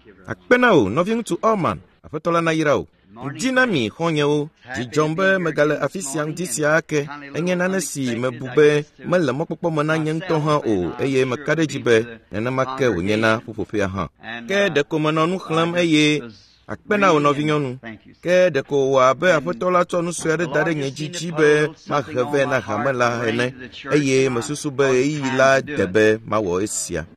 Akpenao, noviŋ tu Orman, afetola na yirao. Dinami khonyo dijombe megale afisiang disiake enye nanesi mebube mele mokpokpo mena nyengto ha o eye makade jibe nena make wonyena fufufia ha ke de ko menonu khlam eye Akpenao novinyonu ke de ko wa be afetola tonu swere dare nyejiji be magheve na hamela ene eye masusu be yila debe mawo esia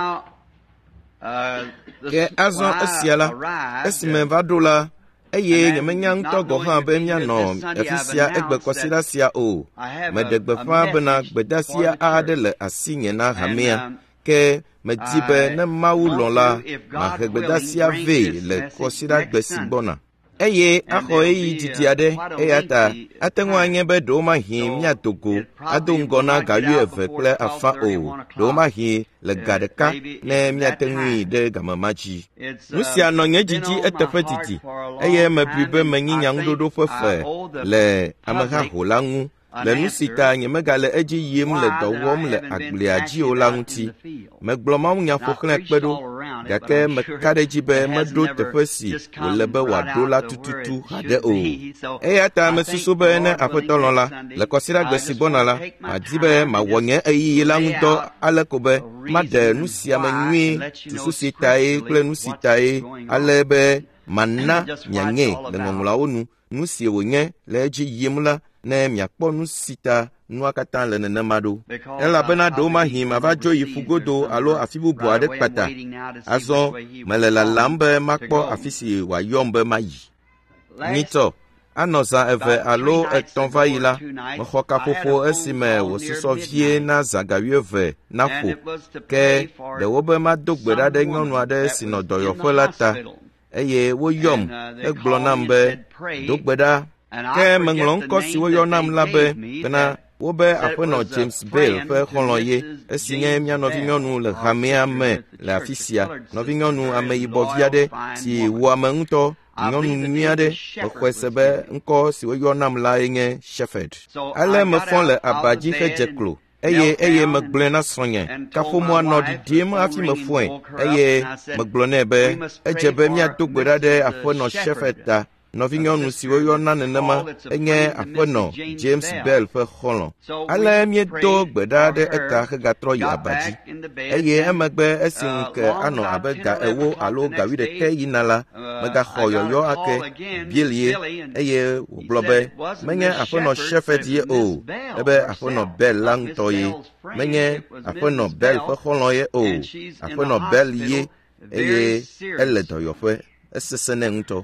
ke azon esiala esime vadola eye nyamenyang togo ha be miano efisia egbekosira sia o medegbefa bena gbedasia adele asinye na hamia ke medibe na maulonla mahegbedasia ve le kosira gbesibona eye aho eyi titiade eyata atenwanye be do mahim nya togo adongona gayu eve kle afa o do mahi le gadeka ne miatenwi de gamamaji nusia no nyejiji etefetiti eye mabibe manyinyang dodo fefe le amaha holangu le nusita nyemegale eji yim le dowom le agbliaji olanguti megbloma nya fokle kpedo gake mekadeji be medo tefesi lebe wadola tututu hade o eyata mesusu be ne afetolola le kosira gbesibona la adibe mawonye eyi langudo alekobe made nusia menwi tususitae kle nusitae alebe manna nyange le ngomla onu nusie wonye le eji yimla ne miakpo nusita nuakata le nenemado ela bena do mahim avajo yifugodo alo afibubu ade kpata azo melela lambe makpo afisi wa yombe mayi nito anoza eve alo etonva yila mkhoka fofo esime wosiso vie na zagawieve nafo ke de wobe madogbeda de nyonu ade sinodoyo folata eye wo yom eglonambe dogbeda ke menglon ko si wo yonam labe bena wobe afeno James Bale fe kholoye esinye mia novinyonu le hamia me la afisia novinyonu ameyibo viade ti wo amento nyonu miade okwesebe nko si wo yonam la enye Shepherd ale me fon le abaji fe jeklo eye megblena sonye kafo mo anodi dim afi mefuen eye meglone be ejebe mia dogbeda de afeno Shepherd novinyonu si wo yona nenema enye afeno James Bell fe kholon ala mi do gbeda de eta gatro ya abaji eye emegbe esin ke ano abega ewo alo gawide ke yinala mega khoyoyo ake bielie eye oglobe menye afeno Shepherd ye o ebe afeno Bell langtoye menye afeno Bell fe kholon ye o afeno Bell ye eye eledo yo fe esesene nto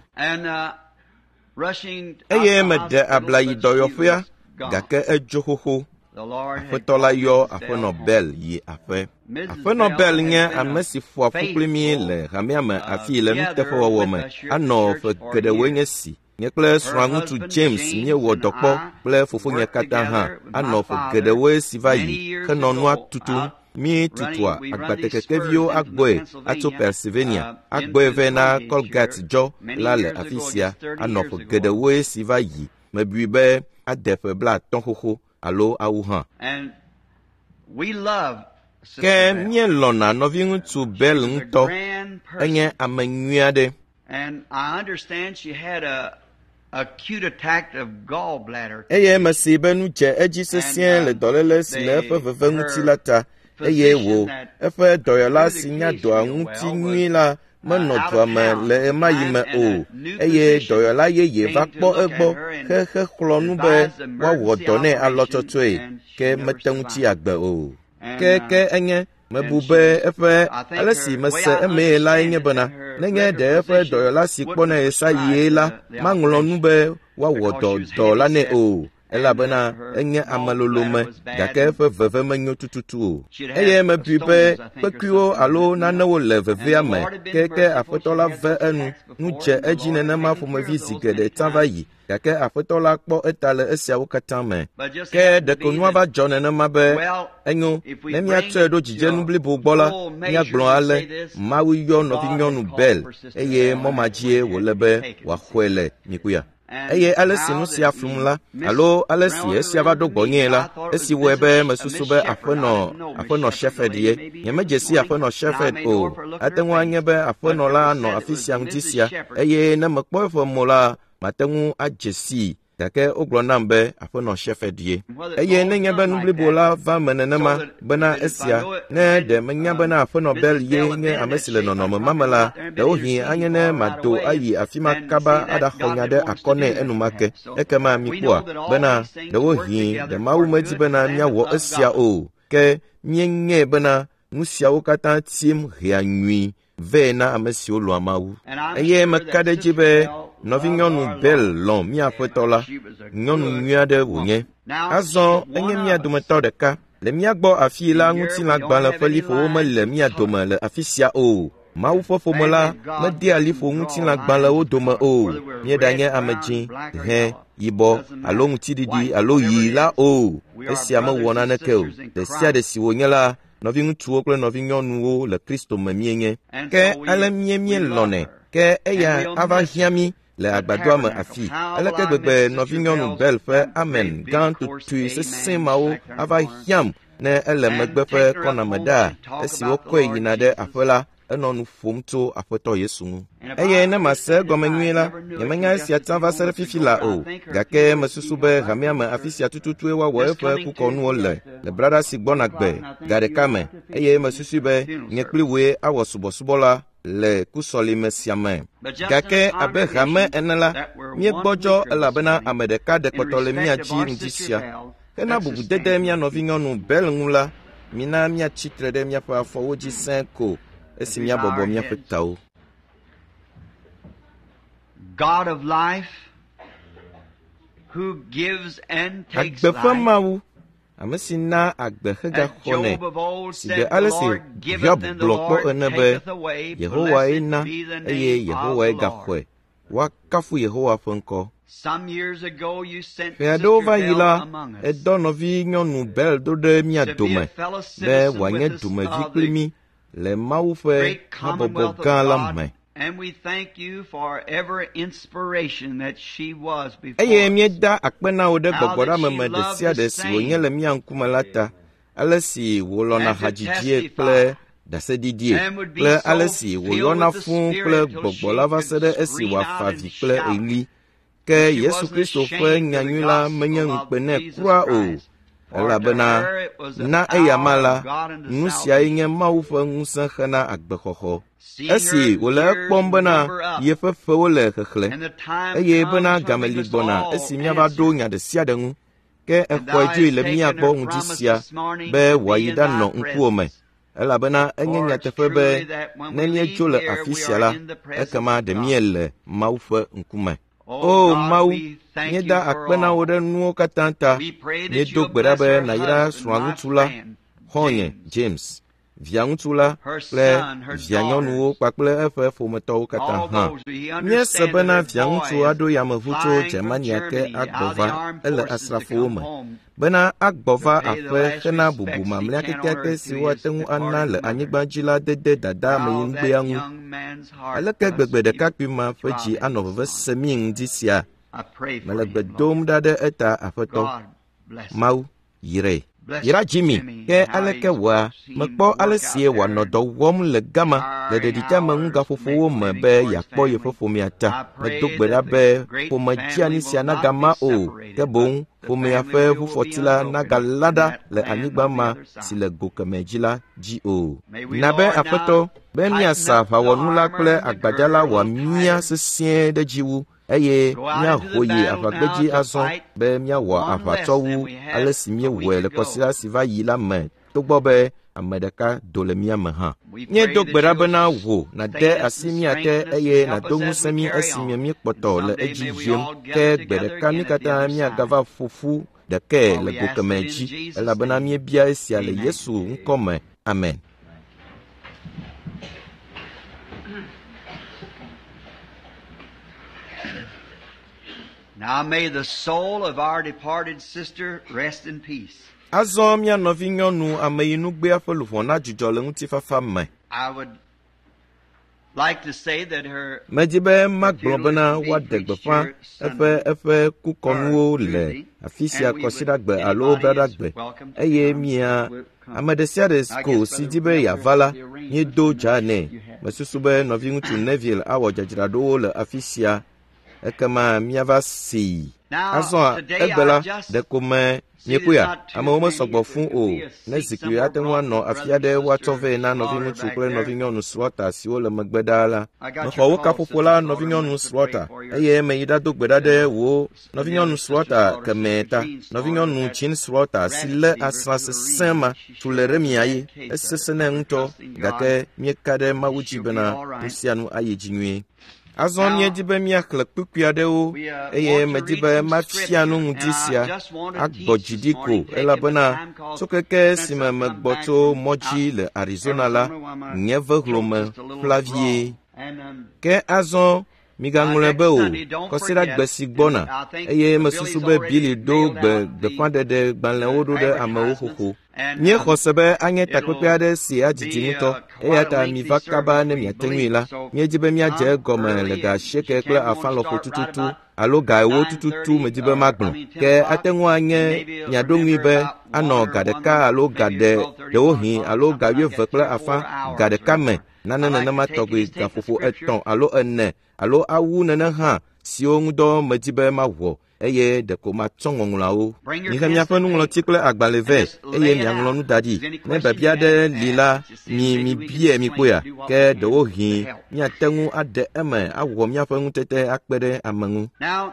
eye mede ablayi doyofia gake ejohoho afetola yo afeno Bell yi afe afeno Bell nye amesi fo afuklimi le hamiame afi le ntefo wome ano fe kede wenye si nye kle swangutu James nye wodokpo kle fofo nye kata ha ano fe kede we sivayi kenonwa tutu mi tutwa agbatekekevio agboe ato Pennsylvania agboe vena Colgate jo lale afisia anofu gedewe siva yi mebibe adefe bla tonhoho alo awuha ke mie lona novingu tu Bell nto enye amenyuade and I understand she had a acute attack of gallbladder eye masibe nu je ejisesien le dolele sile fe vevenguti lata eye wo efe doyola sinya do anwuti nwila manotwa me le emayime o eye doyola ye vakpo egbo he khlonu be wa wodone alototwe ke metenguti agbe o ke enye mebube efe alesi mese emela enye bana nenye de efe doyola sikpona esa yela manglonu be wa wodo la ne o elabena enye amalolome gake fe veve menyo tututu eye mebibe pekuo alo nanewo le veve ame keke afetola ve enu nuje ejine na mafo mevisi gede tanvayi gake afetola kpo etale esiawo katame ke de konua ba jone na mabe enyo ne mi atwe do jije nublibo gbola nya glon ale mawi yo no vinyonu Bell eye momajie wolebe wa khwele mikuya eye ale si nu sia flum la alo ale si esia va do gbɔnye la esi wɔe be mesusu be aƒenɔ Shepherd ye nyemeje si aƒenɔ Shepherd o ate ŋu anye be aƒenɔ la nɔ afi sia ŋuti sia eye ne mekpɔ eƒe mo la mate ŋu adze si gake wogblɔ nam be aƒenɔ Shepherd ye eye ne nye be nublibo la va me nenema bena esia ne ɖe menya bena aƒenɔ Bell ye nye ame si le nɔnɔme ma me la ɖewohi anye ne mado ayi afi ma kaba aɖaxɔ nya ɖe akɔ nɛ enumake ekema mikpɔa bena ɖewohi ɖe Mawu medi bena míawɔ esia o ke míeŋe bena nu siawo katã tim hea nyui ve na ame siwo lɔ̃a Mawu eye meka ɖe dzi be nɔvinyɔnu Bell lɔ̃ míaƒetɔ la nyɔnu nyui aɖe wònye azɔ enye mía dometɔ ɖeka le mía gbɔ afi la ŋutilã gbalẽ ƒe liƒowo mele mía dome le afi sia o Mawu ƒe ƒome la medea liƒo ŋutilã gbalẽwo dome o míeɖanye ame dzĩ hɛ yibɔ alo ŋutiɖiɖi alo ɣi la o esia mewɔ naneke o ɖe sia ɖe si wònye la nɔviŋutsuwo kple nɔvinyɔnuwo le Kristo me míenye ke ale míelɔnɛ ke eya ava hiã mí le agbadoa me afi aleke gbegbe nɔvinyɔnu Bell ƒe amen gã tutui sesẽ mawo ava hiãm ne ele megbe ƒe kɔna me ɖa esi wokɔe yina ɖe aƒe la enɔ nu ƒom tso Aƒetɔ Yesu ŋu eye ne mase gɔme nyuie la nyemenya esia tsã va se ɖe fifi la o gake mesusu be hamea me afi sia tututue woawɔ eƒe kukɔnuwo le brada si gbɔna gbe ga ɖeka me eye mesusu be nye kpli woe awɔ subɔsubɔ la le kusɔlime sia me gake abe hame ene la míegbɔdzɔ elabena ame ɖeka ɖe kpɔtɔ le mía dzi ŋdi sia hena bubudede mía nɔvinyɔnu Bell ŋu la mina míatsi tre ɖe míaƒe afɔwo dzi sẽe ko esi míabɔbɔ míaƒe tawo. God of life, who gives and takes agbe ƒe life, Mawu ame si na agbe hega xɔnɛ si ɖe ale si Hiob gblɔ kpɔ ene be Yehowae na eye Yehowae gaxɔe woakafu Yehowa ƒe ŋkɔ. Ƒe aɖewo va yi la edɔ nɔvi nyɔnu Bell do ɖe mía dome be wòanye domevi kpli mí le Mawu ƒe habɔbɔ gã la me. Eye míeda akpe na wò ɖe gbɔgbɔɖameme ɖe sia ɖe si wònye le mía ŋkume la ta, ale si wòlɔna hadzidzie kple daseɖiɖie, kple ale si wòyɔna fũu kple gbɔgbɔ la va se ɖe esi wòafa avi kple eɣli. Ke Yesu Kristo ƒe nyanyui la menye ŋukpe nɛ kura o, elabena na eya ma la, nu siae nye Mawu ƒe ŋusẽ xena agbexɔxɔ. Esi wòle ekpɔm bena yeƒe ƒewo le xexlẽ, eye bena game li gbɔna esi míava ɖo nya ɖe sia ɖe ŋu, ke exɔe dzoe le mía gbɔ ŋdi sia be wòayi ɖanɔ ŋkuwò me, elabena enye nyateƒe be ne míedzo le afi sia la, ekema ɖe míele Mawu ƒe ŋkume. O Mawu, míeda akpe na wò ɖe nuwo katã ta, míedo gbe ɖa be nàyra srɔ̃a ŋutsu la, xɔ̃nye James, via ŋutsu la kple via nyɔnuwo kpakple eƒe ƒometɔwo katã hã. Míese bena via ŋutsu aɖo yameʋu tso Germania ke agbɔ va ele asrafowo me, bena agbɔ va aƒe hena bubu mamlɛa kekeake si woate ŋu ana le anyigba dzi la dede dada ameyinugbea ŋu. Aleke gbegbe ɖekakpui ma ƒe dzi anɔ veve se mí ŋdi sia? Mele gbe dom ɖa ɖe eta Aƒetɔ Mawu yrae. Yra Jimmy, ke aleke wòa mekpɔ ale sie wòanɔ dɔ wɔm le gama le ɖeɖiteame ŋugaƒoƒowo me be yeakpɔ yeƒe ƒomea ta. Medo gbe ɖa be ƒome dzeani sia nagama o, ke boŋ ƒomea ƒe ʋufɔti la nagala ɖa le anyigba ma si le go kemɛ dzi la dzi o. Na be Aƒetɔ be míasa aʋawɔnu la kple agbadza la wòamia sesĩe ɖe dziwu, eye míaho yi aʋagbedzi azɔ be míawɔ aʋatsɔwu ale si míewɔe le kɔsiɖa si va yi la me, togbɔ be ame ɖeka do le mía me hã. Míedo gbe ɖa bena wò nàde asi mía te eye nàdo ŋusẽ mí esime míekpɔtɔ le edzi yim, ke gbe ɖeka mí katã míagava ƒoƒu ɖeke le go kemɛ dzi, elabena míebia esia le Yesu ŋkɔ me. Amen. Now may the soul of our departed sister rest in peace. Azɔ mía nɔvi nyɔnu ameyinugbe ƒe luʋɔ na dzudzɔ le ŋutifafa me. I would Medzibe magblombena wadegbefa efe kukonuwo le afisia kosidagbe alo bradagbe eye mia amedesia ko sidibe yavala nyedo jane mesusube novingutu Neville awo jajradowo le afisia ekema miava si azɔ egbela dekome nyekuya amewo sɔgbɔ fún o ne zikpui ate ŋu anɔ afi aɖe woatsɔ vɛ na nɔviŋutsu kple nɔvinyɔnu srɔ̃ta siwo le megbe ɖaa la. Mexɔ wo kaƒoƒo la nɔvinyɔnu srɔ̃ta eye meyi ɖado gbe ɖa ɖe wo nɔvinyɔnu srɔ̃ta kemɛ ta nɔvinyɔnu tsin srɔ̃ta si lé asrã sesẽ ma tu le ɖe mia ye esesẽnɛ ŋutɔ gake mieka ɖe Mawu dzi bena nu sia nu ayi dzi nyuie. Azɔ miedi be miaxlẽ kpukpui aɖewo eye medi be mafia nu ŋdi sia agbɔ dzi ko elabena tso keke si me megbɔ tso mɔdzi le Arizona la nye vehlome ƒlavie. Ke azɔ migaŋlɔe be o kɔsiɖa gbe si gbɔna eye mesusu be Billy do gbeƒãɖeɖe gbalẽwo ɖo ɖe amewo xoxo. Míexɔ se be anye takpekpe aɖe si adzidzi ŋutɔ eya ta miva kaba ne miate ŋui la míedi be míadze egɔme le ga asieke kple afãlɔƒo tututu alo ga ewo tututu medi be magblɔ ke ate ŋu anye miaɖo ŋui be anɔ ga ɖeka alo ga ɖewo hĩ alo ga 12 kple afã ga ɖeka me nane nenema tɔgbi gaƒoƒo 3 alo 4 alo awu nene hã siwo ŋudɔ medi be mawɔ eye deko matsɔ ŋɔŋlɔawo. Mihe miaƒe nuŋlɔti kple agbalẽ vɛ eye miaŋlɔ nu da ɖi. Ne biabia ɖe li la mibie mikpoya ke ɖewo hĩ miate ŋu aɖe eme awɔ miaƒe ŋutete akpe ɖe ame ŋu.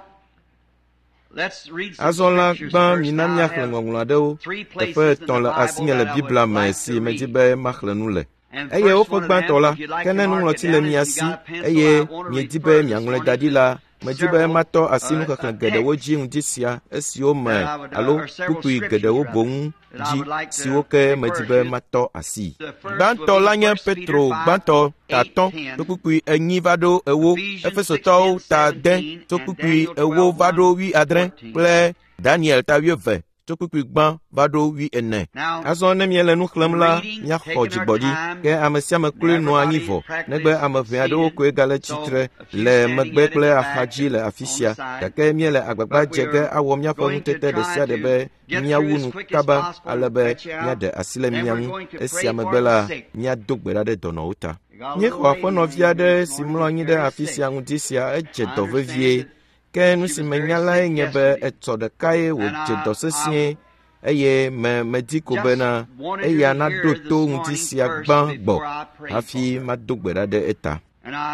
Azɔ la gbã mina miaxlẽ ŋɔŋlɔ aɖewo teƒe 3 le asinye le Biblia me si medi be maxlẽ nu le. Eye woƒe gbãtɔ la ke ne nuŋlɔti le mia si eye miedi be miaŋlɔe da ɖi la medi be matɔ asi nuxexlẽ geɖewo dzi ŋdi sia esiwo me alo kpukpui geɖewo boŋ dzi siwo ke medi be matɔ asi. Gbãtɔ la nye Petro gbãtɔ ta 1 to kpukpui 8 va ɖo 9, Efesotɔwo ta 10 to kpukpui 9 va ɖo 17 kple Daniel ta 20 to kpukpui gbã va ɖo 14. Azɔ ne miele nu xlẽm la miaxɔ dzigbɔɖi ke ame sia ame kloe nɔ anyi vɔ negbe ame ʋɛ aɖewo koe gale tsitre le megbe kple axadzi le afi sia gake miele agbagba dze ge awɔ miaƒe ŋutete ɖe sia ɖe be miawu nu kaba ale be miaɖe asi le mia ŋu esia megbe la miado gbe ɖa ɖe dɔnɔwo ta. Míexɔ aƒenɔvi aɖe si mlɔ anyi ɖe afi sia ŋdi sia edze dɔ vevie ke nu si menya lae nye be etsɔ ɖekae wòdze dɔ sesĩe eye medi ko bena eya naɖo to ŋdi sia gbã gbɔ hafi mado gbe ɖa ɖe eta.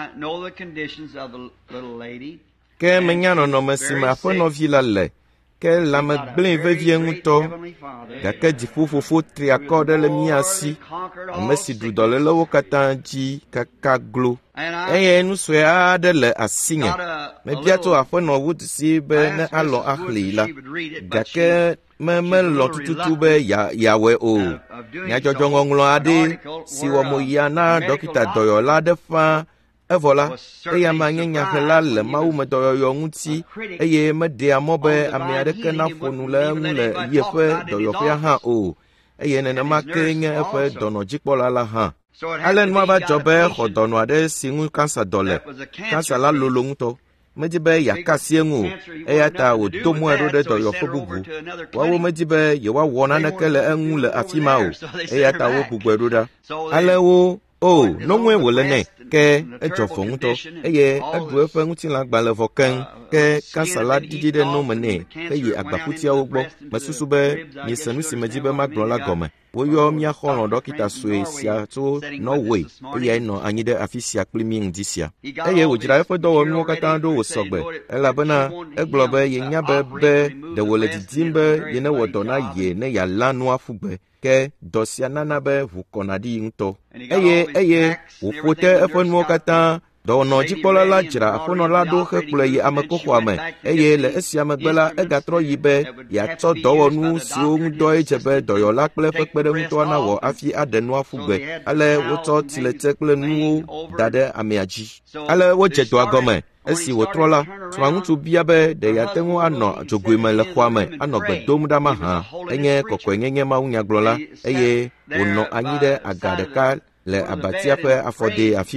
Ke menya nɔnɔme si me aƒenɔvi la le ke lãme gblẽ vevie ŋutɔ gake dziƒo fofo tri akɔ ɖe le mía si ame si ɖu dɔlélewo katã dzi kaka glo eye nu sue aɖe le asinye mebia tso aƒenɔ Wood si be ne alɔ axlẽe la gake melɔ tututu be yawɔe o. Nyadzɔdzɔ ŋɔŋlɔ aɖe si wɔ moya na dɔkita dɔyɔla aɖe ƒã evɔ la eya ma nye nyaxela le Mawu me dɔyɔyɔ ŋuti eye meɖea mɔ be ame aɖeke naƒo nu le eŋu le yeƒe dɔyɔƒea hã o eye nenema ke nye eƒe dɔnɔdzikpɔla la hã. Ale nua va dzɔ be xɔ dɔnɔ aɖe si ŋu kansa dɔ le. Kansa la lolo ŋutɔ. Medi be yakasi eŋu eya ta wòdo mɔe ɖo ɖe dɔyɔƒe bubu. Woawo medi be yewoawɔ naneke le eŋu le afi ma o eya ta wogbugbɔe ɖo ɖa. Ale nɔŋue wòle nɛ ke edzɔ vɔ ŋutɔ eye eɖu eƒe ŋutilãgbalẽ vɔ keŋ ke kansa la ɖiɖi ɖe nome nɛ eyi agbafutiawo gbɔ. Mesusu be miese nu si medi be magblɔ la gɔme. Woyɔ mía xɔlɔ̃ dɔkita sue sia tso Norway eyae nɔ anyi ɖe afi sia kpli mí ŋdi sia eye wòdzra eƒe dɔwɔnuwo katã ɖo wòsɔgbe elabena egblɔ be yenya be ɖe wòle didim be ye ne wɔ dɔ na ye ne yealã nua ƒu gbe ke dɔ sia nana be ʋu kɔna ɖi ŋutɔ eye wòƒo te eƒe nuwo katã. Dɔwɔnɔdzikpɔla la dzra aƒenɔ la ɖo hekplɔe yi amekoxɔa me eye le esia megbe la egatrɔ yi be yeatsɔ dɔwɔnu siwo ŋudɔe dze be dɔyɔla kple eƒe kpeɖeŋutɔa nawɔ afi aɖe nua ƒu gbe. Ale wotsɔ tsiletse kple nuwo da ɖe amea dzi. Ale wodze dɔa gɔme. Esi wòtrɔ la, srɔ̃a ŋutsu bia be ɖe yeate ŋu anɔ dzogoe me le xɔa me anɔ gbe dom ɖa mahã. Enye kɔkɔenyenye mawunyagblɔla eye wònɔ anyi ɖe aga ɖeka le abatia ƒe afɔdee afi ma.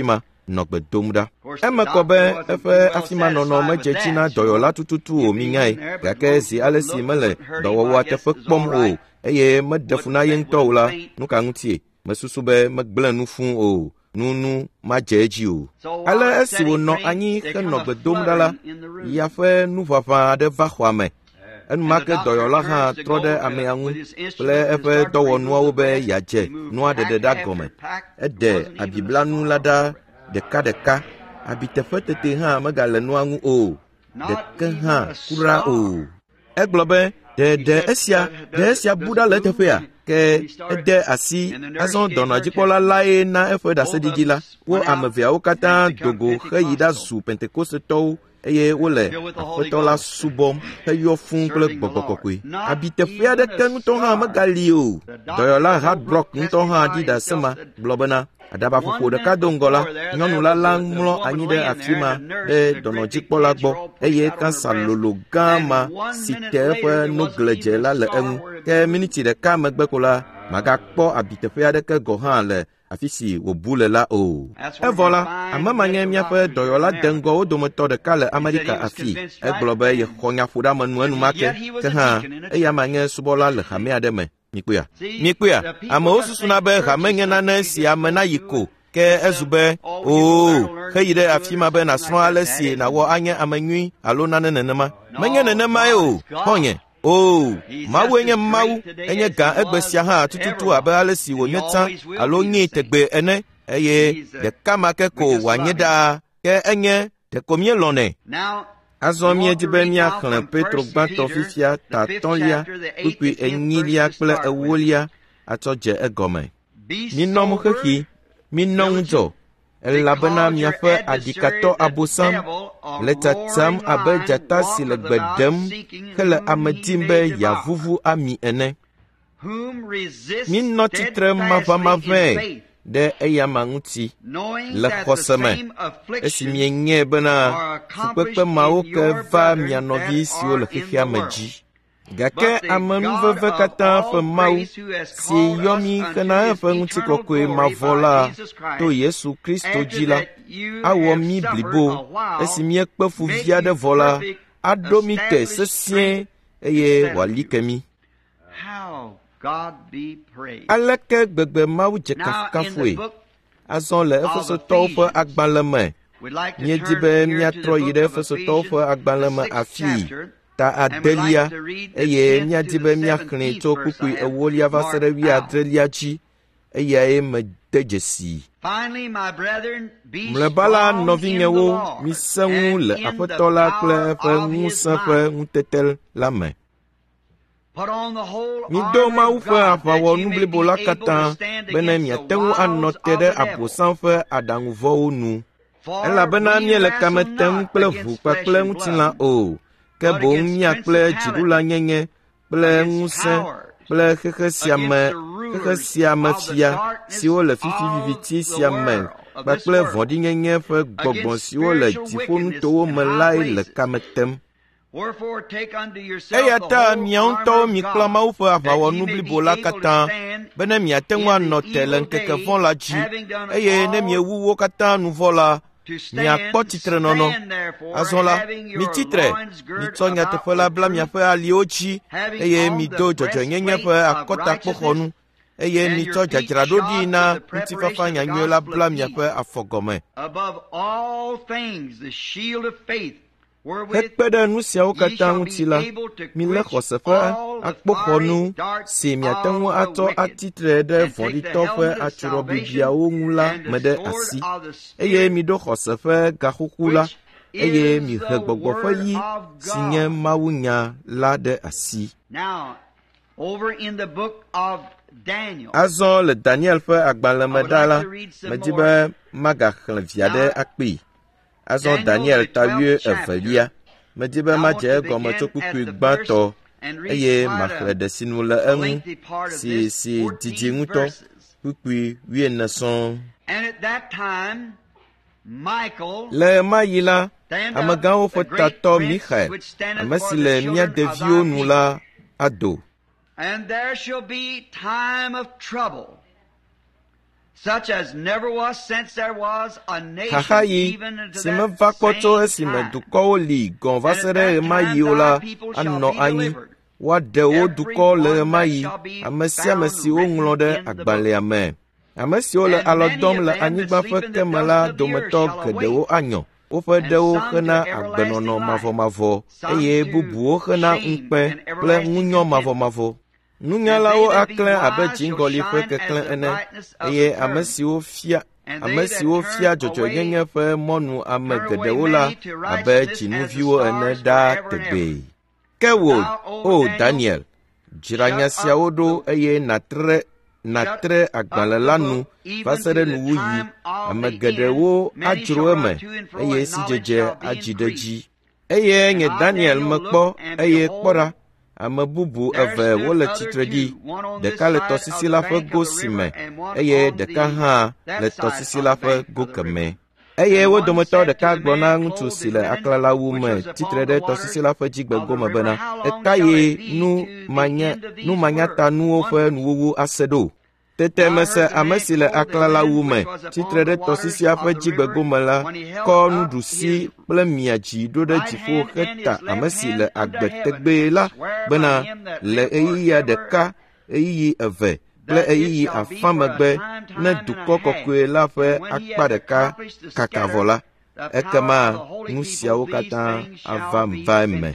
nɔ gbe dom ɖa. Eme kɔ be eƒe afi ma nɔnɔ medze tsi na dɔyɔla tututu o minyae, gake zi ale si mele dɔwɔwɔa teƒe kpɔm o, eye meɖe fu na ye ŋutɔ o la, nu ka ŋutie? Mesusu be megblẽ nu fũu o, nu madze edzi o. Ale esi wònɔ anyi henɔ gbe dom ɖa la, ya ƒe nu ʋaʋã aɖe va xɔa me. Enumake dɔyɔla hã trɔ ɖe amea ŋu kple eƒe dɔwɔnuawo be yeadze nua ɖeɖe ɖa gɔme. Eɖe abiblanu la ɖa ɖekaɖeka, abiteƒe tete hã megale nua ŋu o, ɖeke hã kura o. Egblɔ be ɖe esia bu ɖa le eteƒea, ke ede asi azɔ dɔnɔdzikpɔla lae na eƒe ɖaseɖiɖi la. Wo ame eveawo katã dogo heyi ɖazu Pentekostetɔwo, eye wole Aƒetɔ la subɔm heyɔ fũu kple gbɔgbɔ kɔkɔe. Abiteƒe aɖeke ŋutɔ hã megali o. Dɔyɔla Hardrock ŋutɔ hã ɖi ɖe ase ma gblɔ bena aɖabaƒoƒo ɖeka do ŋgɔ la, nyɔnu la ŋlɔ anyi ɖe afi ma ɖe dɔnɔdzikpɔla gbɔ, eye kansa lolo gã ma si te eƒe nogledze la le eŋu. Ke miniti ɖeka megbe ko la, magakpɔ abiteƒe aɖeke gɔ hã le afi si wòbu le la o. Evɔ la, ame ma nye míaƒe dɔyɔla de ŋgɔ wo dometɔ ɖeka le Amerika afi. Egblɔ be yexɔ nyaƒoɖamenu enumake, ke hã eya ma nye subɔla le hame aɖe me. Mikpɔa, amewo susuna be hame nye nane si ame na yi ko, ke ezu be, heyi ɖe afi ma be nasrɔ̃ ale si nawɔ anye ame nyui alo nane nenema. Menye nenemae o, xɔ̃nye. Mawue nye Mawu, enye gã egbe sia hã tututu abe ale si wònye tsã alo nyi tegbe ene, eye ɖeka ma ke ko wòanye ɖaa, ke enye ɖeko míelɔnɛ. Azɔ míedi be míaxlẽ Petro gbãtɔ fifia tatɔlia, kpukpui enyilia kple ewolia atsɔ dze egɔme. Minɔ mo xexi, minɔ ŋudzɔ, elabena miaƒe adikatɔ Abosam le tsatsam abe dzata si le gbe ɖem hele ame dim be yeavuvu ami ene. Minɔ tsitre maʋamaʋãe ɖe eyama ŋuti le xɔse me, esi mienyae bena fukpekpe mawo ke va mia nɔvi siwo le xexea me dzi. Gake amenuveve katã ƒe Mawu si yɔ mi hena eƒe ŋutikɔkɔe mavɔ la to Yesu Kristo dzi la, awɔ mi blibo esi miekpe fu vi aɖe vɔ la, aɖo mi te sesĩe eye wòali ke mi. Aleke gbegbe Mawu dze kafukafoe. Azɔ le Efesotɔwo ƒe agbalẽ me, míedi be míatrɔ yi ɖe Efesotɔwo ƒe agbalẽ me afii, ta adelia, eye míadi be míaxlẽ tso kpukpui ewolia va se ɖe 17 dzi, eyae mede dzesi. Mlɔeba la, nɔvinyewo, misẽ ŋu le Aƒetɔ la kple eƒe ŋusẽ ƒe ŋutete la me. Mido Mawu ƒe aʋawɔnu blibo la katã bena miate ŋu anɔ te ɖe Abosam ƒe aɖaŋuvɔwo nu, elabena miele kame tem kple ʋu kpakple ŋutilã o, ke boŋ mia kple dziɖula nyenye kple ŋusẽ kple xexe sia me fia siwo le fifi viviti sia me kpakple vɔ̃ɖinyenye ƒe gbɔgbɔ siwo le dziƒonutowo me lae le kame tem. Eya ta miawo ŋutɔwo mikplɔ Mawu ƒe aʋawɔnu blibo la katã bena miate ŋu anɔ te le ŋkeke vɔ̃ la dzi, eye ne miewu wo katã nu vɔ la, miakpɔ titrenɔnɔ. Azɔ la, mitsitre, mitsɔ nyateƒe la bla miaƒe aliwo dzi, eye mido dzɔdzɔenyenye ƒe akɔtakpoxɔnu, eye mitsɔ dzadzraɖoɖi na ŋutifafa nyanyuie la bla miaƒe afɔgɔme. Hekpe ɖe nu siawo katã ŋuti la, milé xɔse ƒe akpoxɔnu si miate ŋu atsɔ atitre ɖe vɔ̃ɖitɔ ƒe atsyɔ̃ɖɔbibiawo ŋu la me ɖe asi, eye miɖo xɔse ƒe gaxoxo la, eye mihe gbɔgbɔ ƒe yi si nye mawunya la ɖe asi. Azɔ le Daniel ƒe agbalẽ me ɖa la, medi be magaxlẽ via ɖe akpee. Azɔ Daniel ta 12, medi be madze egɔme tso kpukpui gbãtɔ, eye maxlẽ ɖe sinu le eŋu si didi ŋutɔ, kpukpui 14 sɔŋ. Le ma yi la, amegãwo ƒe tatɔ Michael, ame si le mía ɖeviwo nu la, ado. such as never was since there was a nation Hahayi, even to si me that va kpoto same si me time. duko li gon va sere ma yola anno anyi wa de wo duko le ma yi amesi amesi wo nglo de agbale ame amesi o le alodom le anyigba fe kemela dometo gedewo anyo wo fe dewo hena agbenono mavomavo eye bubuwo hena nkpe kple ŋunyo mavomavo. Nunyalawo akle abe dzingɔli ƒe keklẽ ene eye ame siwo fia dzɔdzɔnyenye ƒe mɔnu ame geɖewo la abe dzinuviwo ene ɖaa tegbee. Ke wò, o Daniel, dzra nya siawo ɖo eye nàtre agbalẽ la nu va se ɖe nuwuyi. Ame geɖewo adzro eme eye sidzedze adzi ɖe dzi. Eye nye Daniel mekpɔ eye kpɔ ɖa. Ame bubu eve wole tsitre ɖi, ɖeka le tɔsisi la ƒe go sime, eye ɖeka hã le tɔsisi la ƒe go keme. Eye wo dometɔ ɖeka gblɔ na ŋutsu si le aklalawu me tsitre ɖe tɔsisi la ƒe dzigbe gome bena, eka ye nu manyatanuwo ƒe nuwuwu ase ɖo. Tete mese ame si le aklalawu me tsitre ɖe tɔsisia ƒe dzigbe gome la kɔ nuɖusi kple miadzi ɖo ɖe dziƒo heta ame si le agbe tegbe la bena le ɣeyiɣia ɖeka, ɣeyiɣi eve kple ɣeyiɣi afã megbe ne dukɔ kɔkɔe la ƒe akpa ɖeka kaka vɔ la, ekema nu siawo katã ava eme.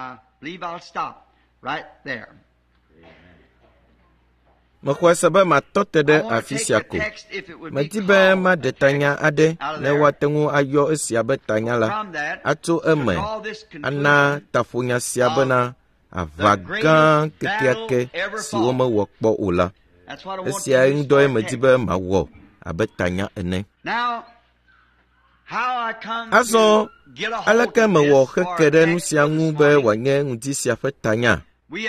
Mexɔe se be matɔ te ɖe afi sia ko. Medi be maɖe tanya aɖe ne woate ŋu ayɔ esia be tanya la atso eme ana taƒonya sia bena aʋa gã kekeake si womewɔ kpɔ o la. Esia ŋdɔe medi be mawɔ abe tanya ene. Azɔ, aleke mewɔ xeke ɖe nu sia ŋu be wòanye ŋdi sia ƒe tanya?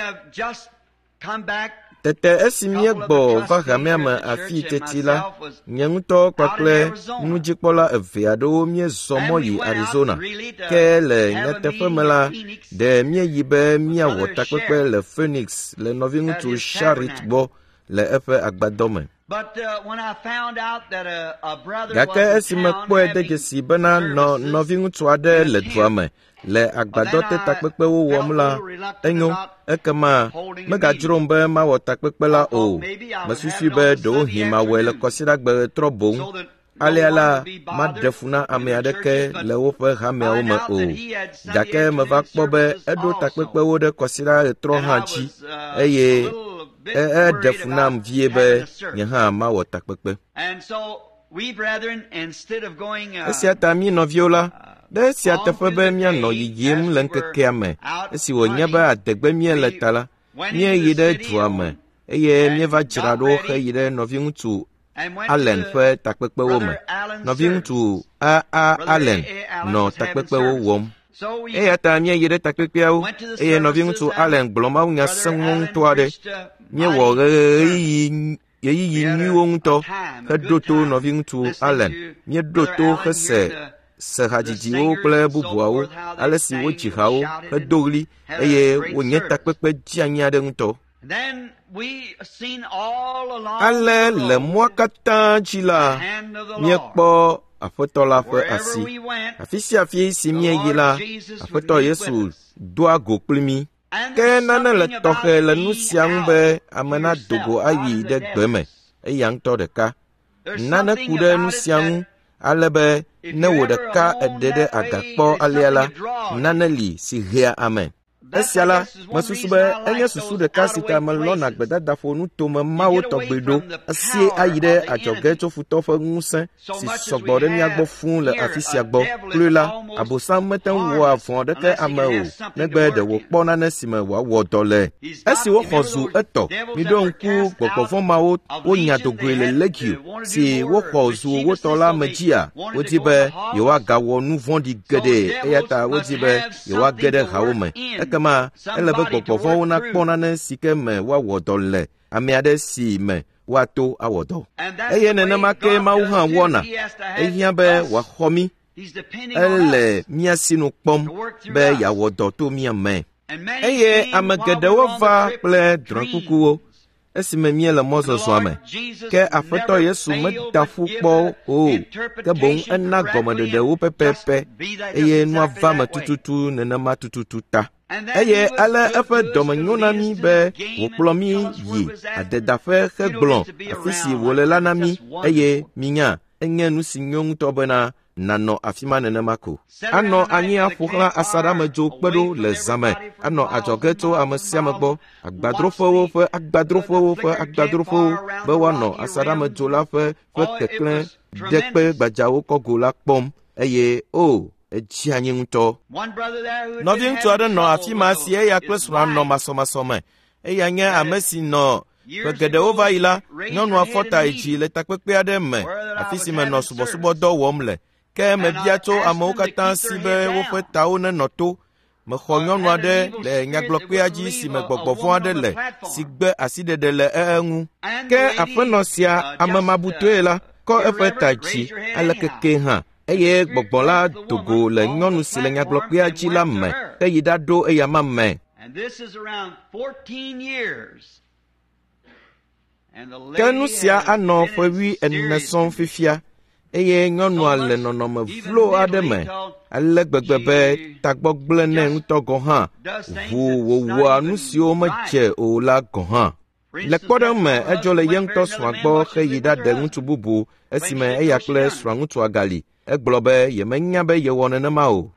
Tete esi míegbɔ va hamea me afi teti la, nye ŋutɔ kpakple nudzikpɔla eve aɖewo míezɔ mɔ yi Arizona. Ke le nyateƒe me la, ɖe míeyi be míawɔ takpekpe le Phoenix le nɔviŋutsu Sharit gbɔ le eƒe agbadɔ me. Gake esi mekpɔe de dzesi bena nɔviŋutsu aɖe le dua me le agbadɔ te takpekpewo wɔm la, enyo, ekema megadzrom be mawɔ takpekpe la o. Mesusu be ɖewohĩ mawɔe le kɔsiɖagbe trɔ boŋ. Alea la, maɖe fu na ame aɖeke le woƒe hameawo me o. Gake meva kpɔ be eɖo takpekpewo ɖe kɔsiɖa ɣetrɔ hã dzi, eye eɖe fu nam vie be nye hã mawɔ takpekpe. Esia ta mí nɔviwo la, ɖe esia teƒe be míanɔ yiyim le ŋkekea me, esi wònye be adegbe míele ta la, míeyi ɖe dua me, eye míeva dzra ɖo heyi ɖe nɔviŋutsu Allen ƒe takpekpewo me. Nɔviŋutsu Allen nɔ takpekpewo wɔm. Eya ta míeyi ɖe takpekpeawo, eye nɔviŋutsu Allen gblɔ mawunya sẽŋu ŋutɔ aɖe. Míewɔ ɣeyiɣi nyuiwo ŋutɔ heɖo to nɔviŋutsu Allen. Míeɖo to hese hadzidziwo kple bubuawo, ale si wodzi hawo hedo ɣli, eye wònye takpekpe dzeanyi aɖe ŋutɔ. Ale le mɔa katã dzi la, míekpɔ Aƒetɔ la ƒe asi. Afi sia afi si míeyi la, Aƒetɔ Yesu doa go kpli mí. Ke nane le tɔxɛ le nu sia ŋu be ame nadogo ayi ɖe gbe me, eya ŋutɔ ɖeka. Nane ku ɖe nu sia ŋu, ale be ne wò ɖeka eɖe ɖe agakpɔ alea la, nane li si hea ame. Esia la, mesusu be enye susu ɖeka si ta melɔna gbedadaƒo nutome mawo tɔgbe ɖo esie ayi ɖe adzɔge tso futɔ ƒe ŋusẽ si sɔgbɔ ɖe mía gbɔ fũu le afi sia gbɔ. Kloe la, Abosam mete ŋu wɔa vɔ̃ ɖeke ame o, negbe ɖe wòkpɔ nane si me wòawɔ dɔ le. Esi woxɔ zu etɔ, miɖo ŋku gbɔgbɔ vɔ̃ mawo wonya dogoe le Legio si woxɔ zu wotɔ la me dzia, wodi be yewoagawɔ nu vɔ̃ɖi geɖe, eya ta wodi be yewoage ɖe hawo me. Ekema, ele be gbɔgbɔ vɔ̃wo nakpɔ nane si ke me woawɔ dɔ le ame aɖe si me woato awɔ dɔ. Eye nenema ke Mawu hã wɔna, ehiã be wòaxɔ mí. Ele mía sinu kpɔm be yeawɔ dɔ to mía me. Eye ame geɖewo va kple drɔ̃ekukuwo, esi me mie le mɔzɔzɔa me ke Aƒetɔ Yesu meda ƒu kpɔ o ke boŋ ena gɔmeɖeɖewo pɛpɛpɛ eye nua va me tututu nenema tututu ta. Eye ale eƒe dɔme nyo na mí be wòkplɔ mí yi adedaƒe hegblɔ afi si wòle la na mí eye mínya enye nu si nyo ŋutɔ bena nanɔ afi ma nenema ko. Anɔ anyi aƒo xlã asaɖamedzo kpe ɖo le zã me, anɔ adzɔge tso ame sia ame gbɔ, agbadroƒewo ƒe agbadroƒewo ƒe agbadroƒewo be woanɔ asaɖamedzo la ƒe keklẽ dekpe gbadzawo kɔgo la kpɔm eye edzi anyi ŋutɔ. Nɔvi ŋutsu aɖe nɔ afi ma si eya kple srɔ̃a nɔ masɔmasɔ me. Eya nye ame si nɔ ƒe geɖewo va yi la, nyɔnua fɔ ta yi dzi le takpekpe aɖe me, afi si menɔ subɔsubɔdɔ wɔm le. Ke mebia tso amewo katã si be woƒe tawo nenɔ to. Mexɔ nyɔnu aɖe le nyagblɔkpea dzi si me gbɔgbɔ vɔ̃ aɖe le, si gbe asiɖeɖe le eŋu. Ke aƒenɔ sia, ame mabutoe la, kɔ eƒe ta dzi ale keke hã, eye gbɔgbɔ la dogo le nyɔnu si le nyagblɔkpea dzi la me, eyi ɖaɖo eya ma me. Ke nu sia anɔ ƒe 14 sɔŋ fifia, eye nyɔnua le nɔnɔme vlo aɖe me, ale gbegbe be tagbɔ gblẽ nɛ ŋutɔ gɔ̃ hã, wòwɔa nu siwo medze o la gɔ̃ hã. Le kpɔɖeŋu me, edzɔ le ye ŋutɔ srɔ̃a gbɔ heyi ɖaɖe ŋutsu bubu esime eya kple srɔ̃a ŋutsua gali. Egblɔ be yemenya be yewɔ nenema o.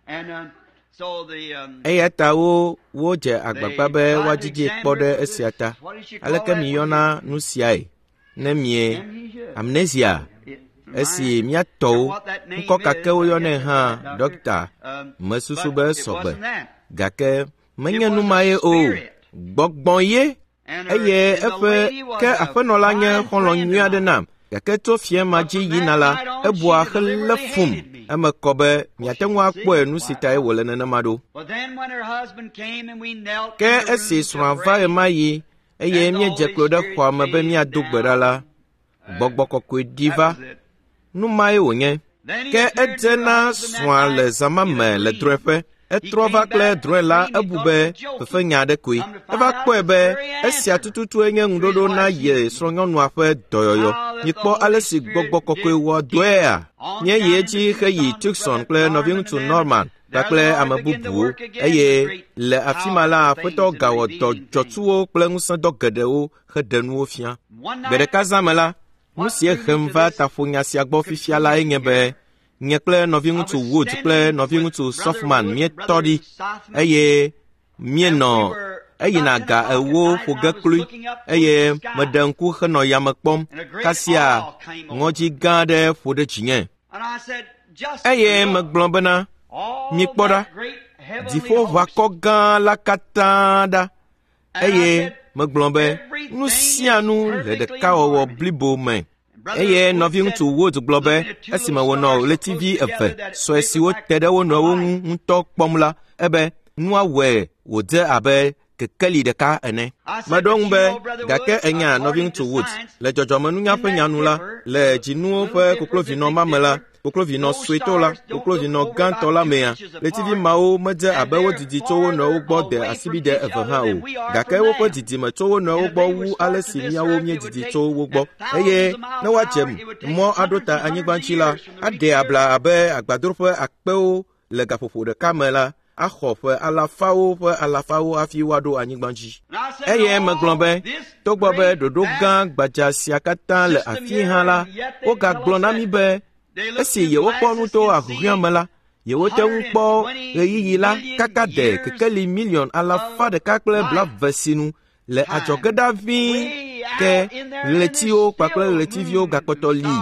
Eya ta wodze agbagba be woadzidzi kpɔ ɖe esia ta. Aleke miyɔna nu siae? Ne mie amnesia, esi miatɔwo ŋkɔ kakewo yɔnɛ hã dɔkta, mesusu be sɔgbe, gake menye nu ma ye o, gbɔgbɔ ye, eye ke aƒenɔ la nye xɔlɔ̃ nyui aɖe nam, gake tso fie ma dzi yina la, ebua helé fum, eme kɔ be miate ŋu akpɔe nu si tae wòle nenema ɖo. Ke esi srɔ̃a va ɣe ma yi, eye míedze klo ɖe xɔa me be míado gbe ɖa la, Gbɔgbɔ Kɔkɔe ɖi va. Nu mae wònye. Ke edze na srɔ̃a le zã ma me le drɔ̃eƒe. Etrɔ va kple drɔ̃e la, ebu be fefenya aɖe koe. Eva kpɔe be esia tututue nye ŋuɖoɖo na ye srɔ̃nyɔnua ƒe dɔyɔyɔ. Mikpɔ ale si Gbɔgbɔ Kɔkɔe wɔ dɔea. Nye yi edzi heyi Tucson kple nɔvi ŋutsu Norman kpakple ame bubuwo, eye le afi ma la, Aƒetɔ gawɔ dɔ dzɔtsuwo kple ŋusẽdɔ geɖewo heɖe nuwo fia. Gbe ɖeka zã me la, nu si hem va taƒonya sia gbɔ fifia la nye be nye kple nɔvi ŋutsu Wood kple nɔvi ŋutsu Softman mietɔ ɖi, eye mienɔ eyina ga ewo ƒo ge kloe, eye meɖe ŋku henɔ yame kpɔm, kasia ŋɔdzi gã aɖe ƒo ɖe dzinye. Eye megblɔ bena, mikpɔ ɖa, dziƒoʋakɔ gã la katã ɖa, eye megblɔ be nu sia nu le ɖekawɔwɔ blibo me. Eye nɔvi ŋutsu Wood gblɔ be esime wònɔ ɣletivi 2 sɔe siwo te ɖe wo nɔewo ŋu ŋutɔ kpɔm la, ebe nuawɔe wòdze abe kekeli ɖeka ene. Meɖo ŋu be gake enya nɔvi ŋutsu Wood le dzɔdzɔmenunya ƒe nyanu la, le dzinuwo ƒe koklovinɔ ma me la, koklovinɔ suetɔ la, koklovinɔ gãtɔ la mea, ɣletivi mawo medze abe wo didi tso wo nɔewo gbɔ de asibide 2 hã o, gake woƒe didime tso wo nɔewo gbɔ wu ale si míawo míedidi tso wo gbɔ. Eye ne woadzem mɔ aɖo ta anyigba ŋuti la, aɖe abla abe agbadroƒe akpewo le gaƒoƒo ɖeka me la, axɔ ƒe alafawo ƒe alafawo hafi woaɖo anyigba dzi. Eye megblɔ be togbɔ be ɖoɖo gã gbadza sia katã le afi hã la, wogagblɔ na mí be esi yewokpɔ nu to ahuhɔe me la, yewote ŋu kpɔ ɣeyiɣi la kaka de kekeli miliɔn 120 sinu le adzɔge ɖa ʋĩi, ke ɣletiwo kpakple ɣletiviwo gakpɔtɔ li,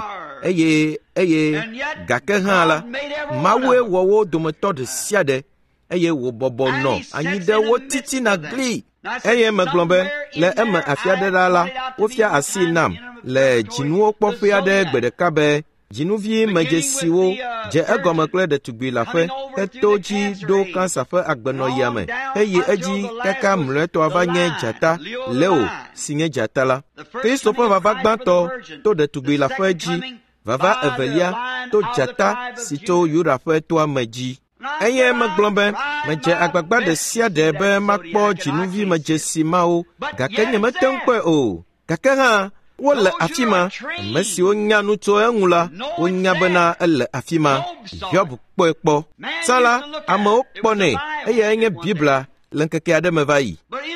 eye gake hã la, Mawue wɔ wo dometɔ ɖe sia ɖe, eye wòbɔbɔ nɔ anyi ɖe wo titina gli. Eye megblɔ be le eme afi aɖe ɖa la, wofia asi nam le dzinuwo kpɔƒe aɖe gbe ɖeka be dzinuvi medzesiwo dze egɔme kple ɖetugbi la ƒe, heto dzi ɖo kansa ƒe agbenɔyia me, heyi edzi kaka mlɔetɔa va nye dzata, Leo si nye dzata la. Kristo ƒe vava gbãtɔ to ɖetugbi la ƒe dzi, vava evelia to dzata si to Yuda ƒe toa me dzi. Eye megblɔ be medze agbagba ɖe sia ɖe be makpɔ dzinuvi medzesi mawo, gake nyemete ŋu kpɔe o. gake hã wole afi ma, ame siwo nya nu tso eŋu la, wonya bena ele afi ma. Hiob kpɔe kpɔ. Tsã la, amewo kpɔnɛ, eye enye Biblia le ŋkeke aɖe me va yi.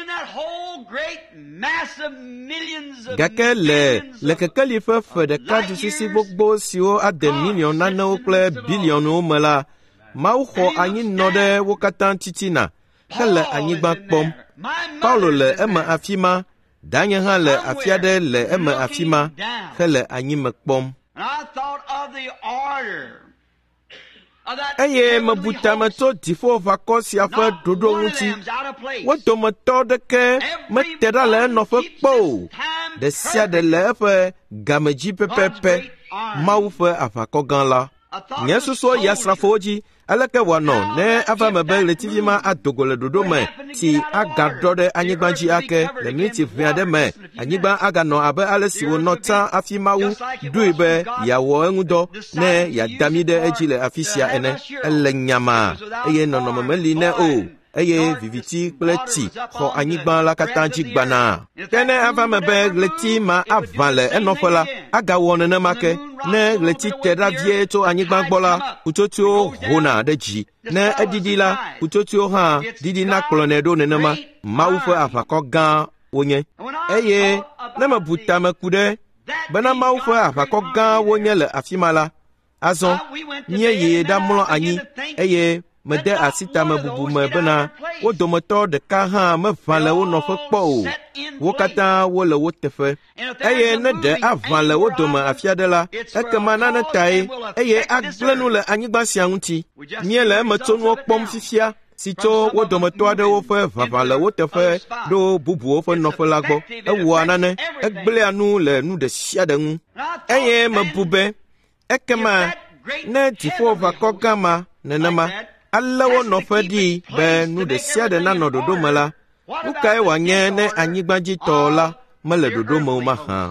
Gake le kekeli ƒe fe ɖeka dzisisi gbogbo siwo ade miliɔn nanewo kple biliɔnwo me la, Mawu xɔ anyi nɔ ɖe wo katã titina hele anyigba kpɔm. Paulo le eme afi ma, Daniel hã le afi aɖe le eme afi ma hele anyime kpɔm. Eye mebu ta me tso dziƒoʋakɔ sia ƒe ɖoɖo ŋuti. Wo dometɔ ɖeke mete ɖa le enɔƒe kpɔ o. Ɖe sia ɖe le eƒe game dzi pɛpɛpɛ. Mawu ƒe aʋakɔ gã la. Nye susuwo yi asrafowo dzi. Aleke wòanɔ ne ava me be ɣletivi ma adogo le ɖoɖo me si agaɖɔ ɖe anyigba dzi ake le miniti ʋɛ aɖe me. Anyigba aganɔ abe ale si wònɔ tsã afi Mawu ɖoe be yeawɔ eŋu dɔ ne yeada mi ɖe edzi le afi sia ene. Ele nyama eye nɔnɔme meli ne o. Eye viviti kple tsi xɔ anyigba la katã dzi gbana. Ke ne ava me be ɣleti ma aʋã le enɔƒe la, agawɔ nenema ke. Ne ɣleti te ɖa vie tso anyigba gbɔ la, kutsotsoewo hona ɖe dzi. Ne edidi la, kutsotsoewo hã didina kplɔnɛ ɖo nenema. Mawu ƒe aʋakɔ gã wonye. Eye ne mebu ta me ku ɖe bena Mawu ƒe aʋakɔ gã wonye le afi ma la, azɔ míeyi ɖamlɔ anyi eye mede asi tame bubu me bena wo dometɔ ɖeka hã meʋã le wo nɔƒe kpɔ o. Wo katã wole wo teƒe. Eye ne ɖe aʋã le wo dome afi aɖe la, ekema nane tae, eye agblẽ nu le anyigba sia ŋuti. Míele emetsonuwo kpɔm fifia, si tso wo dometɔ aɖewo ƒe ʋaʋã le wo teƒe ɖo bubuwo ƒe nɔƒe la gbɔ. Ewɔa nane, egblẽa nu le nu ɖe sia ɖe ŋu. Eye mebu be, ekema ne dziƒoʋakɔ gã ma nenema, alewo nɔƒe ɖi be nu ɖe sia ɖe nanɔ ɖoɖo me la, nu kae wòanye ne anyigbadzitɔ la mele ɖoɖo me o mahã?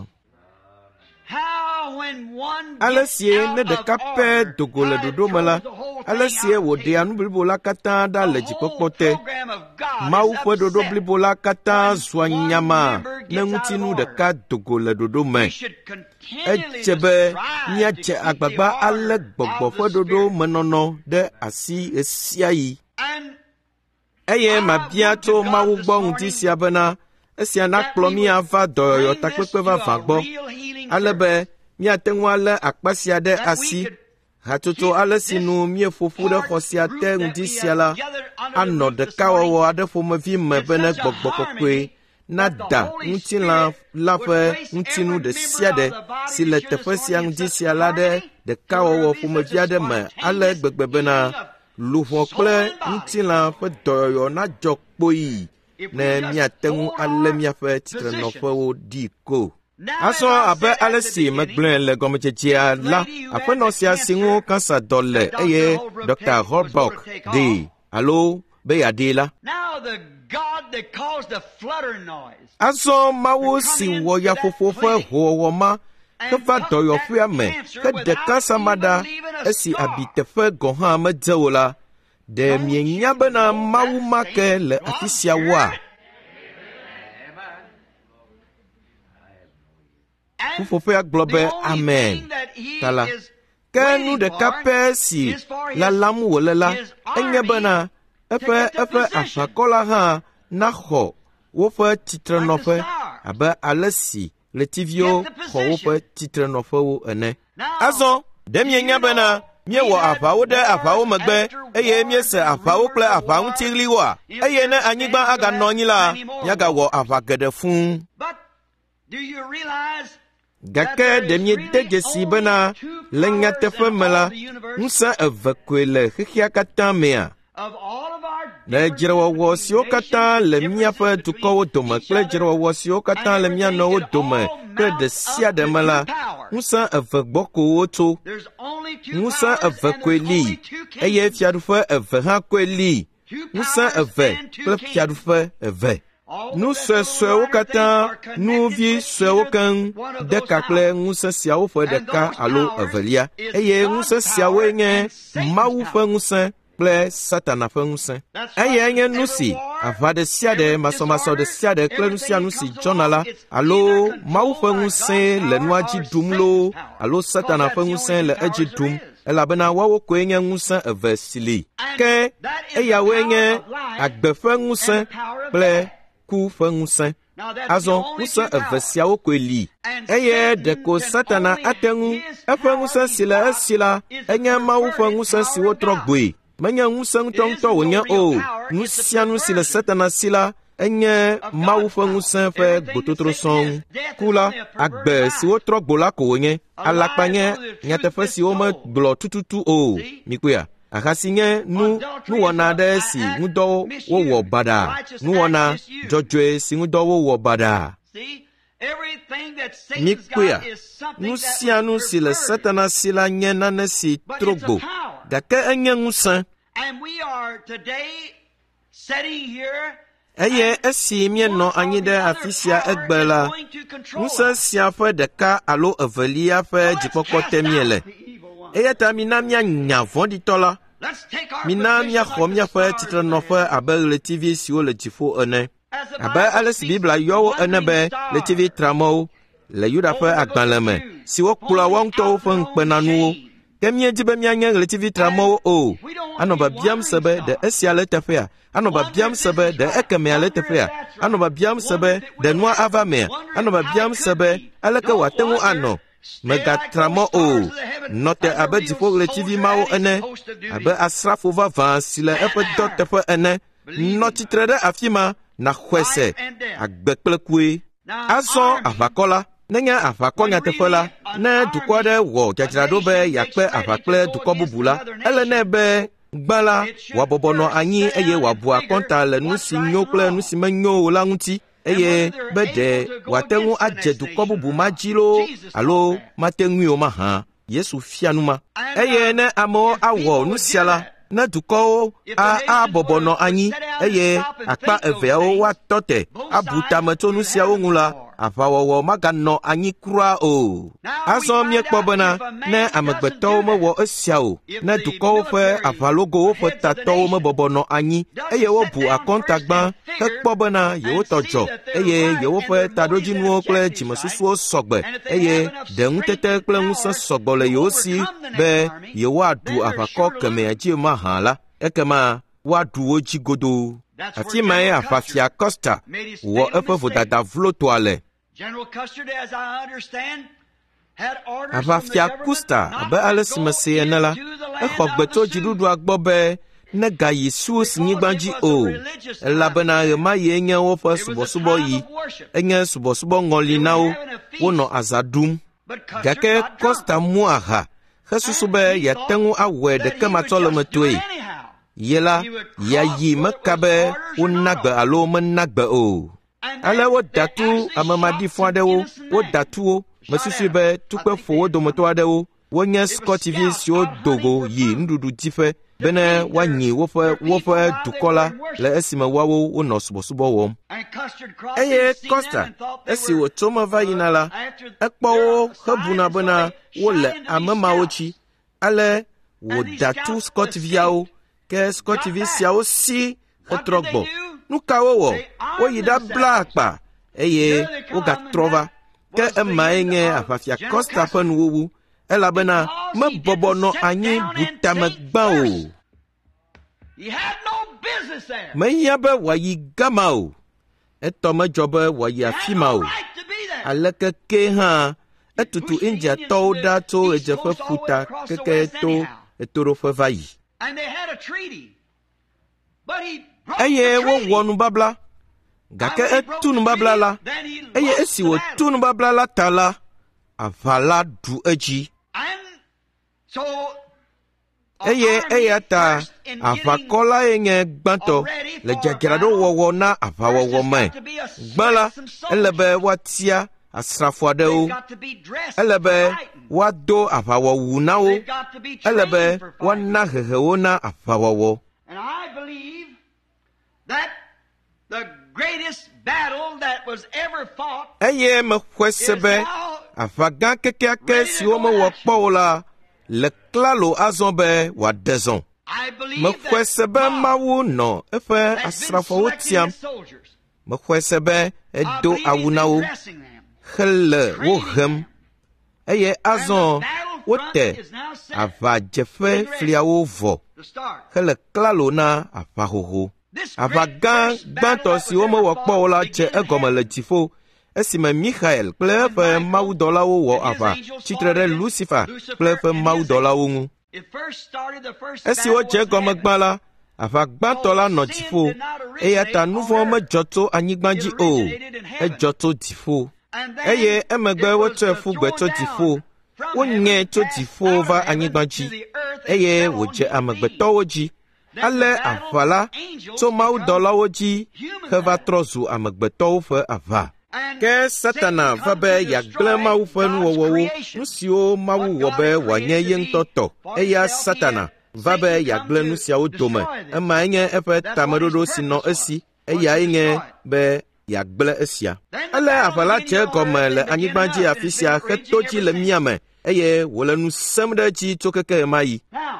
Ale sie ne ɖeka pɛ dogo le ɖoɖo me la, ale sie wòɖea nu blibo la katã ɖa le dzikpɔkpɔ te. Mawu ƒe ɖoɖo blibo la katã zua nyama ne ŋutinu ɖeka dogo le ɖoɖo me. Edze be míadze agbagba alé gbɔgbɔ ƒe ɖoɖo menɔnɔ ɖe asi esia yi. Eye mabia tso Mawu gbɔ ŋuti sia bena esia nakplɔ mí ava dɔyɔyɔ takpekpe vavã gbɔ, ale be míate ŋu alé akpa sia ɖe asi. Hatsotso ale si nu míeƒoƒu ɖe xɔ sia te ŋuti sia la, anɔ ɖekawɔwɔ aɖe ƒomevi me be ne gbɔgbɔ kɔkɔe nada ŋutilã la ƒe ŋutinu ɖe sia ɖe si le teƒe sia ŋuti sia la ɖe ɖekawɔwɔ ƒomevi aɖe me ale gbegbe bena luʋɔ kple ŋutilã ƒe dɔyɔyɔ nadzɔ kpoyi ne míate ŋu alé míaƒe titrenɔƒewo ɖi ko. Azɔ abe ale si megblɔe le gɔmedzedzea la, aƒenɔ sia si ŋu kansa dɔ le eye Dr. Holbrook ɖee alo be yeaɖee la. Azɔ Mawu si wɔ yaƒoƒo ƒe hoowɔwɔ ma heva dɔyɔƒea me ke ɖe kansa ma ɖa esi abiteƒe gɔ̃ hã medze o la, ɖe mienya bena Mawu ma ke le afi sia wɔa? Ƒuƒoƒea gblɔ be amen. Tala. Ke nu ɖeka pɛ si lalam wòle la, enye bena eƒe aʋakɔ la hã naxɔ woƒe titrenɔƒe abe ale si ɣletiviwo xɔ woƒe titrenɔƒewo ene. Azɔ, ɖe mienya bena míewɔ aʋawo ɖe aʋawo megbe, eye míese aʋawo kple aʋaŋutiɣliwoa, eye ne anyigba aganɔ anyi la, míagawɔ aʋa geɖe fũu. Gake ɖe miede dzesi bena le nyateƒe me la, ŋusẽ eve koe le xexea katã mea. Le dzrewɔwɔ siwo katã le míaƒe dukɔwo dome kple dzrewɔwɔ siwo katã le mía nɔwo dome kple ɖe sia ɖe me la, ŋusẽ eve gbɔ ko wotso. Ŋusẽ eve koe li, eye fiaɖuƒe eve hã koe li. Ŋusẽ eve kple fiaɖuƒe eve. Nu suesuewo katã, nu vi suewo keŋ, ɖeka kple ŋusẽ siawo ƒe ɖeka alo evelia. Eye ŋusẽ siawoe nye Mawu ƒe ŋusẽ, kple Satana ƒe ŋusẽ. Eye nye nu si ava ɖe sia ɖe masɔmasɔ ɖe sia ɖe kple nu sia nu si dzɔna la, alo Mawu ƒe ŋusẽ le nua dzi ɖum loo, alo Satana ƒe ŋusẽ le edzi ɖum, elabena woawo koe nye ŋusẽ eve si li. Ke eyawoe nye agbe ƒe ŋusẽ kple ku ƒe ŋusẽ. Azɔ ŋusẽ eve siawo koe li. Eye ɖeko Satana ate ŋu eƒe ŋusẽ si le esi la, enye Mawu ƒe ŋusẽ si wotrɔ gboe. Menye ŋusẽ ŋutɔŋutɔ wònye o. Nu sia nu si le Satana si la, enye Mawu ƒe ŋusẽ ƒe gbototro sɔŋ. Ku la, agbe si wotrɔ gbo la ko wònye. Alakpa nye nyateƒe si womegblɔ tututu o. Mikoe ahasi nye nuwɔna aɖe si ŋudɔ wowɔ baɖa. Nuwɔna dzɔdzɔe si ŋudɔ wowɔ baɖa. Mikoe nu sia nu si le Satana si la nye nane si trogbo, gake enye ŋusẽ. Eye esi mienɔ anyi ɖe afi sia egbe la, ŋusẽ sia ƒe ɖeka alo evelia ƒe dzikpɔkpɔ te miele. Eya ta mina mianya vɔ̃ɖitɔ la. Mina miaxɔ miaƒe tsitrenɔƒe abe ɣletivi siwo le dziƒo ene. Abe ale si Biblia yɔ wo ene be ɣletivi tramɔwo le Yuda ƒe agbalẽ me, siwo kplɔa woawo ŋutɔwo ƒe ŋukpenanuwo. Ke miedzi be mianye ɣletivi tramɔwo o. Anɔ biabiam se be ɖe esia le teƒea. Anɔ biabiam se be ɖe ekemea le teƒea. Anɔ biabiam se be ɖe nua ava mea. Anɔ biabiam se be aleke wòate ŋu anɔ. Megatramɔ o. Nɔte abe dziƒo ɣletivi mawo ene, abe asrafo vavã si le eƒe dɔ teƒe ene. Nɔ tsitre ɖe afi ma naxɔe se agbe kple kue. Azɔ aʋakɔ la, nenye aʋakɔ nyateƒe la, ne dukɔ aɖe wɔ dzadzraɖo be yakpe aʋa kple dukɔ bubu la, ele nɛ be gbã la wòabɔbɔ nɔ anyi eye wòabu akɔnta le nu si nyo kple nu si menyo o la ŋuti, eye be ɖe wòate ŋu adze dukɔ bubu ma dzi loo alo mate ŋui o mahã. Yesu fia nu ma. Eye ne amewo awɔ nu sia la, ne dukɔwo abɔbɔ nɔ anyi eye akpa eveawo woatɔ te abu tame tso nu siawo ŋu la, aʋawɔwɔ maganɔ anyi kura o. Azɔ miekpɔ bena ne amegbetɔwo mewɔ esia o, ne dukɔwo ƒe aʋalogowo ƒe tatɔwo mebɔbɔ nɔ anyi eye wobu akɔntagbã hekpɔ bena yewotɔ dzɔ eye yewoƒe taɖodzinuwo kple dzimesusuwo sɔgbe eye ɖe ŋutete kple ŋusẽ sɔgbɔ le yewo si be yewoaɖu aʋakɔ kemea dzi mahã la, ekema woaɖu wo dzi godoo. Afi mae aʋafia Costa wɔ eƒe vodada vlotoa le. Aʋafia Costa, abe ale si mese ene la, exɔ gbe tso dziɖuɖua gbɔ be negayi Suez nyigba dzi o, elabena ɣe ma ɣie nye woƒe subɔsubɔ yi, enye subɔsubɔ ŋɔli na wo, wonɔ aza ɖum. Gake Costa mu aha, hesusu be yeate ŋu awɔe ɖeke matsɔ le metoe. Ye la, yayi meka be wonagbe alo menagbe o. Ale woda tu amemaɖifɔ aɖewo, woda tu wo, mesusui be tukpeƒo wo dometɔ aɖewo, wonye Scottivi siwo dogo yi nuɖuɖu dziƒe, bene woanyi woƒe dukɔ la le esime woawo wonɔ subɔsubɔ wɔm. Eye Costa, esi wòtso me va yina la, ekpɔ wo hebuna bena wole ame mawo dzi, ale wòda tu Scottiviawo, ke Scottivi siawo si hetrɔ gbɔ. Nu ka wowɔ? Woyi ɖabla akpa, eye wogatrɔ va. Ke emae nye aʋafia Costa ƒe nuwuwu, elabena mebɔbɔ nɔ anyi butame gbã o. Mehiã be wòayi gama o. Etɔ medzɔ be wòayi afi ma o. Aleke ke hã, etutu Indiatɔwo ɖa tso ɣedzeƒe ƒuta keke to etoɖoƒe va yi. Eye wowɔ nubabla, gake etu nubabla la, eye esi wòtu nubabla la ta la, aʋa la ɖu edzi. Eye eya ta aʋakɔ lae nye gbãtɔ le dzadzraɖo wɔwɔ na aʋawɔwɔ me. Gbã la, ele be woatia asrafo aɖewo, ele be woado aʋawɔwu na wo, ele be woana hehewo na aʋawɔwɔ. Eye mexɔe se be aʋagã kekeake siwo mewɔ kpɔ o la le klalo azɔ be wòaɖe zɔ. mekwesebe mawu no efe asrafowo tiam mekwesebe edo awunawo hele wo hem eye azon wote ava jefe fliawo vo hele klalo na avahoho avagan gbanto si wo mo wokpo la che egome le jifo esime Michael kple eƒe mawudɔlawo wɔ ava tsitre ɖe Lucifer kple eƒe mawudɔlawo ŋu. Esi wodze egɔme gbã la, ava gbãtɔ la nɔ dziƒo, eya ta nu vɔ̃ medzɔ tso anyigba dzi o, edzɔ tso dziƒo. Eye emegbe wotsɔe fu gbe tso dziƒo, wonyɛ tso dziƒo va anyigba dzi, eye wòdze amegbetɔwo dzi. Ale ava la tso mawudɔlawo dzi heva trɔ zu amegbetɔwo ƒe ava. Ke Satana va be yagblẽ Mawu ƒe nuwɔwɔwo, nu siwo Mawu wɔ be wòanye ye ŋutɔ tɔ, eya Satana va be yagblẽ nu siawo dome. Emae nye eƒe tameɖoɖo si nɔ esi, eyae nye be yagblẽ esia. Ale aʋa la dze egɔme le anyigba dzi afi sia heto dzi le mía me, eye wòle nu sem ɖe dzi tso keke ema yi.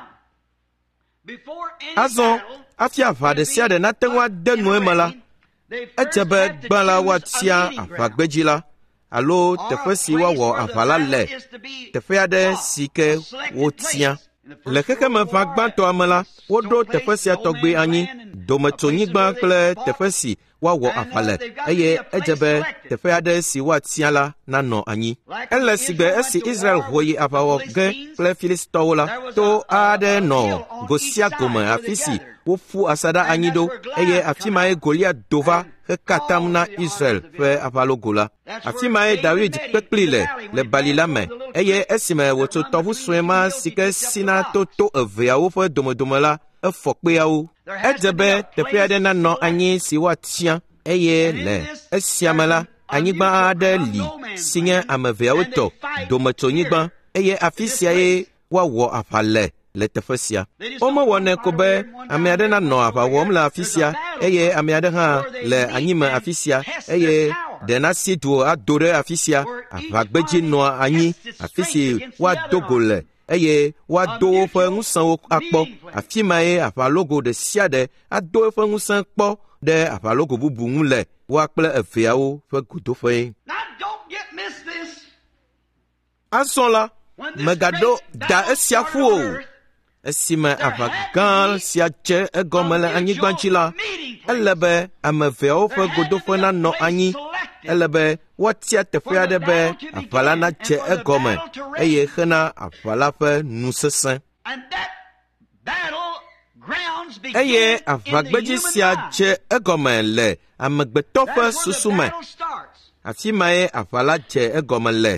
Azɔ, hafi aʋa ɖe sia ɖe nate ŋu ade nu eme la, edze be gbã la woatia aʋagbedzi la, alo teƒe si woawɔ aʋa la le, teƒe aɖe si ke wotia. Le xexeme ʋã gbãtɔa me la, woɖo teƒe sia tɔgbi anyi, dometonyigba kple teƒe si woawɔ aʋa le, eye edze be teƒe aɖe si woatia la nanɔ anyi. Ele sigbe esi Israel ho yi aʋawɔ ge kple Filistɔwo la, to aɖe nɔ go sia gome afi si woƒu asaɖa anyi ɖo, eye afi mae Goliat do va heka atam na Israel ƒe aʋalogo la. Afi mae David kpekpli le bali la me, eye esime wòtso tɔʋu sue ma si ke sina to eveawo ƒe domedome la, efɔ kpeawo. Edze be teƒe aɖe nanɔ anyi si woatia, eye le esia me la, anyigba aɖe li si nye ame eveawo tɔ, dometonyigba, eye afi siae woawɔ aʋa le teƒe sia. Womewɔnɛ ko be ame aɖe nanɔ aʋa wɔm le afi sia, eye ame aɖe hã le anyime afi sia, eye ɖe nasi du ado ɖe afi sia, aʋagbedzi nɔa anyi afi si woado go le, eye woado woƒe ŋusẽwo akpɔ. Afi mae aʋalogo ɖe sia ɖe ado eƒe ŋusẽ kpɔ ɖe aʋalogo bubu ŋu le woa kple eveawo ƒe godoƒe. Azɔ la, megaɖo da esia ƒu o. Esime aʋa gã sia dze egɔme le anyigba dzi la, ele be ame eveawo ƒe godoƒe nanɔ anyi. Ele be woatia teƒe aɖe be aʋa la nadze egɔme, eye hena aʋa la ƒe nusesẽ. Eye aʋagbedzi sia dze egɔme le amegbetɔ ƒe susu me. Afi mae aʋa la dze egɔme le.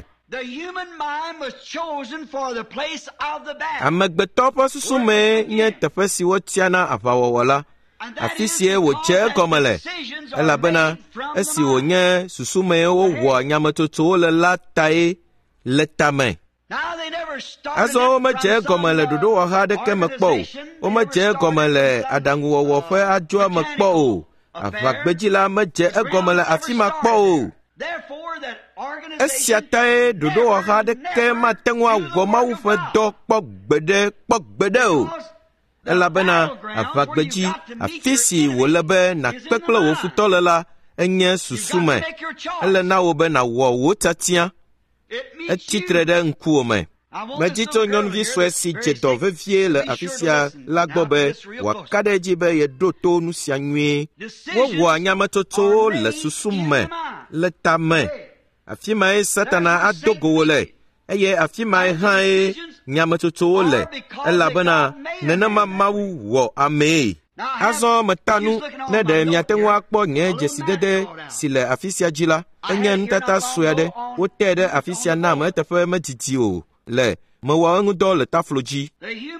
Amegbetɔ ƒe susu me nye teƒe si wotia na aʋawɔwɔ la, afi sie wòdze egɔme le, elabena esi wònye susu me wowɔ nyametotsowo le la tae le tame. Azɔ womedze egɔme le ɖoɖowɔha aɖeke me kpɔ o, womedze egɔme le aɖaŋuwɔwɔ ƒe adzɔa me kpɔ o, aʋagbedzi la medze egɔme le afi ma kpɔ o. Esia tae ɖoɖowɔha aɖeke mate ŋu awɔ Mawu ƒe dɔ kpɔ gbeɖe o, elabena aʋagbedzi afi si wòle be nakpe kple wò futɔ le la, enye susu me. Ele na wo be nawɔ wò tiatia. Etsitre ɖe ŋkuwòme. Medzi tso nyɔnuvi sue si dze dɔ vevie le afi sia la gbɔ be wòaka ɖe edzi be yeɖo to nu sia nyuie. Wowɔa nyametotsowo le susu me, le tame. Afi mae Satana ado go wo le, eye afi mae hãe nyametotsowo le, elabena nenema Mawu wɔ amee. Azɔ meta nu ne ɖe miate ŋu akpɔ nye dzesidede si le afi sia dzi la, enye nutata sue aɖe, wotɛ ɖe afi sia nam eteƒe medidi o, le mewɔ eŋu dɔ le taflo dzi.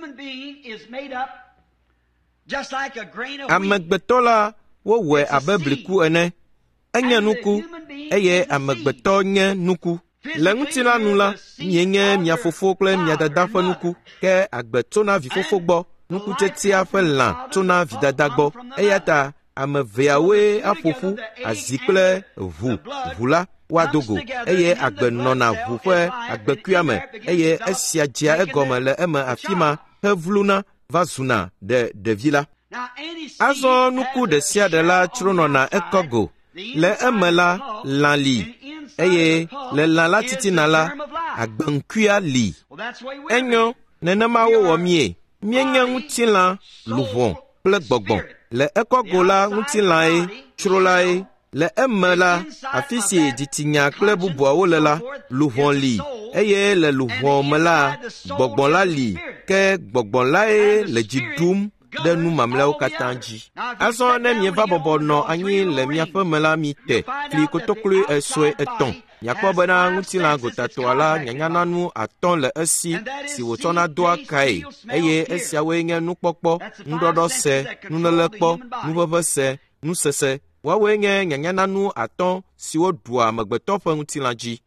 Amegbetɔ la wowɔe abe bliku ene, enye nuku, eye amegbetɔ nye nuku. Le ŋutilã nu la, mienye mia fofo kple mia dada ƒe nuku, ke agbe tsona vi fofo gbɔ, nukutsetia ƒe lã tsona vi dada gbɔ, eya ta ame veawoe aƒoƒu azi kple ʋu la woado go, eye agbe nɔna ʋu ƒe agbekuia me, eye esia dzea egɔme le eme afi ma hevluna, va zuna de ɖevi la. Azɔ nuku ɖe sia ɖe la tsronɔna ekɔgo. Le eme la, lã li, eye le lã la titina la, agbeŋkuia li. Enyo, nenema wowɔ mie. Mienye ŋutilã, luʋɔ kple gbɔgbɔ. Le ekɔgo la ŋutilãe, tsrolae. Le eme la, afi si dzitinya kple bubuawo le la, luʋɔ li. Eye le luʋɔ me la, gbɔgbɔ la li. Ke gbɔgbɔ lae le dzi ɖum ɖe nu mamlɛawo katã dzi. Azɔ ne mieva bɔbɔ nɔ anyi le miaƒe me la, mi te fli kotoklui esue etɔ̃. Miakpɔ bena ŋutilã gotatoa la nyanyana nu atɔ̃ le esi si wòtsɔna doa kae, eye esiawoe nye nukpɔkpɔ, nuɖɔɖɔ se, nunelekpɔ, nuʋeʋẽ se, nusese. Woawoe nye nyanyana nu atɔ̃ siwo ɖua amegbetɔ ƒe ŋutilã dzi.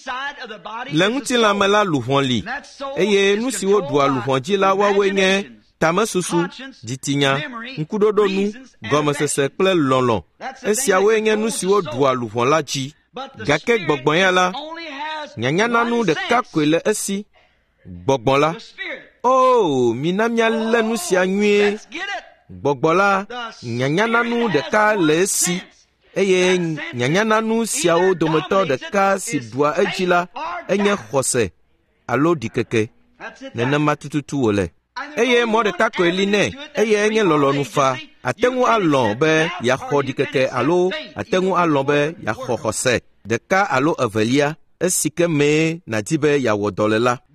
Le ŋutilã me la, luʋɔ li, eye nu siwo ɖua luʋɔ dzi la woawoe nye tamesusu, dzitinya, ŋkuɖoɖonu, gɔmesese kple lɔlɔ̃. Esiawoe nye nu siwo ɖua luʋɔ la dzi. Gake gbɔgbɔ ya la, nyanyana nu ɖeka koe le esi, gbɔgbɔ la. O, mina míalé nu sia nyuie. Gbɔgbɔ la, nyanyana nu ɖeka le esi, eye nyanyana nu siawo dometɔ ɖeka si ɖua edzi la, enye xɔse alo ɖikeke. Nenema tututu wòle. Eye mɔ ɖeka koe li nɛ, eye enye lɔlɔ̃nufa. Ate ŋu alɔ̃ be yaxɔ ɖikeke alo ate ŋu alɔ̃ be yaxɔ xɔse ɖeka alo evelia, esi ke mee nadi be yawɔ dɔ le la.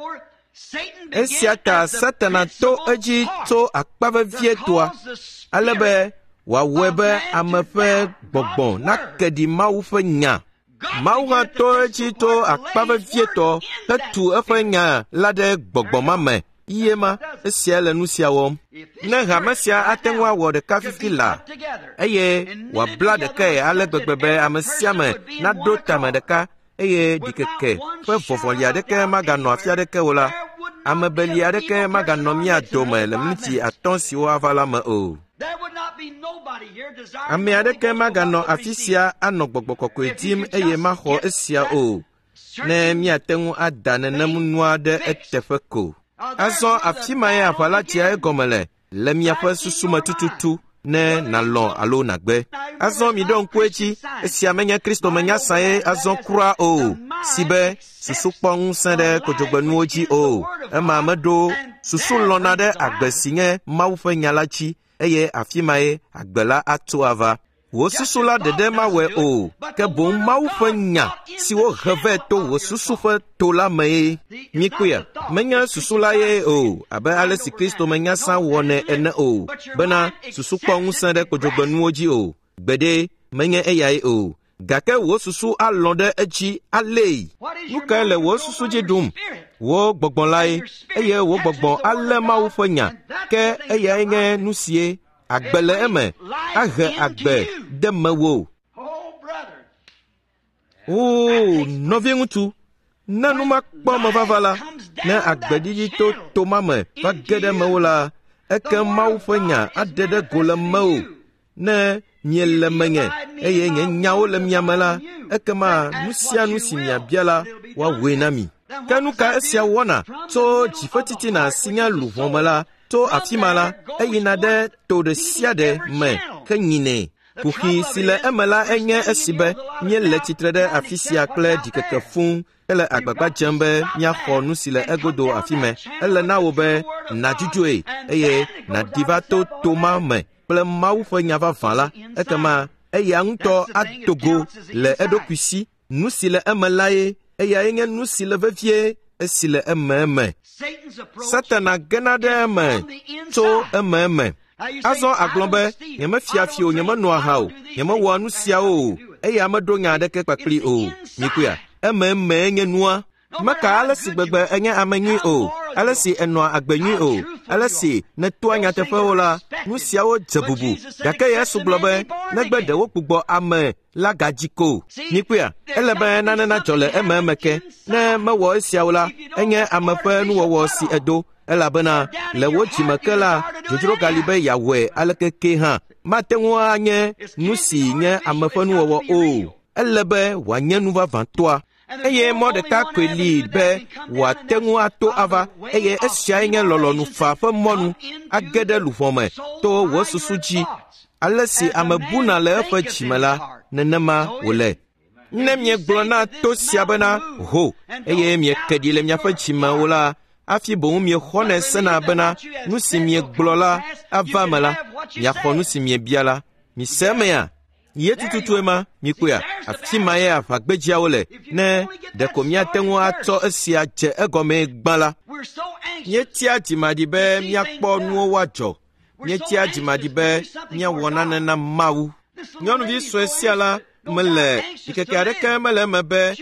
Esia ta Satana to edzi tso akpa vevie toa, ale be wòawɔe be ame ƒe gbɔgbɔ nake ɖi Mawu ƒe nya. Mawu hã to edzi to akpa vevietɔ hetu eƒe nya la ɖe gbɔgbɔ ma me. Iye ma, esia le nu sia wɔm. Ne hame sia ate ŋu awɔ ɖeka fifi la, eye wòabla ɖekae ale gbegbe be ame sia me naɖo tame ɖeka, eye ɖikeke ƒe vɔvɔli aɖeke maganɔ afi aɖeke o la, ame beli aɖeke maganɔ mía dome le miniti atɔ̃ siwo ava la me o. Ame aɖeke maganɔ afi sia anɔ gbɔgbɔ kɔkɔe dim eye maxɔ esia o, ne míate ŋu ada nenem nua ɖe eteƒe ko. Azɔ afi ma ye aʋala tia egɔme le miaƒe susume tututu ne nalɔ̃ alo nagbe. Azɔ mi ɖo ŋku edzi, esia menye Kristo menya sae azɔ kura o, si be susu kpɔ ŋusẽ ɖe kodzogbenuwo dzi o. Ema meɖo susu lɔna ɖe agbe si nye Mawu ƒe nya la dzi, eye afi ma ye agbe la ato ava. Wò susu la ɖeɖe mawɔe o, ke boŋ Mawu ƒe nya siwo he vɛ to wò susu ƒe to la mee. Mikuya, menye susu la ye o, abe ale si Kristo menya sa wɔnɛ ene o, bena susu kpɔ ŋusẽ ɖe kodzogbenuwo dzi o. Gbede, menye eyae o. Gake wò susu alɔ̃ ɖe edzi alée. Nu kae le wò susu dzi ɖum? Wò gbɔgbɔ lae, eye wò gbɔgbɔ alé Mawu ƒe nya, ke eyae nye nu sie agbe le eme, ahe agbe de mewo. O, nɔvi ŋutsu, ne nu makpɔ me vava la, ne agbeɖiɖi to toma me va ge ɖe mewo la, eke Mawu ƒe nya aɖe ɖe go le mewo. Ne miele menye, eye nye nyawo le mia me la, ekema nu sia nu si miabia la, woawoe na mi. Ke nu ka esia wɔna tso dziƒetitina si nye luʋɔ me la, to afi ma la, eyina ɖe to ɖe sia ɖe me henyinɛ. Ƒuxi si le eme la enye esi be míele tsitre ɖe afi sia kple ɖikeke fũu hele agbagba dzem be míaxɔ nu si le egodo afi me. Ele na wò be nàdzudzɔe, eye nàɖi va to toma me kple Mawu ƒe nya vavã la, ekema eya ŋutɔ adogo le eɖokui si. Nu si le eme lae, eyae nye nu si le vevie esi le eme. Satana gena ɖe eme tso eme. Azɔ agblɔ be nyemefia fi o, nyemenɔa ha o, nyemewɔa nu siawo o, eye meɖo nya aɖeke kpakpli o. Mikuya, eme nye nua. Meka ale si gbegbe enye ame nyui o, ale si enɔa agbe nyui o, ale si netoa nyateƒewo la, nu siawo dze bubu. Gake Yesu gblɔ be negbe ɖe wokpɔgbɔ ame la gadzi ko. Mikuya, ele be nane nadzɔ le eme ke, ne mewɔ esiawo la, enye ame ƒe nuwɔwɔ si edo. Elabena le wo dzime ke la, dzodzro gali be yawɔe aleke ke hã, mate ŋu anye nu si nye ame ƒe nuwɔwɔ o. Ele be wòanye nu vavãtɔa. eye mo de ka kweli be wa tengu ato ava eye esia nye lolonu fa fa monu agede lufome to wo susuji alesi amabuna le fa chimala nenema wole nemye glona to siabana ho eye mye kedile mya fa chima wala afi bon mye khone sena bana nusimye glola avamala ya khonu simye biala mi semeya yetututuema mikuya afimaye afagbejia wole ne de komia tenwo ato esia je egome gbala yetia timadibe miakpo nuo wajo yetia timadibe mia wonane na mawu nyonu vi so esiala mele ikekare kemele mebe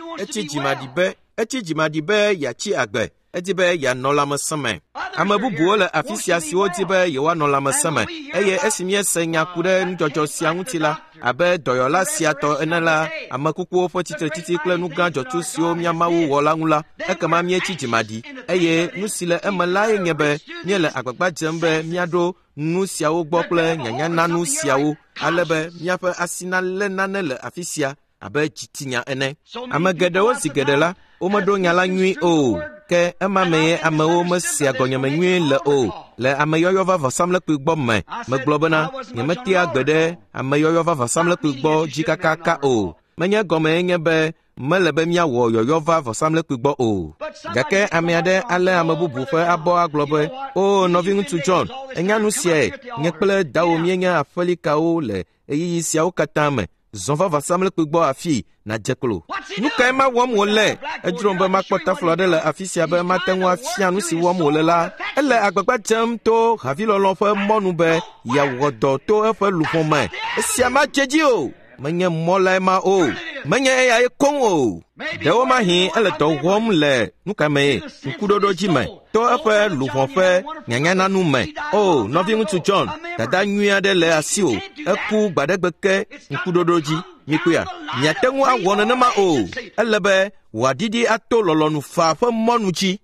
echi jimadibe ya chi agbe etibe ya nola masame amabubu le afisia si otibe ye wa nola masame eye esimie senya kude njojo sianutila abe doyola siato enala amakuku fo tititi kle nuga jotu sio miamawu wola ngula ekama mie chijimadi eye nusile emala nyebe nyele agbagba jembe miado nusiawo gbokle nyanya nanu siawo alebe miafe asina le nanele afisia abe jitinya ene amagedewo sigedela omodo nyala nwi o ke emameye amewo mesia gonyeme nwi le o le ameyoyo va vasamle kugbo me globena nyemeti agbede ameyoyo va vasamle kugbo jikakaka o menye gome nyebe melebe miawo yoyo va vasamle kugbo o gake amiade ale amebubu fe abo aglobe o novintu John enyanu sie nyekple dawo mienya afelika o le eyi sia o katame zonva vasamle kugbo afi na jeklo nuka ema wom wole ejrombe makpota flode le afisia be matenwa afia nu si wom wole la ele agbagba jam to havilolo fe monu be ya wodo to efe lufome esia ma jeji o menye mola ma o menye ya ekon o dewo ma hin ele to wom le nuka me nkudodo jime to efe lufonfe nyanya nanu me o nothing to John dada nwia de le asio eku gbadegbeke nkudodo ji mikuya nyatengu awona na ma o elebe wadidi ato lolonu fa fa monuchi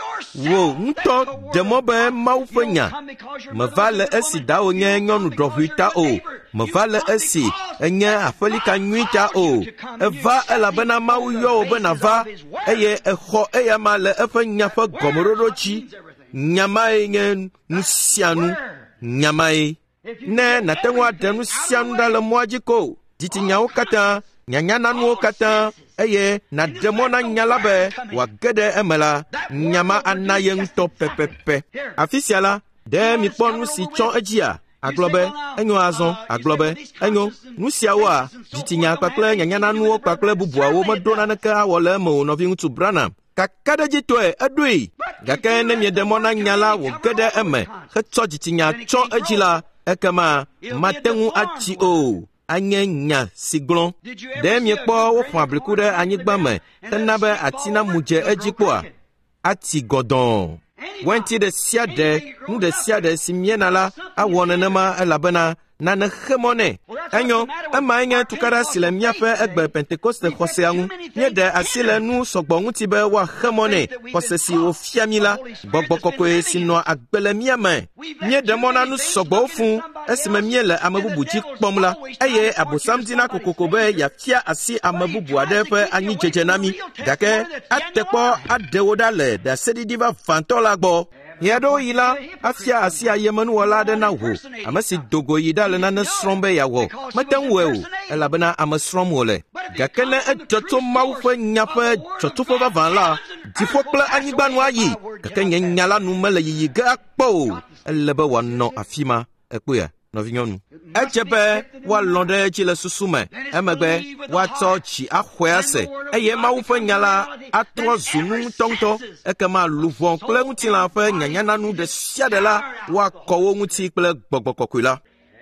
wo nto demobe maufenya mavale esi da onye nyonu dohuita o mavale esi enye afelika nwita o eva elabena mau yo benava eye eho eye male efenya fa gomororochi nyamae nyen nusianu nyamae ne natengu adenu sianu dale mwajiko diti nyawo kata nyanya nanu kata eye na demona nyalabe wa gede emela nyama anayen to pepepe afisiala de mi ponu si chon ejia aglobe enyo azon aglobe enyo nusiawa diti nya pakle nyanya nanu pakle bubuwa wo modona naka wole mo no vintu brana kakade jitoe adui gake ne mi demona nyala wo gede eme khetso diti nya chon ejila ekama matengu achi o anyenya siglon dem yekpo wo fun ablikude anyigba me tenabe atina muje ejikpo ati godon wenti de siade nu de siade simienala awonenema elabena na ne khemone enyo amanya tukara sile miafe egbe pentecoste khoseangu nye de asile nu sogbongu tibe wa khemone posesi ofiamila gbogbokoko sino agbele miame nye de mona nu sogbo fun esime miele amabubuji kpomla eye abosamdina kokokobe ya fia asi amabubu adefe anyi jejenami gake atekpo adewodale da sedidiva fantola gbo yado yila afia asi ayemanu wala de na wo amasi dogo yidale na ne strombe yawo matenwe elabena amasrom wole gakene ejoto mawfe nyafe jotufo bavanla difokle anyigbanu ayi gakenye nyala nu mele yiga kpo elebe wanno afima ekpoya no vinyonu ejebe wa londe chile susume emegbe wa tochi ahwease eye mawfe nyala atro zunu tonto ekema luvon kle mutila fe nyanya nu de siadela wa kowo muti kle gbogbokokula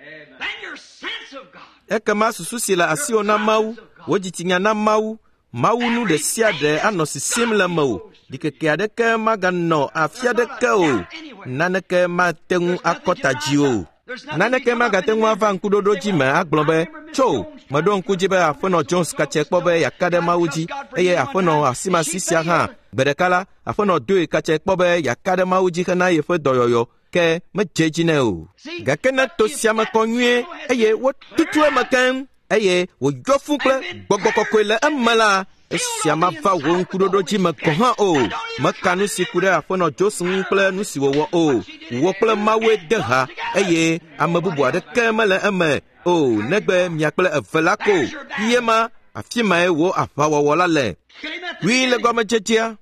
ekema sususila asiona mau wojitinya na mau nu de siade anosi simle mau dikeke adeke magano afiadeke o naneke matengu akotajio naneke magatengu ava nkudodo jime aglobe cho madon kujibe afono Jones kache kpobe yakade mauji eye afono asima sisia ha bedekala afono do kache kpobe yakade mauji kana yefe doyoyo ke mejejine o gakena to siama konwie eye wo tutue makan eye wo jofukle gbogbokokole amala esia ma va wo ŋkuɖoɖo dzi me kɔ hã o meka nu si ku ɖe aƒenɔ Jose ŋu kple nu si wòwɔ o wò kple Mawue de ha eye ame bubu aɖeke mele eme o negbe mia kple eve la ko ye ma afi mae wo aʋawɔwɔ la le wi le gɔmedzedzea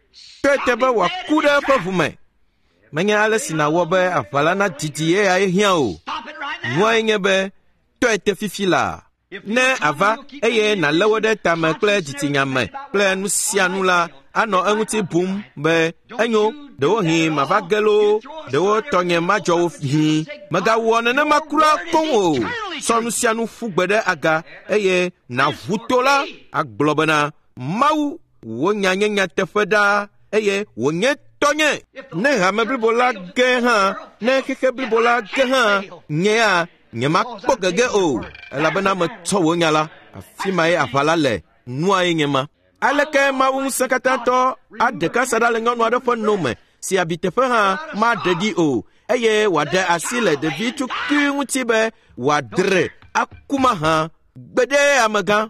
tɔete be wòaku ɖe eƒe ʋu me menye ale si nawɔ be aʋa la nadidi eyae hiã o nua nye be tɔete fifi la ne ava eye nalé wo ɖe tame kple dzitsinyame kple nu sia nu la anɔ eŋuti bum be enyo ɖewo hĩ mava ge loo ɖewo tɔnye madzɔ wo hĩ megawɔ nenema kura koŋ o sɔ nu sia nu ƒu gbe ɖe aga eye nàʋu to la agblɔ bena Mawu wonya nye nyateƒe ɖaa eye wònye tɔnye ne hame blibo la ge hã ne xexe blibo la ge hã nyea nyemakpɔ gege o elabena metsɔ wò nya la afi mae aʋa la le nuae nye ma aleke Mawu Ŋusẽkatãtɔ aɖe kasaɖa le nyɔnu aɖe ƒe no me si abiteƒe hã maɖe ɖi o eye wòaɖe asi le ɖevi tukui ŋuti be wòadre akuma hã gbede amegã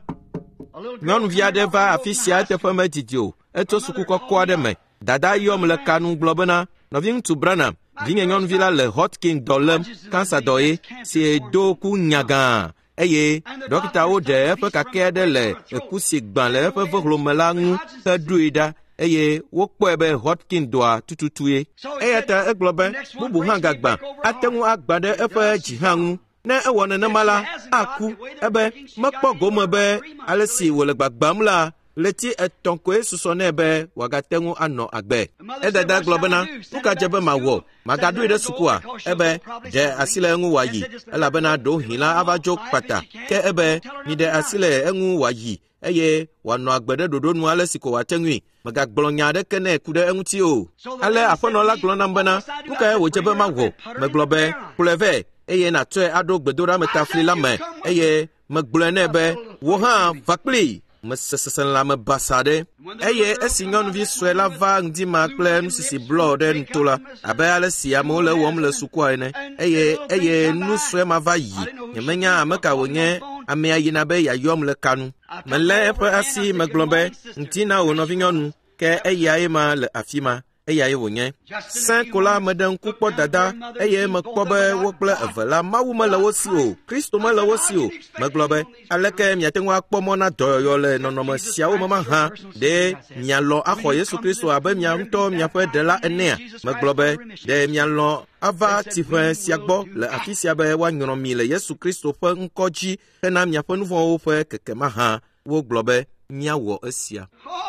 nyɔnuvi aɖe va afi sia eteƒe medidi o etso suku kɔkɔ aɖe me dada yɔm le kanu gblɔ bena nɔvi ŋutsu Branham vinye nyɔnuvi la le Hodgkin dɔ lém kansa dɔ ye si do ku nyagã eye dɔkitawo ɖe eƒe kake aɖe le eku si gbã le eƒe vehlome la ŋu heɖoe ɖa eye wokpɔe be Hodgkin dɔa tututue eya ta egblɔ be bubu hã gagbã ate ŋu agbã ɖe eƒe dzi hã ŋu ne ewɔ nenema la aku ebe mekpɔ gome be ale si wòle gbagbãm la leti 3 koe susɔ nɛ be wòagate ŋu anɔ agbe edada gblɔ bena nu ka dze be mawɔ magaɖoe ɖe sukua ebe ɖe asi le eŋu wòayi elabena ɖo hĩ la ava dzo kpata ke ebe miɖe asi le eŋu wòayi eye wòanɔ agbe ɖe ɖoɖo nu ale si ko wòate ŋui megagblɔ nya aɖeke nɛ ku ɖe eŋuti o ale aƒenɔ la gblɔ nam bena nu kae wòdze be mawɔ megblɔ be kplɔe vɛ eye nàtsɔe aɖo gbedoɖametafli la me eye megblɔe nɛ be wò hã va kplii mesesese lãme basa ɖe eye esi nyɔnuvi sue la va ŋdima kple nusisi blɔ ɖe nuto la abe ale si amewo le wɔm le sukua ene eye nu sue ma va yi nyemenya ame ka wònye amea yina be yayɔm le kanu melé eƒe asi megblɔ be ŋti na wò nɔvinyɔnu ke eyae ma le afi ma eyae wònye sẽ ko la meɖe ŋku kpɔ dada eye mekpɔ be wo kple eve la Mawu mele wo si o Kristo mele wo si o megblɔ be aleke miate ŋu akpɔ mɔ na dɔyɔyɔ le nɔnɔme siawo me hã ɖe mialɔ axɔ Yesu Kristo abe mia ŋutɔ miaƒe ɖela enea megblɔ be ɖe mialɔ ava tiƒe sia gbɔ le afi sia be woanyrɔ mi le Yesu Kristo ƒe ŋkɔ dzi hena miaƒe nu vɔ̃wo ƒe kekema hã wogblɔ be miawɔ esia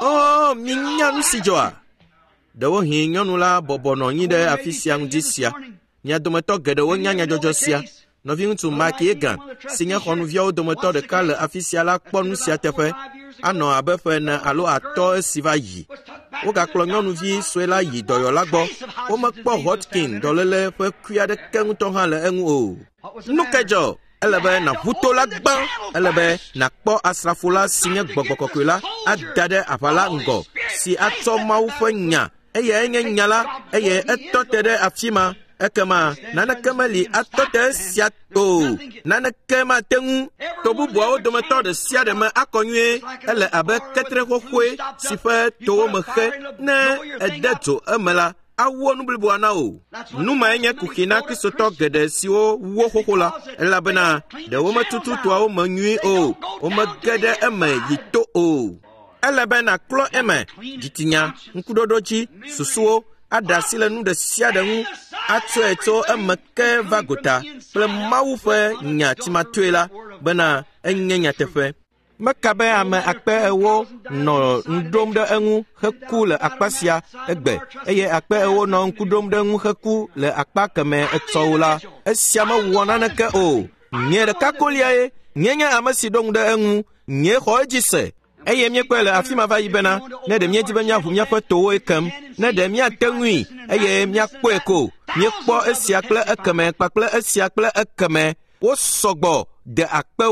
o minya nu si dzɔa ɖewo hĩ nyɔnu la bɔbɔ nɔ anyi ɖe afi sia ŋdi sia mia dometɔ geɖewo nya nyadzɔdzɔ sia nɔvi ŋutsu Mark Egan si nye xɔnuviawo dometɔ ɖeka le afi sia la kpɔ nu sia teƒe anɔ abe ƒe 4 alo 5 esi va yi wogakplɔ nyɔnuvi sue la yi dɔyɔla gbɔ womekpɔ Hodgkin dɔléle ƒe kui aɖeke ŋutɔ hã le eŋu o nu kedzɔ ele be nàʋu to la gbã ele be nàkpɔ asrafo la si nye gbɔgbɔ kɔkɔe la ada ɖe aʋa la ŋgɔ si atsɔ Mawu ƒe nya eye enye nya la eye etɔ te ɖe afi ma ekema naneke meli atɔ te esia o naneke mate ŋu to bubuawo dometɔ ɖe sia ɖe me akɔ nyuie ele abe ketre xoxoe si ƒe towo me xe ne ede dzo eme la awɔ nu bliboa na o numae nye kuxi na kristotɔ geɖe siwo wo xoxo la elabena ɖewo metutu toawo me nyuie o womege ɖe eme yi to o ele be nàklɔ eme dzitsinya ŋkuɖoɖo dzi susuwo aɖe asi le nu ɖe sia ɖe ŋu atsɔe tso eme ke va gota kple Mawu ƒe nya timatoe la bena enye nyateƒe meka be ame 10,000 nɔ ŋuɖom ɖe eŋu heku le akpa sia egbe eye 10,000 nɔ ŋku ɖom ɖe eŋu heku le akpa keme etsɔwo la esia mewɔ naneke o nye ɖeka koliae nye ame si ɖo ŋu ɖe eŋu nye xɔ edzi se eye míekpɔe le afi ma va yi bena ne ɖe míedi be míaʋu míaƒe towoe kem ne ɖe míate ŋui eye míakpɔe ko míekpɔ esia kple ekeme kpakple esia kple ekeme wosɔgbɔ de 10,000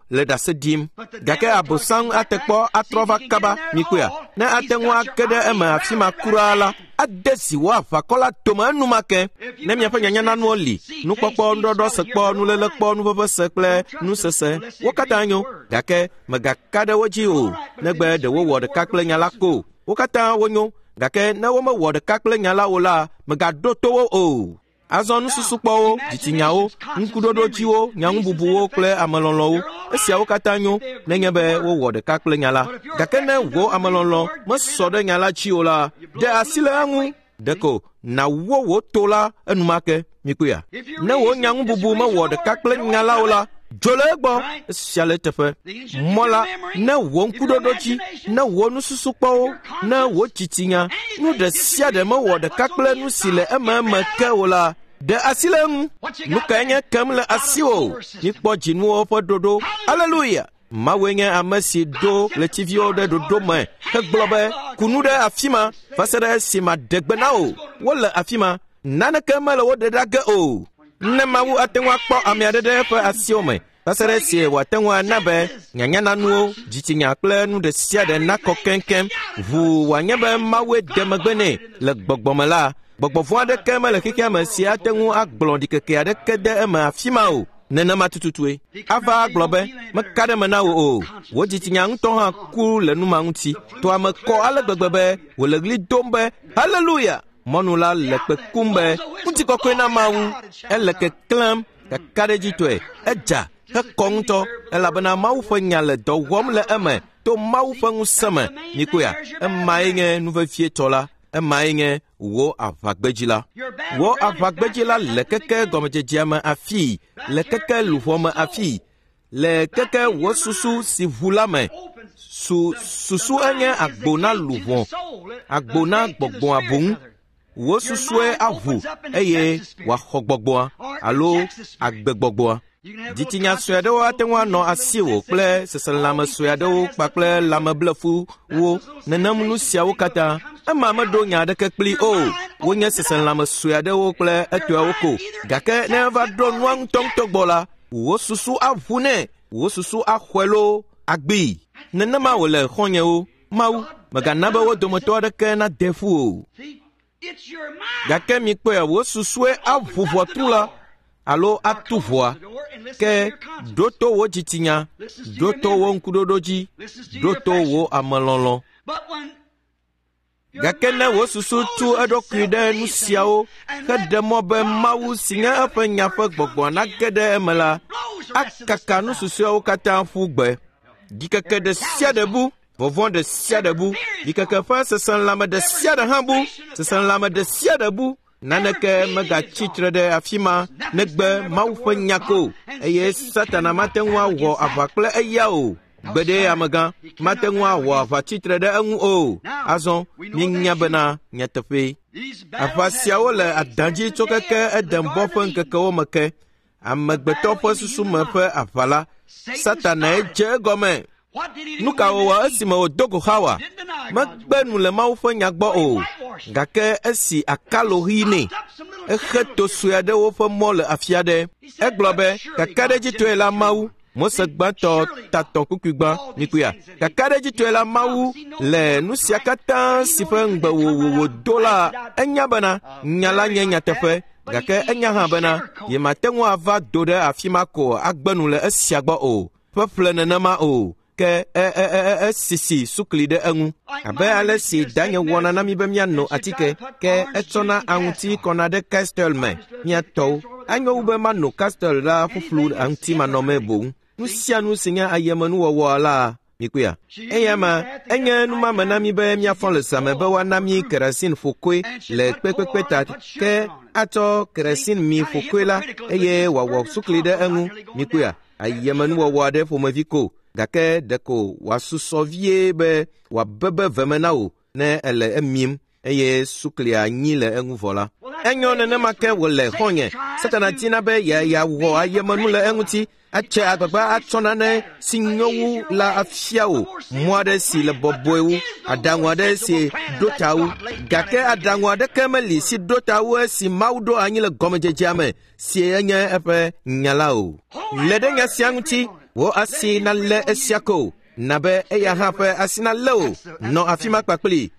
le dase dim gake abosang atekpo atrova kaba mikuya ne atenwa kede eme afima kurala adesi wa fakola toma numake ne miafa nyanya nanu oli nukpokpo ndodo sekpo nulelekpo nuveve sekple nusese wokatanyo gake megakade woji o negbe de wo wode kakple nyala ko wokata wonyo gake ne wo me wode kakple nyala ola megadoto wo o azɔ nususukpɔwo dzitinyawo ŋkuɖoɖodziwo nyaŋububuwo kple amelɔlɔwo esiawo katã nyo nenye be wowɔ ɖeka kple nya la gake ne wo amelɔlɔ mesɔ ɖe nya la dzi o la de asi le eŋu deko nàwɔ wò to la enumake mikuya ne wò nyaŋububu mewɔ ɖeka kple nya la o la dzo le egbɔ esia le teƒe mɔ la ne wò ŋkuɖoɖodzi ne wò nususukpɔwo ne wò tsitinya nu ɖe sia ɖe mewɔ ɖeka kple nu si le eme ke o la de asi le ŋu nu kae nye kem le asiwo mikpɔ dzinuwo ƒe ɖoɖo aleluya Mawoe nye ame si do ɣletiviwo ɖe ɖoɖo me hegblɔ be kunu ɖe afi ma va se ɖe esi maɖe gbe na wo wole afi ma naneke mele wo ɖe ɖage o ne Mawu ate ŋu akpɔ ame aɖe ɖe eƒe asiwo me va se ɖe esi wòate ŋu ana be nyanyananuwo dzitsinya kple nu ɖe sia ɖe nakɔ keŋkeŋ ʋu wòanye be Mawue de megbe nɛ le gbɔgbɔme la gbɔgbɔ vɔ̃ aɖeke mele xexea me si ate ŋu agblɔ ɖikeke aɖeke de eme afi ma o nenema tututue ava agblɔ be meka ɖe me na wo o wò dzitsinya ŋutɔ hã ku le numa ŋuti toa me kɔ ale gbegbe be wòle ɣli dom be haleluya mɔnu la le kpekum be ŋutikɔkɔe na Mawu ele keklẽm kakaɖedzitɔe edza hekɔ ŋutɔ elabena Mawu ƒe nya le dɔ wɔm le eme to Mawu ƒe ŋusẽ me mikoya emae nye nuvevietɔ la emae nye wo aʋagbedzi la wo aʋagbedzi la le keke gɔmedzedzea me afii le keke luʋɔ me afii le keke wo susu si ʋu la me susu enye agbo na luʋɔ agbo na gbɔgbɔa boŋ wo susue aʋu eye wòaxɔ gbɔgbɔa alo agbegbɔgbɔa dzitsinya sue aɖewo ate ŋu anɔ asiwo kple seselãme sue aɖewo kpakple lãmeblefuwo nenem nu siawo katã ema meɖo nya aɖeke kpli o wonye seselãme sue aɖewo kple etɔewo ko gake ne eva ɖo nua ŋutɔŋutɔ gbɔ la wo susu aʋu nɛ wo susu axɔe loo agbee nenema wòle xɔnyewo Mawu megana be wo dometɔ aɖeke nade fu o gake mikpɔe wo susue aʋu ʋɔtru la alo atu ʋɔa ke ɖo to wo dzitsinya ɖo to wo ŋkuɖoɖo dzi ɖo to wo amelɔlɔ gake ne wo susu tu eɖokui ɖe nu siawo heɖe mɔ be Mawu si nye eƒe nya ƒe gbɔgbɔ nage ɖe eme la akaka nu susuawo katã ƒu gbe dzikeke ɖe sia ɖe bu vɔvɔ̃ ɖe sia ɖe bu dzikeke ƒe seselãme ɖe sia ɖe hã bu seselãme ɖe sia ɖe bu naneke megatsitre ɖe afi ma negbe Mawu ƒe nya ko eye Satana mate ŋu awɔ aʋa kple eya o gbeɖe amegã mate ŋu awɔ aʋatsitre ɖe eŋu o azɔ mienya bena nyateƒe aʋa siawo le adãdzi tso keke edembɔ ƒe ŋkekewo me ke amegbetɔ ƒe susu me ƒe aʋa la Satanae dze egɔme nu ka wòwɔ esime wòdo go Hawa megbe nu le Mawu ƒe nya gbɔ o gake esi akalo ɣi nɛ exe to sue aɖewo ƒe mɔ le afi aɖe egblɔ be kakaɖedzitɔe la Mawu Mose gbãtɔ tatɔ kukui gbã mikuya kakaɖedzitɔe la Mawu le nu sia katã si ƒe ŋgbe wòdo la enya bena nya la nye nyateƒe gake enya hã bena yemate ŋu ava do ɖe afi ma ko agbe nu le esia gbɔ o ƒeƒle nenema o ke sisi sukli ɖe eŋu abe ale si danye wɔna na mi be miano atike ke etsɔna aŋuti kɔna ɖe kastel me miatɔwo anyo wu be mano kastel la ƒuƒlu aŋuti manɔme boŋ nu sia nu si nye ayemenuwɔwɔ la mikuya eyama enye numame na mi be miafɔ le zame be woana mi kerosin fokoe le kpekpekpe ta ke atsɔ kerosin mi fokoe la eye wòawɔ sukli ɖe eŋu mikuya ayemenuwɔwɔ aɖe ƒomevi ko gake ɖeko wòasusɔ vie be wòabebe veme na wò ne ele emim eye suklia nyi le enguvola enyo ne make wole honye satana tina be ya wo ayemanu le enguti ache agbagba atona ne sinyowu la afiawo moade si le boboewu adangwade si dotawu gake adangwade kemeli si dotawu si maudo anyi le gomejejame si enye epe nyalao lede nya sianguti wo asi na le esiako nabe eya hape asina leo no afima kpakpli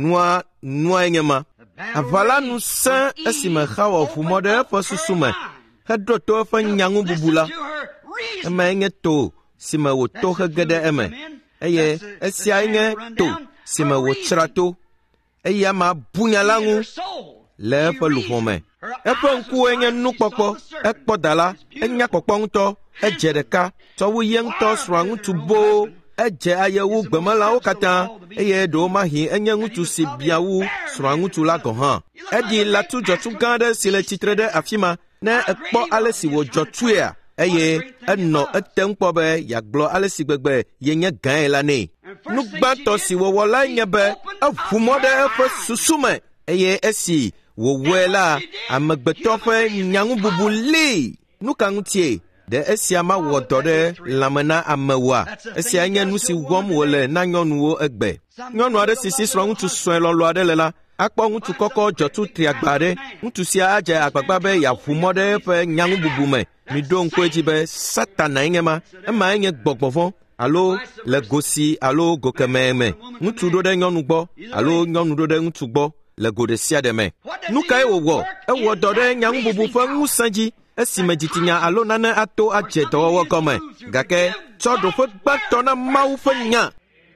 noa enyema avala nu san esime khawo fumode posusume hedoto fa nyangu bubula ema enye to sime wo to hegede eme eye esia enye to sime wo trato eya ma bunyalangu le fa lufome efa nku enye nu popo ekpodala enya popo nto ejedeka to wo yento srangu tubo eje ayewu gbemalawo kata eye do mahi enye ngutu sibiawu srangutu la gohan edi latu jotu gande sile titrede afima na ekpo alesi wo jotua eye enno etenkpo be yaglo alesi gbegbe yenye gan la ne nugbato si wo wola nyebe afumode efe susume eye esi wo wela amegbeto fe nyangu bubuli nukangutie de esiama wodode lamena amewa esia nya nusi wom wole na nyonuwo egbe nyonu ade sisi sro ntu soen lolo ade lela akpo ntu koko jotu triagbare ntu sia aje agbagba be ya fumode fe nyangu bubume mi don kweji be satana ingema ema enye gbogbofon alo le gosi alo gokememe ntu do de nyonu gbo alo nyonu do de ntu gbo le gode sia de me nuka ewo ewo dode nyangu bubu fe ngusanji esime jitinya alo nane ato aje towo kome gake chodo fo gbato na mau fanya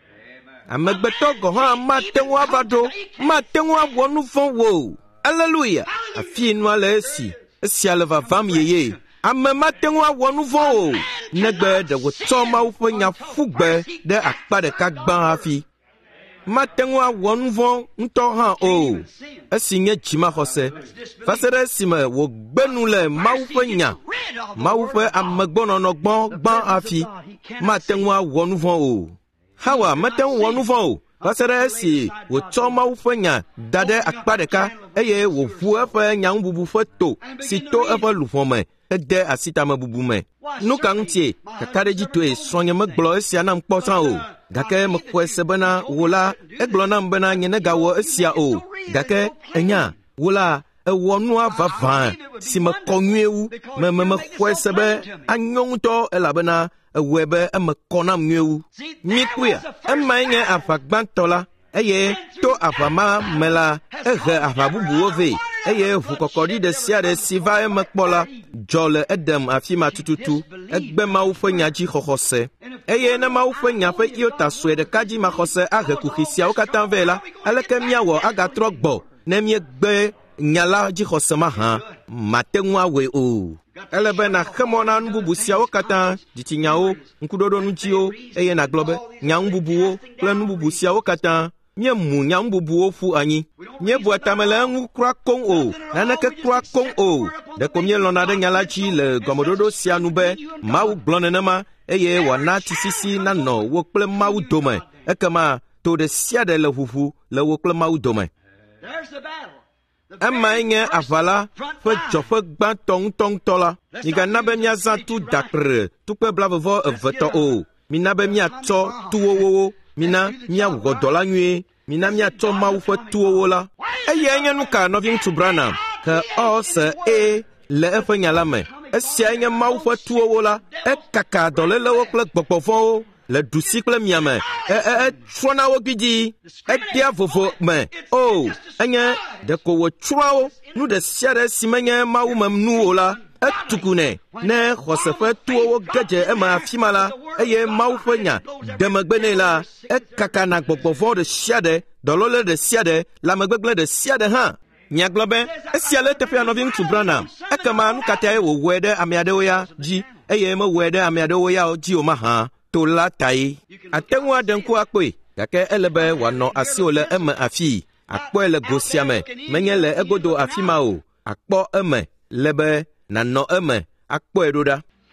amegbeto go ha matenwo abado matenwo awonu fon wo hallelujah afi nu ale esi aleva vam yeye ame matenwo awonu fon wo negbe de wo to mau fanya fugbe de akpa de kagban afi matenwa wonvon nto ha o esinye chima hose fasere sime wo gbenu le mawfenya mawfe amegbono no gbon afi matenwa wonvon o hawa maten wonvon o fasere si wo cho mawfenya dade akpadeka eye wo fu efe nyang bubu foto sito efe lufome ede asita mabubu me nukantie kakareji to e sonye meglo esia na mkposan o gake mkwese bana wola eglo na mbana nyene gawo esia o gake enya wola ewonu avavan si makonwewu me kwese be anyonto elabana ewebe emekona mwewu mikuya emanye afagbantola eye to afama mela ehe afabubu ove eye fukokori de siade siva emekpola jole edem afima tututu egbe maufenya ji khokhose eye na maufenya fe iota swede kaji makhose agekukhisia okatanvela aleke miawo agatrogbo ne miegbe nyala ji khosema ha matenwa we o elebe na khemona nbubusia okatan jitinyao nkudodo nujio eye na globe nyambubuo kle nbubusia okatan nye mu nyambubuo fu anyi nye buatamele ngu kra kong o naneke kra kong o de komye lonade nyala chi le gomododo sianube mau glonenema eye wana tisisi na no wo kple mau dome ekema to de siade le hufu le wo kple mau dome ema nye avala fe jofe gba tong tola niga nabe mia za tu dakre tu pe blavovo eveto o minabe mia to tuwowo mina mia wodola nwie mina mia to ma wo tuwowo la eye nya nuka no vin tu brana ka o se le efanya la me esia nya ma wo tuwowo la ekaka dole le wo kle gbogbo le dusi kle miame trona wo gidi dia vovo me o anya de ko wo trao nu de siare simenya ma wo mamnu ola etukune ne khosefe tuwo gaje ema afimala eye ma wo fanya demagbene la ekaka na gbogbo de siade dolole de siade la megbegle de siade ha nyaglobe esiale tefe anovin tu brana ekama nu katae wo wede amiade oya ji eye mo wede amiade oya ji o ma ha to la tai atenwa denku akwe gake elebe wano asiole eme afi akpo ele gosiame menyele egodo afima o akpo eme lebe na no eme akpo edoda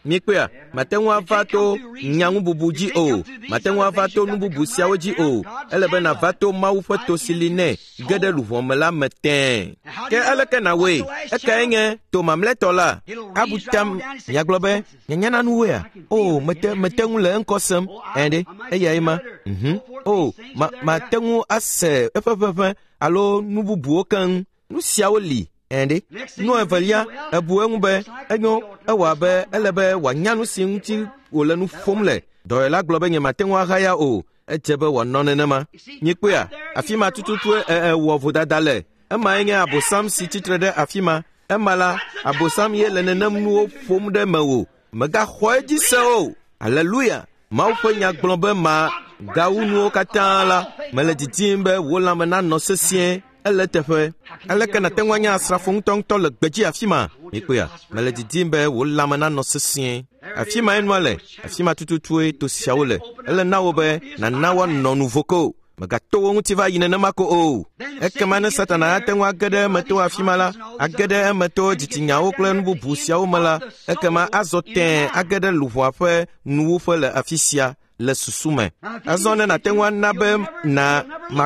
Mikpea, matengwa vato nyangu bubuji o, matengwa vato nububu siawoji o, elebena vato mau fato siline, gede luvomela meten. Ke eleke na we, eke enge, to mamletola, abutam, nyaglobe, nyanyana nuwea, o, metengu le enkosem, ende, ima, o, matengu ase, efefefe, alo nububu okan, nu siawoli, ende, nu evelia, ebuengube, enyo, ewabe, elebe, wanyanu sinti, ole nu fomle, doyela globe nye matengu agaya o, ejebe wanonenema. Nyikpea, afima tututue wovodadale, ema enge abosam si titrede afima, emala, abosam ye lenenem nuo fomde mewo, mega khoeji se o, Hallelujah. Maufe nyaglombe ma gawu nuo katala meleditimbe wola mena no sesien eletefe eleke na tengwanya asrafo tongto le gbeji afima mikoya meleditimbe wola mena no sesien afima enwale afima tututue to siawole ele nawobe na nawa no nuvoko magato ngutiva yinene mako o ekemane satana atengwa gede meto afima la agede meto jitinya oklen bubu siawo mala ekema azoten agede luvoafe nuwo le afisia le susume azone na tengwa nabe na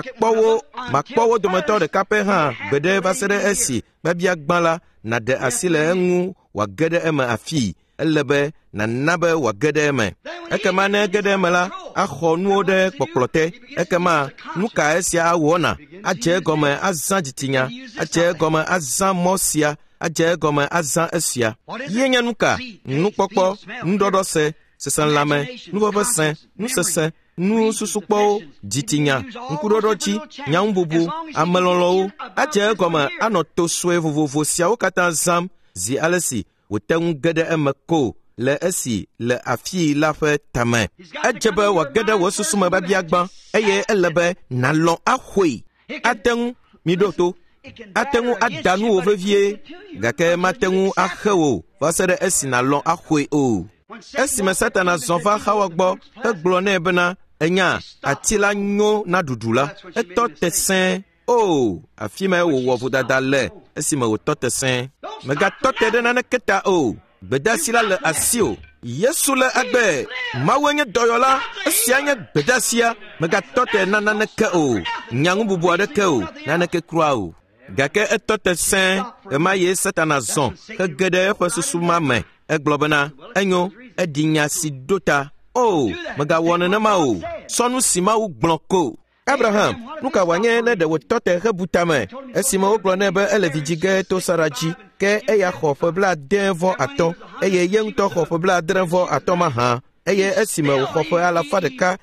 makpowo dometo de kape ha bede vasere esi babia gbala na de asile engu wa gede ema afi elebe na nabe wa gede eme ekema na gede emela akho nuo de kpoklote ekema nuka esia awona aje gome azan jitinya aje gome azan mosia aje gome azan esia yenya nuka nukpokpo ndodose sesanlame nubobesen nusesen nu susukpo jitinya nkudodochi nyambubu amelolo aje gome anoto swe vovovo sia okata zam zi alesi wotengu gede emeko le esi le afi la fe tame ejebe wa gede wo susuma babiagba eye elebe na lon ahwe atengu midoto atengu adanu ovevie gake matengu ahewo vasere esi na lon ahwe o esi me satana zonva hawagbo eglone bena enya atila nyo na dudula eto tesen o afime wo wovodada le esi me wo totesen mega totede na neketa o bedasila le asio yesu le agbe mawenye doyola esianye bedasia mega tote nana ke o nyangu bubu ade ke o nana ke krua o gake etote sen ema ye satana zon ke gede fe susuma me eglobena enyo edinya sidota o mega wonene ma o sonu sima u glonko Abraham nuka wanye ne de wotote hebutame esima oglone be elevijige to saraji ke eya khofe bla denvo aton eye yento khofe bla denvo atoma ha eye esima wo khofe ala fadeka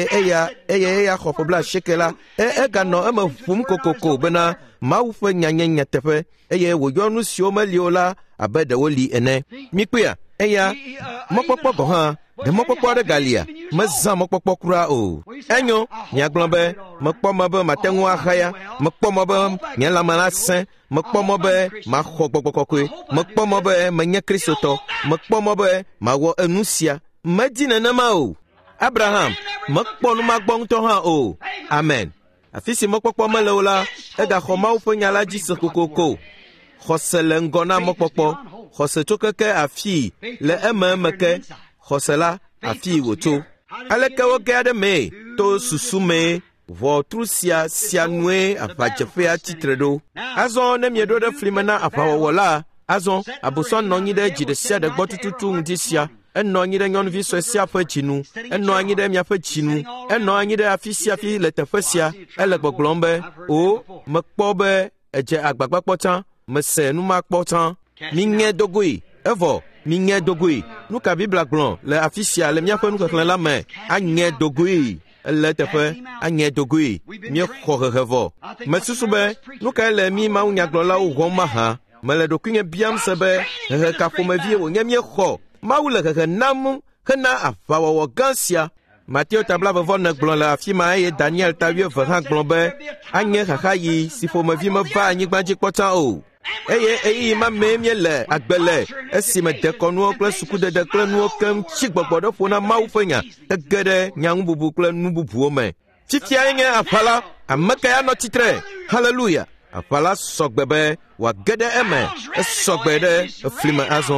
eye khofe bla shekela gano ema fum kokoko bena mawufe nyanyenya tefe eye wo yonu siomeliola abede woli ene mikpia eya mokpokpo go ha de mokpokpo de galia mazam mokpokpo kura o enyo nyaglombe mokpo mabe matengu ahaya mokpo mabe nyala malasen mokpo mabe ma khogbokokwe mokpo mabe manya kristoto mokpo mabe mawo enusia madina nama o Abraham mokpo no magbon to ha o amen afisi mokpokpo meleola ega khoma ufo nyala jise kokoko khosele ngona mokpokpo khose chokeke afi le ememeke khosela afi woto aleke woke ade me to susume votrusia sianwe avajefea titredo azon ne miedo de flimena apawola azon abuson nonyi de jide sia de gbotututu ndisia enno anyi de nyonvi so sia fa chinu enno anyi de mia fa chinu enno anyi de afisia fi le tefasia ele gboglombe o mekpobe eje agbagbakpotan mese nu makpotan minge dogui evo minge dogui nuka bibla glon le afisia le mia fa nu keklen la me anye dogui le tefe anye dogui mi khorevo mesusube nuka le mi ma unya glola o goma ha mele dokunye biam sebe he ka fomavie o nyamie kho maule ke nam kana afawo gansia Matthew tabla bevon glon la afima e Daniel tavie verhan glombe anye khayi sifomavie ma va anyi gbaji kpota o eye ma memie le agbele esime de konuo kle suku de kle nuo kem chigbogbodo fona maufenya egede nyang bubu kle nububu me titia enge afala amaka ya no titre hallelujah afala sogbebe wa gede eme sogbede flima azon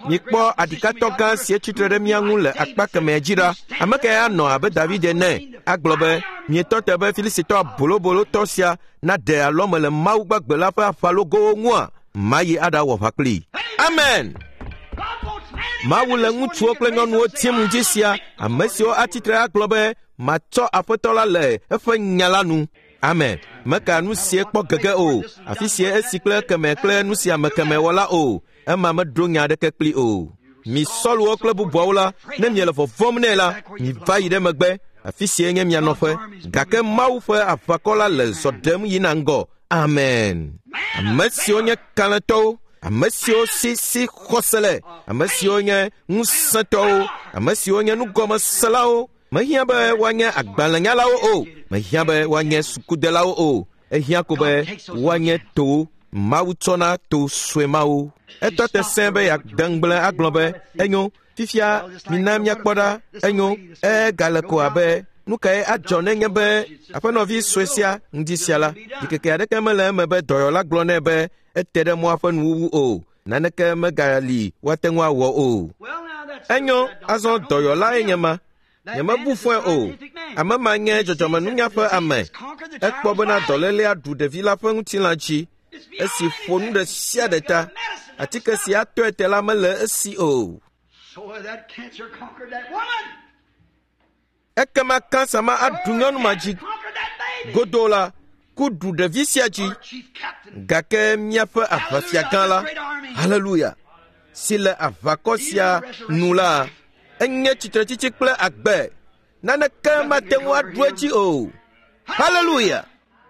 mikpo adikato gã sie tsitre ɖe mia ŋu le akpa kemɛ dzi ɖa. Ame ke anɔ abe David ene agblɔ be mietɔ te be Filistitɔ bolobolotɔ sia naɖe alɔme le Mawu gbagbe la ƒe aƒalogowo ŋua, mayi aɖawɔ aʋa kplii. Amen. Mawu le ŋutsuwo kple nyɔnuwo tim ŋdi sia, ame siwo atsitre agblɔ be matsɔ Aƒetɔ la le eƒe nya la nu. Amen. Meka nu sie kpɔ gege o, afi sie esi kple kemɛ kple nu sia me kemɛ wɔla o, ema meɖo nya aɖeke kpli o. Mi sɔluwo kple bubuawo la, ne miele vɔvɔm nɛ la, mi va yi ɖe megbe, afi sie nye mia nɔƒe, gake Mawu ƒe aʋakɔ la le zɔ ɖem yina ŋgɔ. Amen. Ame siwo nye kalẽtɔwo, ame siwo si xɔse le, ame siwo nye ŋusẽtɔwo, ame siwo nye nugɔmeselawo, mehiã be woanye agbalẽnyalawo o, mehiã be woanye sukudelawo o, ehiã ko be woanye to Mawu tsɔna to sue mawo. Etɔ te sẽ be yeade ŋgble agblɔ be enyo, fifia mina miakpɔ ɖa, enyo, egale ko abe nu kae adzɔ nenye be aƒenɔvi sue sia ŋdi sia la, ɖikeke aɖeke mele eme be dɔyɔla gblɔ nɛ be ete ɖe mɔa ƒe nuwuwu o, naneke megali woate ŋu awɔ o. Enyo, azɔ dɔyɔlae nye ma. Nyemebu fɔe o, ame ma nye dzɔdzɔmenunya ƒe ame. Ekpɔ bena dɔlélia ɖu ɖevi la ƒe ŋutilã dzi, esi ƒo nu ɖe sia ɖe ta, atike si atɔe te la mele esi o. Ekema kansa ma aɖu nyɔnu ma dzi godoo la, ku ɖu ɖevi sia dzi, gake míaƒe aʋafia gã la, haleluya, si le aʋakɔ sia nu la, enye tsitretsitsi kple agbe, naneke mate ŋu aɖu edzi o. Haleluya.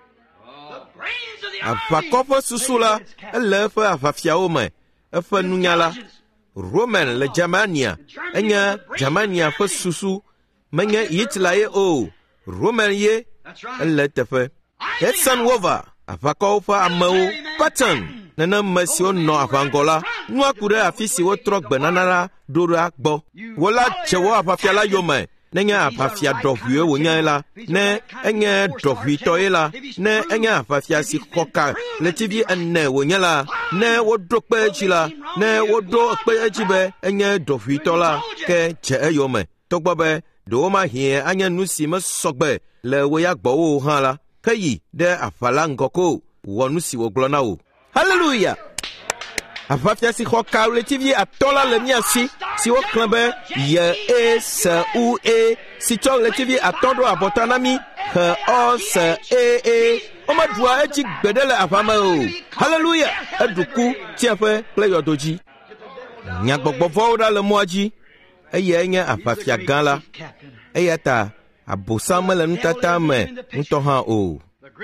Aʋakɔ ƒe susu la, ele eƒe aʋafiawo me, eƒe nunyala. Roman le Germania, enye Germania ƒe susu, menye Hitler ye o, Roman ye, ele teƒe. Eisenhower, aʋakɔwo ƒe amewo, Patton, neneme siwo nɔ aʋangɔ la, nua ku ɖe afi si wotrɔ gbenana la ɖo ɖa gbɔ. Wola dze wɔ aʋafia la yome, nenye aʋafia ɖɔʋuiwo wònyae la, ne enye ɖɔʋuitɔ ye la, ne enye aʋafia si xɔ ka ɣletivi 4 wònye la, ne woɖo kpe edzi la, ne woɖo kpe edzi be enye ɖɔʋuitɔ la, ke dze eyome, togbɔ be ɖewo mahie anye nu si mesɔgbe le wo ya gbɔwo hã la, ke yi ɖe aʋa la ŋgɔ ko wɔ nu si wògblɔ na wo. Haleluya. Aʋafia si xɔ ka ɣletivi 5 la le mia si woklẽ be YESUE, si tsɔ ɣletivi 5 ɖo abɔta na mi, HOSEE, womeɖua edzi gbeɖe le aʋa me o. Haleluya. Eɖu ku tsiaƒe kple yɔdo dzi. Nyagbɔgbɔvɔwo ɖa le mɔa dzi, eye nye aʋafia gã la, eya ta abosam mele nutata me ŋutɔ hã o.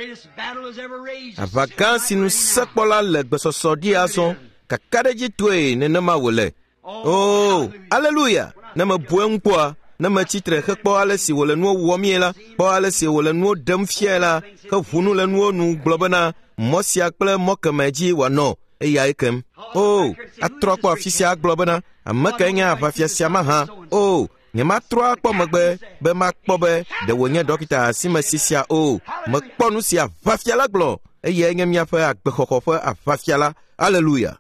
Aʋa gã si nu sekpɔla le gbesɔsɔ ɖi azɔ, kaka ɖe dzi toe nenema wòle. Oh, aleluya. Ne mebu eŋu kpɔa, ne metsitre hekpɔ ale si wòle nuwo wɔmie la, kpɔ ale si wòle nuwo ɖem fiae la, heʋunu le nuwo nu gblɔ bena mɔ sia kple mɔ kemɛ dzi wòanɔ, eyae kem. Oh, atrɔ kpɔ afi sia agblɔ bena ame kae nye aʋafia sia mahã. Oh, nyematrɔ akpɔ megbe be makpɔ be ɖe wònye dɔkita asimesi sia o. Mekpɔ nu si aʋafia la gblɔ, eye nye miaƒe agbexɔxɔ ƒe aʋafia la. Aleluya.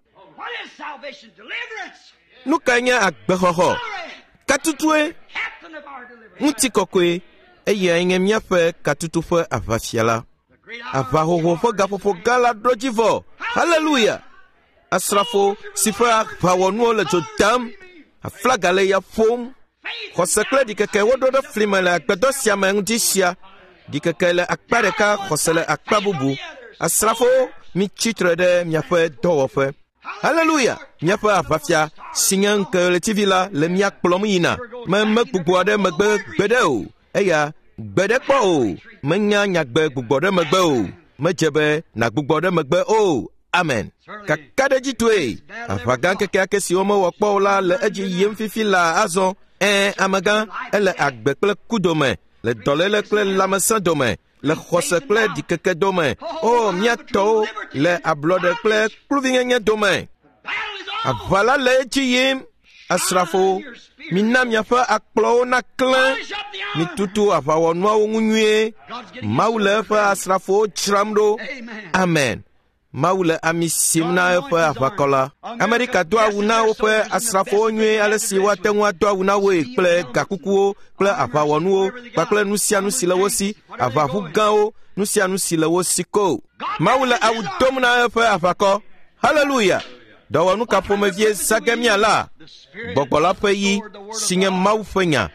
Nu kae nye agbexɔxɔ? Katutue, ŋutikɔkɔe, eye nye miaƒe katutu ƒe aʋafia la. Aʋahoho ƒe gaƒoƒo gã la ɖo dzi vɔ. Haleluya. Asrafo si ƒe aʋawɔnuwo le dzo dam, aflaga le ya ƒom. Xɔse kple ɖikeke woɖo ɖe fli me le agbedɔ sia me ŋdi sia. Ɖikeke le akpa ɖeka, xɔse le akpa bubu. Asrafo, mi tsitre ɖe miaƒe dɔwɔƒe. Haleluya. Miaƒe aʋafia si nye ŋke ɣletivi la le mia kplɔm yina. Megbugbɔ ɖe megbe gbeɖe o. Eya gbeɖe kpɔ o. Menya nyagbe gbugbɔ ɖe megbe o. Medze be nagbugbɔ ɖe megbe o. Amen. Kaka ɖe dzi toe. Aʋagã kekeake siwo mewɔ kpɔ o la le edzi yim fifi la azɔ. Amegã, ele agbe kple ku dome, le dɔléle kple lãmesẽ dome, le xɔse kple ɖikeke dome. O, miatɔwo le ablɔɖe kple kluvinyenye dome. Aʋa la le edzi yim. Asrafo, mina miaƒe akplɔwo naklẽ. Mitutu aʋawɔnuawo ŋu nyuie. Mawu le eƒe asrafowo dzram ɖo. Amen. Mawu le ami sim na eƒe aʋakɔla. Amerika do awu na woƒe asrafowo nyuie ale si woate ŋu ado awu na woe kple gakukuwo kple aʋawɔnuwo kpakple nu sia nu si le wo si, aʋaʋu gãwo, nu sia nu si le wo si ko. Mawu le awu dom na eƒe aʋakɔ. Haleluya. Dɔwɔnu ka ƒomevie zagemia la, gbɔgbɔ la ƒe yi si nye Mawu ƒe nya.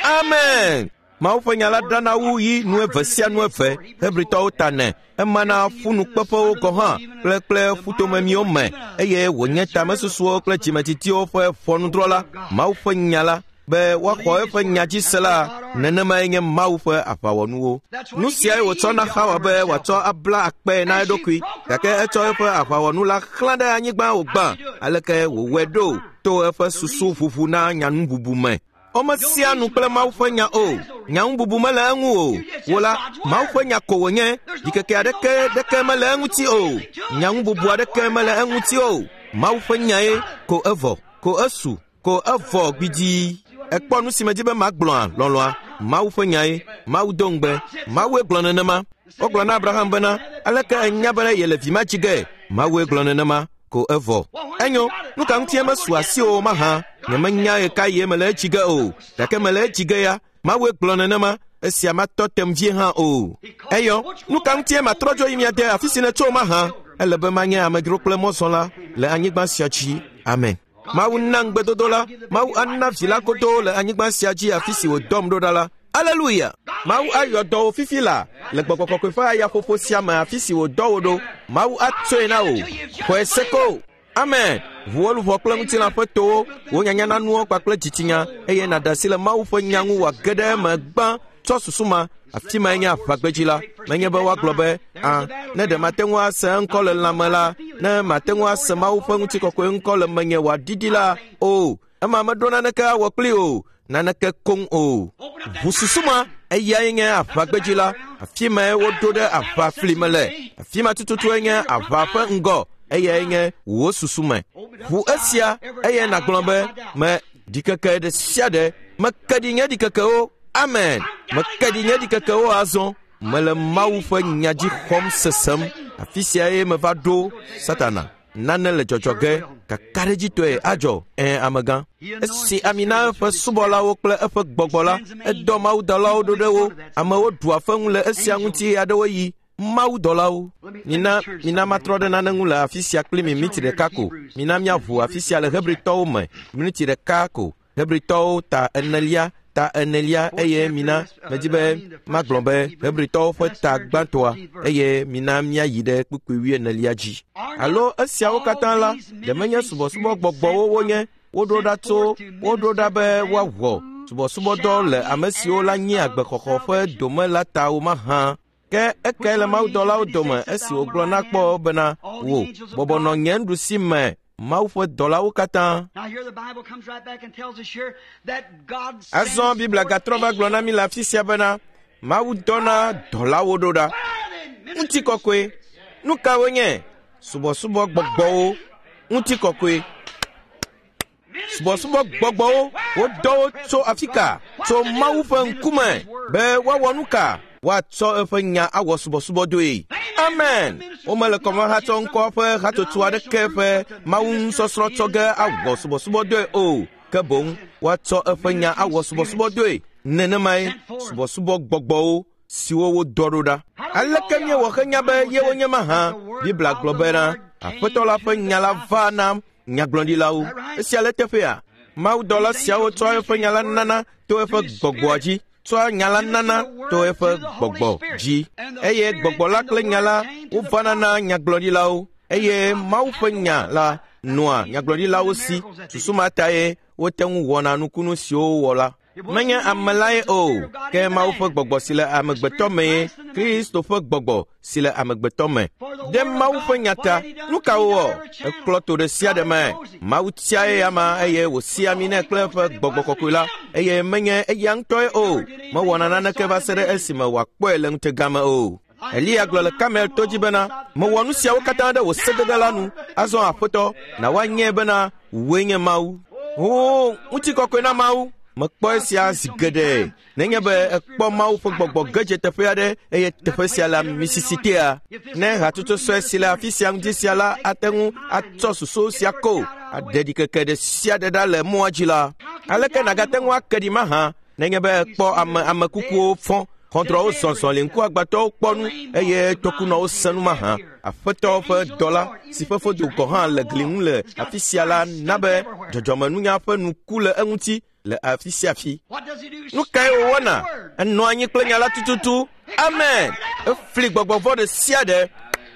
Amen. Mawu ƒe nya la ɖana wu yi nu eve sia nu eve Hebritɔwo tane. Emana funukpeƒewo gɔ hã kple futomemiwo me eye wònye tamesusuwo kple dzimetitiwo ƒe ʋɔnudrɔ̃la. Mawu ƒe nya la be woaxɔ eƒe nya dzi se la, nenemae nye Mawu ƒe aʋawɔnuwo. Nu siae wòtsɔ na Hawa be wòatsɔ abla akpe na eɖokui, gake etsɔ eƒe aʋawɔnu la xlã ɖe anyigba wògbã, aleke wòwɔe ɖo to eƒe susu ʋuʋu na nyanububu me. Womesia nu kple Mawu ƒe nya o, nyanububu mele eŋu o. Wo la, Mawu ƒe nya ko wònye, dzikeke aɖeke mele eŋuti o, nyanububu aɖeke mele eŋuti o. Mawu ƒe nyae ko evɔ, ko esu, ko evɔ gbidii. Ekpɔ nu si medi be magblɔa, lɔlɔa, Mawu ƒe nyae, Mawu do ŋugbe, Mawue gblɔ nenema. Wogblɔ na Abraham bena, aleke enya be yele vi ma dzi ge, Mawue gblɔ nenema, ko evɔ. Enyo, nu ka ŋutie mesu asi o mahã, nyemenya ye ka ye mele etsi ge o, gake mele etsi ge ya, Mawue gblɔ nenema, esia matɔ tem vie hã o. Eyɔ, nu ka ŋutie matrɔ dzo yi mia de afi si netso mahã, ele be manye amedzro kple mɔzɔla le anyigba sia dzi. Amen. Mawu na ŋugbedodo la, Mawu ana vi la kodo le anyigba sia dzi afi si wòdɔm ɖo ɖa la. Aleluya. Mawu ayɔ dɔwò fifi la le gbɔgbɔ kɔkɔe ƒe ayaƒoƒo sia me afi si wòdɔ wò ɖo. Mawu atsoe na wò. Xɔe se ko. Amen. Ʋuwo luʋɔ kple ŋutilã ƒe towo, wò nyanya na nuwo kpakple dzitsinya, eye nàɖe asi le Mawu ƒe nya ŋu wòage ɖe eme gbã tsɔ susuma. Afi mae nye aʋagbedzi la, menye be woagblɔ be, ne ɖe mate ŋu ase ŋkɔ le lãme la, ne mate ŋu ase Mawu ƒe ŋutikɔkɔe ŋkɔ le menye wòaɖiɖi la, o, ema meɖo naneke awɔ kpli o, naneke koŋ o. Ʋu susuma, eyae nye aʋagbedzi la, afi mae woɖo ɖe aʋafli me le, afi ma tututue nye aʋa ƒe ŋgɔ, eyae nye wò susu me. Ʋu esia, eye nàgblɔ be, me ɖikeke ɖe sia ɖe, mekeɖi nye ɖikekewo. Amen. Mekeɖi nye ɖikekewo azɔ, mele Mawu ƒe nyadzi xɔm sesem, afi siae meva ɖo Satana. Nane le dzɔdzɔge, kakaɖedzitɔe adzɔ, amegã. Esi ami na eƒe subɔlawo kple eƒe gbɔgbɔ la, edɔ mawudɔlawo ɖo ɖe wo, amewo ɖua feŋu le esia ŋuti aɖewo yi. Mawudɔlawo, mina matrɔ ɖe nane ŋu le afi sia kpli mi miniti ɖeka ko. Mina miaʋu afi sia le Hebritɔwo me, miniti ɖeka ko. Hebritɔwo ta enelia, eye mina medi be magblɔ be Hebritɔwo ƒe ta gbãtɔa, eye mina miayi ɖe kpukpui 14 dzi. Alo esiawo katã la, ɖemenye subɔsubɔ gbɔgbɔwo wonye, woɖo ɖa be woawɔ subɔsubɔdɔ le ame siwo la nye agbexɔxɔ ƒe dome la ta wo mahã. Ke eke le mawudɔlawo dome esi wògblɔ na kpɔ bena, wo bɔbɔnɔ nye nuɖusime Mawu ƒe dɔlawo katã. Azɔ Biblia gatrɔ va gblɔ na mi le afi sia bena, Mawu dɔna dɔlawo ɖo ɖa. Ŋutikɔkɔe, nu kawo nye? Subɔsubɔ gbɔgbɔwo, ŋutikɔkɔe. Subɔsubɔ gbɔgbɔwo, wodɔ wo tso afi ka? Tso Mawu ƒe ŋkume be woawɔ nu ka? Woatsɔ eƒe nya awɔ subɔsubɔ doe. Amen. Womele kɔme hatsɔ ŋkɔ ƒe hatsotso aɖeke ƒe Mawu ŋusɔsrɔ̃ tsɔ ge awɔ subɔsubɔ doe o, ke boŋ woatsɔ eƒe nya awɔ subɔsubɔ doe. Nenemae subɔsubɔ gbɔgbɔwo siwo wodɔ ɖo ɖa. Aleke miewɔ henya be yewo nye mahã? Biblia gblɔ bena Aƒetɔ la ƒe nya la va na nyagblɔɖilawo. Esia le teƒea. Mawudɔla siawo tsɔ eƒe nya la nana to eƒe gbɔgbɔa dzi. Tsɔa nya la nana to eƒe gbɔgbɔ dzi, eye gbɔgbɔ la kple nya la wovana na nyagblɔɖilawo, eye Mawu ƒe nya la nɔa nyagblɔɖilawo si. Susumatae wote ŋu wɔna nukunu siwo wɔ la. Menye ame lae o, ke Mawu ƒe gbɔgbɔ si le amegbetɔ mee, Kristo ƒe gbɔgbɔ si le amegbetɔ me. De Mawu ƒe nya ta, nu ka wowɔ? Ekplɔ to ɖe sia ɖe me. Mawu tiae ama, eye wòsi ami nɛ kple eƒe gbɔgbɔ kɔkɔe la, eye menye eya ŋutɔe o. Mewɔna naneke va se ɖe esime wòakpɔe le ŋutegame o. Eliya gblɔ le Kamel to dzi bena, mewɔ nu siawo katã ɖe wò sedede la nu, azɔ Aƒetɔ, na woanyɛ bena wòe nye Mawu. O, ŋutikɔkɔe na Mawu. mekpɔ esia zi geɖe nenye be ekpɔ Mawu ƒe gbɔgbɔ ge dze teƒe aɖe eye teƒe sia le misisitea ne hatsotso sue si le afi sia ŋuti sia la ate ŋu atsɔ susu sia ko aɖeɖi keke ɖe sia ɖe ɖa le mɔa dzi la aleke nagate ŋu ake ɖi mahã nenye be ekpɔ ame kukuwo fɔ xɔndrɔwo zɔzɔ le ŋkuagbãtɔwo kpɔ nu eye tokunɔwo se nu mahã aƒetɔ ƒe dɔla si ƒe fodo gɔ hã le gli ŋu le afi sia la na be dzɔdzɔmenunya ƒe nuku le eŋuti le afi sia afi. Nu kae wòwɔna? Enɔ anyi kple nya la tututu. Amen. Efli gbɔgbɔ vɔ ɖe sia ɖe.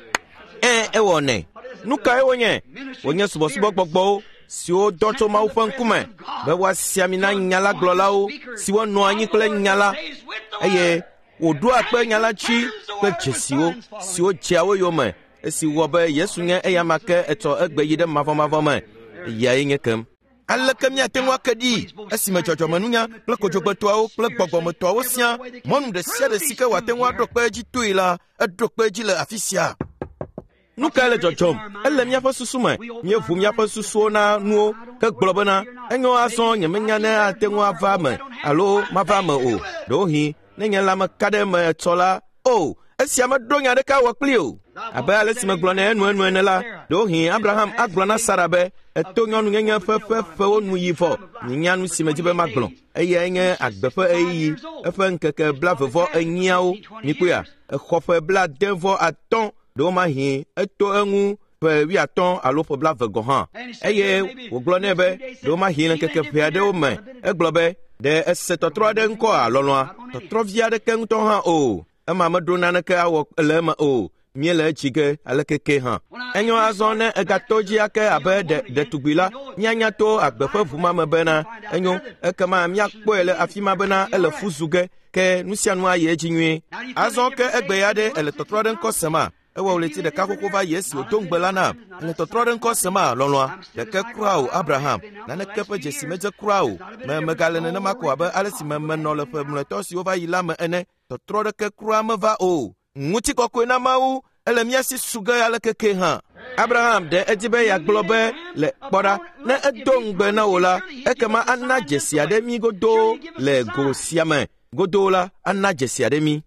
Ewɔnɛ. Nu kae wònye? Wònye subɔsubɔ gbɔgbɔwo siwo dɔ tso Mawu ƒe ŋkume be woasi ami na nya la gblɔlawo siwo nɔ anyi kple nya la eye wòɖo akpe nya la tsi kple dzesiwo siwo dzeawo yome esi wɔ be Yesu nye eya ma ke etsɔ egbe yi ɖe mavɔmavɔ me yae nye kem. Aleke miate ŋu ake ɖi esime dzɔdzɔmenunya kple kodzogbetɔawo kple gbɔgbɔmetɔawo sia mɔnu ɖe sia ɖe si ke wòate ŋu aɖo kpe edzi toe la eɖo kpe edzi le afi sia. Nu kae le dzɔdzɔm? Ele míaƒe susu me. Míeʋu míaƒe susuwo na nuwo ke gblɔ bena enyo azɔ nyemenya ne ate ŋu ava me alo mava me o. Ɖewohĩ ne nye lãme ka ɖe me etsɔ la, o, esia meɖo nya ɖeka wɔ kpli o. Abe ale si megblɔ nɛ enu ene la, ɖewohĩ Abraham agblɔ na Sara be eto nyɔnunyenye ƒe fewo nu yi vɔ nya nu si medi be magblɔ eye enye agbe ƒe ɣeyiɣi eƒe ŋkeke 28 mikpoa exɔ ƒe 65 ɖewo mahĩ eto eŋu ƒe 15 alo ƒe 20 gɔ hã eye wògblɔ nɛ be ɖewo mahĩ le ŋkeke ƒe aɖewo me egblɔ be ɖe ese tɔtrɔ aɖe ŋkɔa lɔlɔa tɔtrɔvi aɖeke ŋutɔ hã o ema meɖo naneke awɔ le eme o míele etsi ge alekeke hã. Enyo azɔ ne egato dzi ake abe ɖetugbi la míanya to agbe ƒe ʋu ma me bena enyo ekema míakpɔe le afi ma bena ele fu zu ge ke nu sia nu ayi edzi nyuie. Azɔ ke egbe ya ɖe ele tɔtrɔ ɖe ŋkɔ sema ewɔ wòleti ɖeka xoxo va yi esi wòdo ŋgbe la na ele tɔtrɔ ɖe ŋkɔ sema lɔlɔa ɖeke kura o Abraham naneke ƒe dzesi medze kura o megale nenema ko abe ale si menɔ le ƒe mlɔetɔ siwo va yi la me ene tɔtrɔ ɖeke kura meva o. Ŋutikɔkɔe na Mawu ele mía si suge alekeke hã. Abraham ɖe edzi be yeagblɔ be le kpɔɖa ne edo ŋugbe na wò la ekema ana dzesi aɖe mí godoo le go sia me godoo la ana dzesi aɖe mí.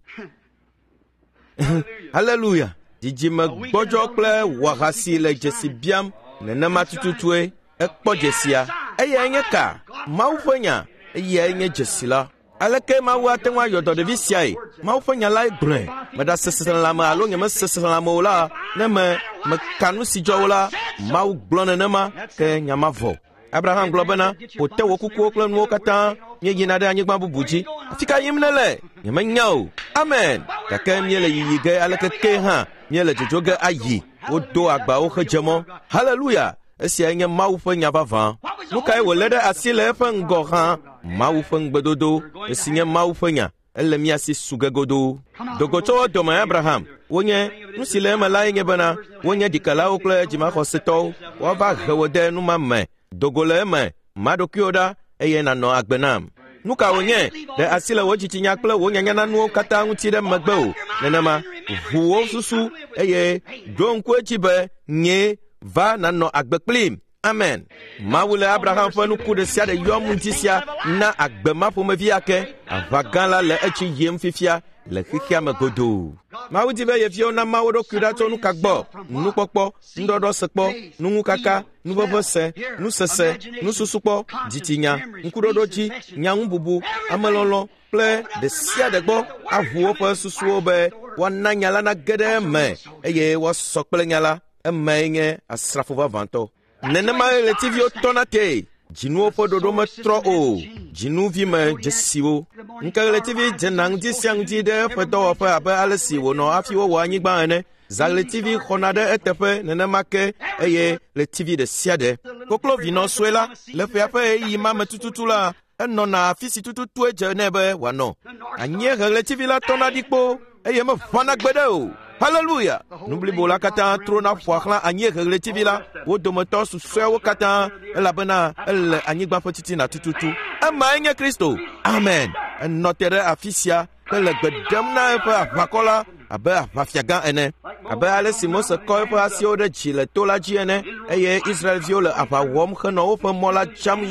Haleluya. Dzidzime gbɔdzɔ kple wɔhasi le dzesi biam nenema tututue ekpɔ dzesia eye enye ka Mawu ƒe nya eye enye dzesi la. Aleke Mawu ate ŋu ayɔ dɔɖevi siae? Mawu ƒe nya lae gblɔe. Meɖa seselãme alo nyemese seselãme o la, ne meka nu si dzɔ wo la, Mawu gblɔ nenema ke nya ma vɔ. Abraham gblɔ bena wòte wò kukuwo kple nuwo katã míeyina ɖe anyigba bubu dzi. Afi ka yim nele? Nyemenya o. Amen. Gake míele yiyi ge aleke ke hã míele dzodzo ge ayi. Wodo agbawo hedze mɔ. Haleluya. Esia nye Mawu ƒe nya vavã. Nu kae wòlé ɖe asi le eƒe ŋgɔ hã? Mawu ƒe ŋugbedodo esi nye Mawu ƒe nya ele mía si suge godoo. Dogotsɔwo dɔme Abraham wonye nu si le eme lae nye bena wonye ɖikelawo kple dzimaxɔsetɔwo woava he wò de nu ma me. Dogo le eme maɖokuiwo ɖa eye nanɔ agbe nam. Nu ka wònye? Ɖe asi le wò dzitsinya kple wò nyanyananuwo katã ŋuti ɖe megbe o. Nenema ʋu wo susu eye ɖo ŋku edzi be nye va nanɔ agbe kplim. Amen. Mawu le Abraham ƒe nuku ɖe sia ɖe yɔm ŋuti sia na agbe ma ƒomevi ake aʋagã la le etsi yim fifia le xexea me godoo. Mawu di be yeviwo na Mawu ɖokui ɖa tso nu ka gbɔ? Nukpɔkpɔ, nuɖɔɖɔ sekpɔ, nuŋukaka, nuveve se, nusese, nususukpɔ, dzitsinya, ŋkuɖoɖo dzi, nyaŋububu, amelɔlɔ kple ɖe sia ɖe gbɔ aʋu woƒe susuwo be woana nya la nage ɖe eme eye woasɔ kple nya la eme nye asrafo vavãtɔ. Nenema ɣletiviwo tɔna te, dzinuwo ƒe ɖoɖo metrɔ o, dzinuvi me dzesiwo. Nke ɣletivi dzena ŋdi sia ŋdi ɖe eƒe dɔwɔƒe abe ale si wònɔ hafi wowɔ anyigba ene. Zã ɣletivi xɔna ɖe eteƒe nenema ke eye ɣletivi ɖe sia ɖe. Koklovinɔ sue la le ƒea ƒe ɣeyiɣi ma me tututu la enɔna afi si tututue dze nɛ be wòanɔ. Anyiehe ɣletivi la tɔna ɖi kpo eye meʋãna gbe ɖe o. Haleluya. Nublibo la katã trona ƒoa xlã anyiehe ɣletivi la wo dometɔ susɔewo katã elabena ele anyigba ƒe titina tututu. Emae nye Kristo. Amen. Enɔ te ɖe afi sia ke le gbe ɖem na eƒe aʋakɔ la abe aʋafiagã ene. Abe ale si Mose kɔ eƒe asiwo ɖe dzi le to la dzi ene eye Israelviwo le aʋa wɔm henɔ woƒe mɔ la dzam yina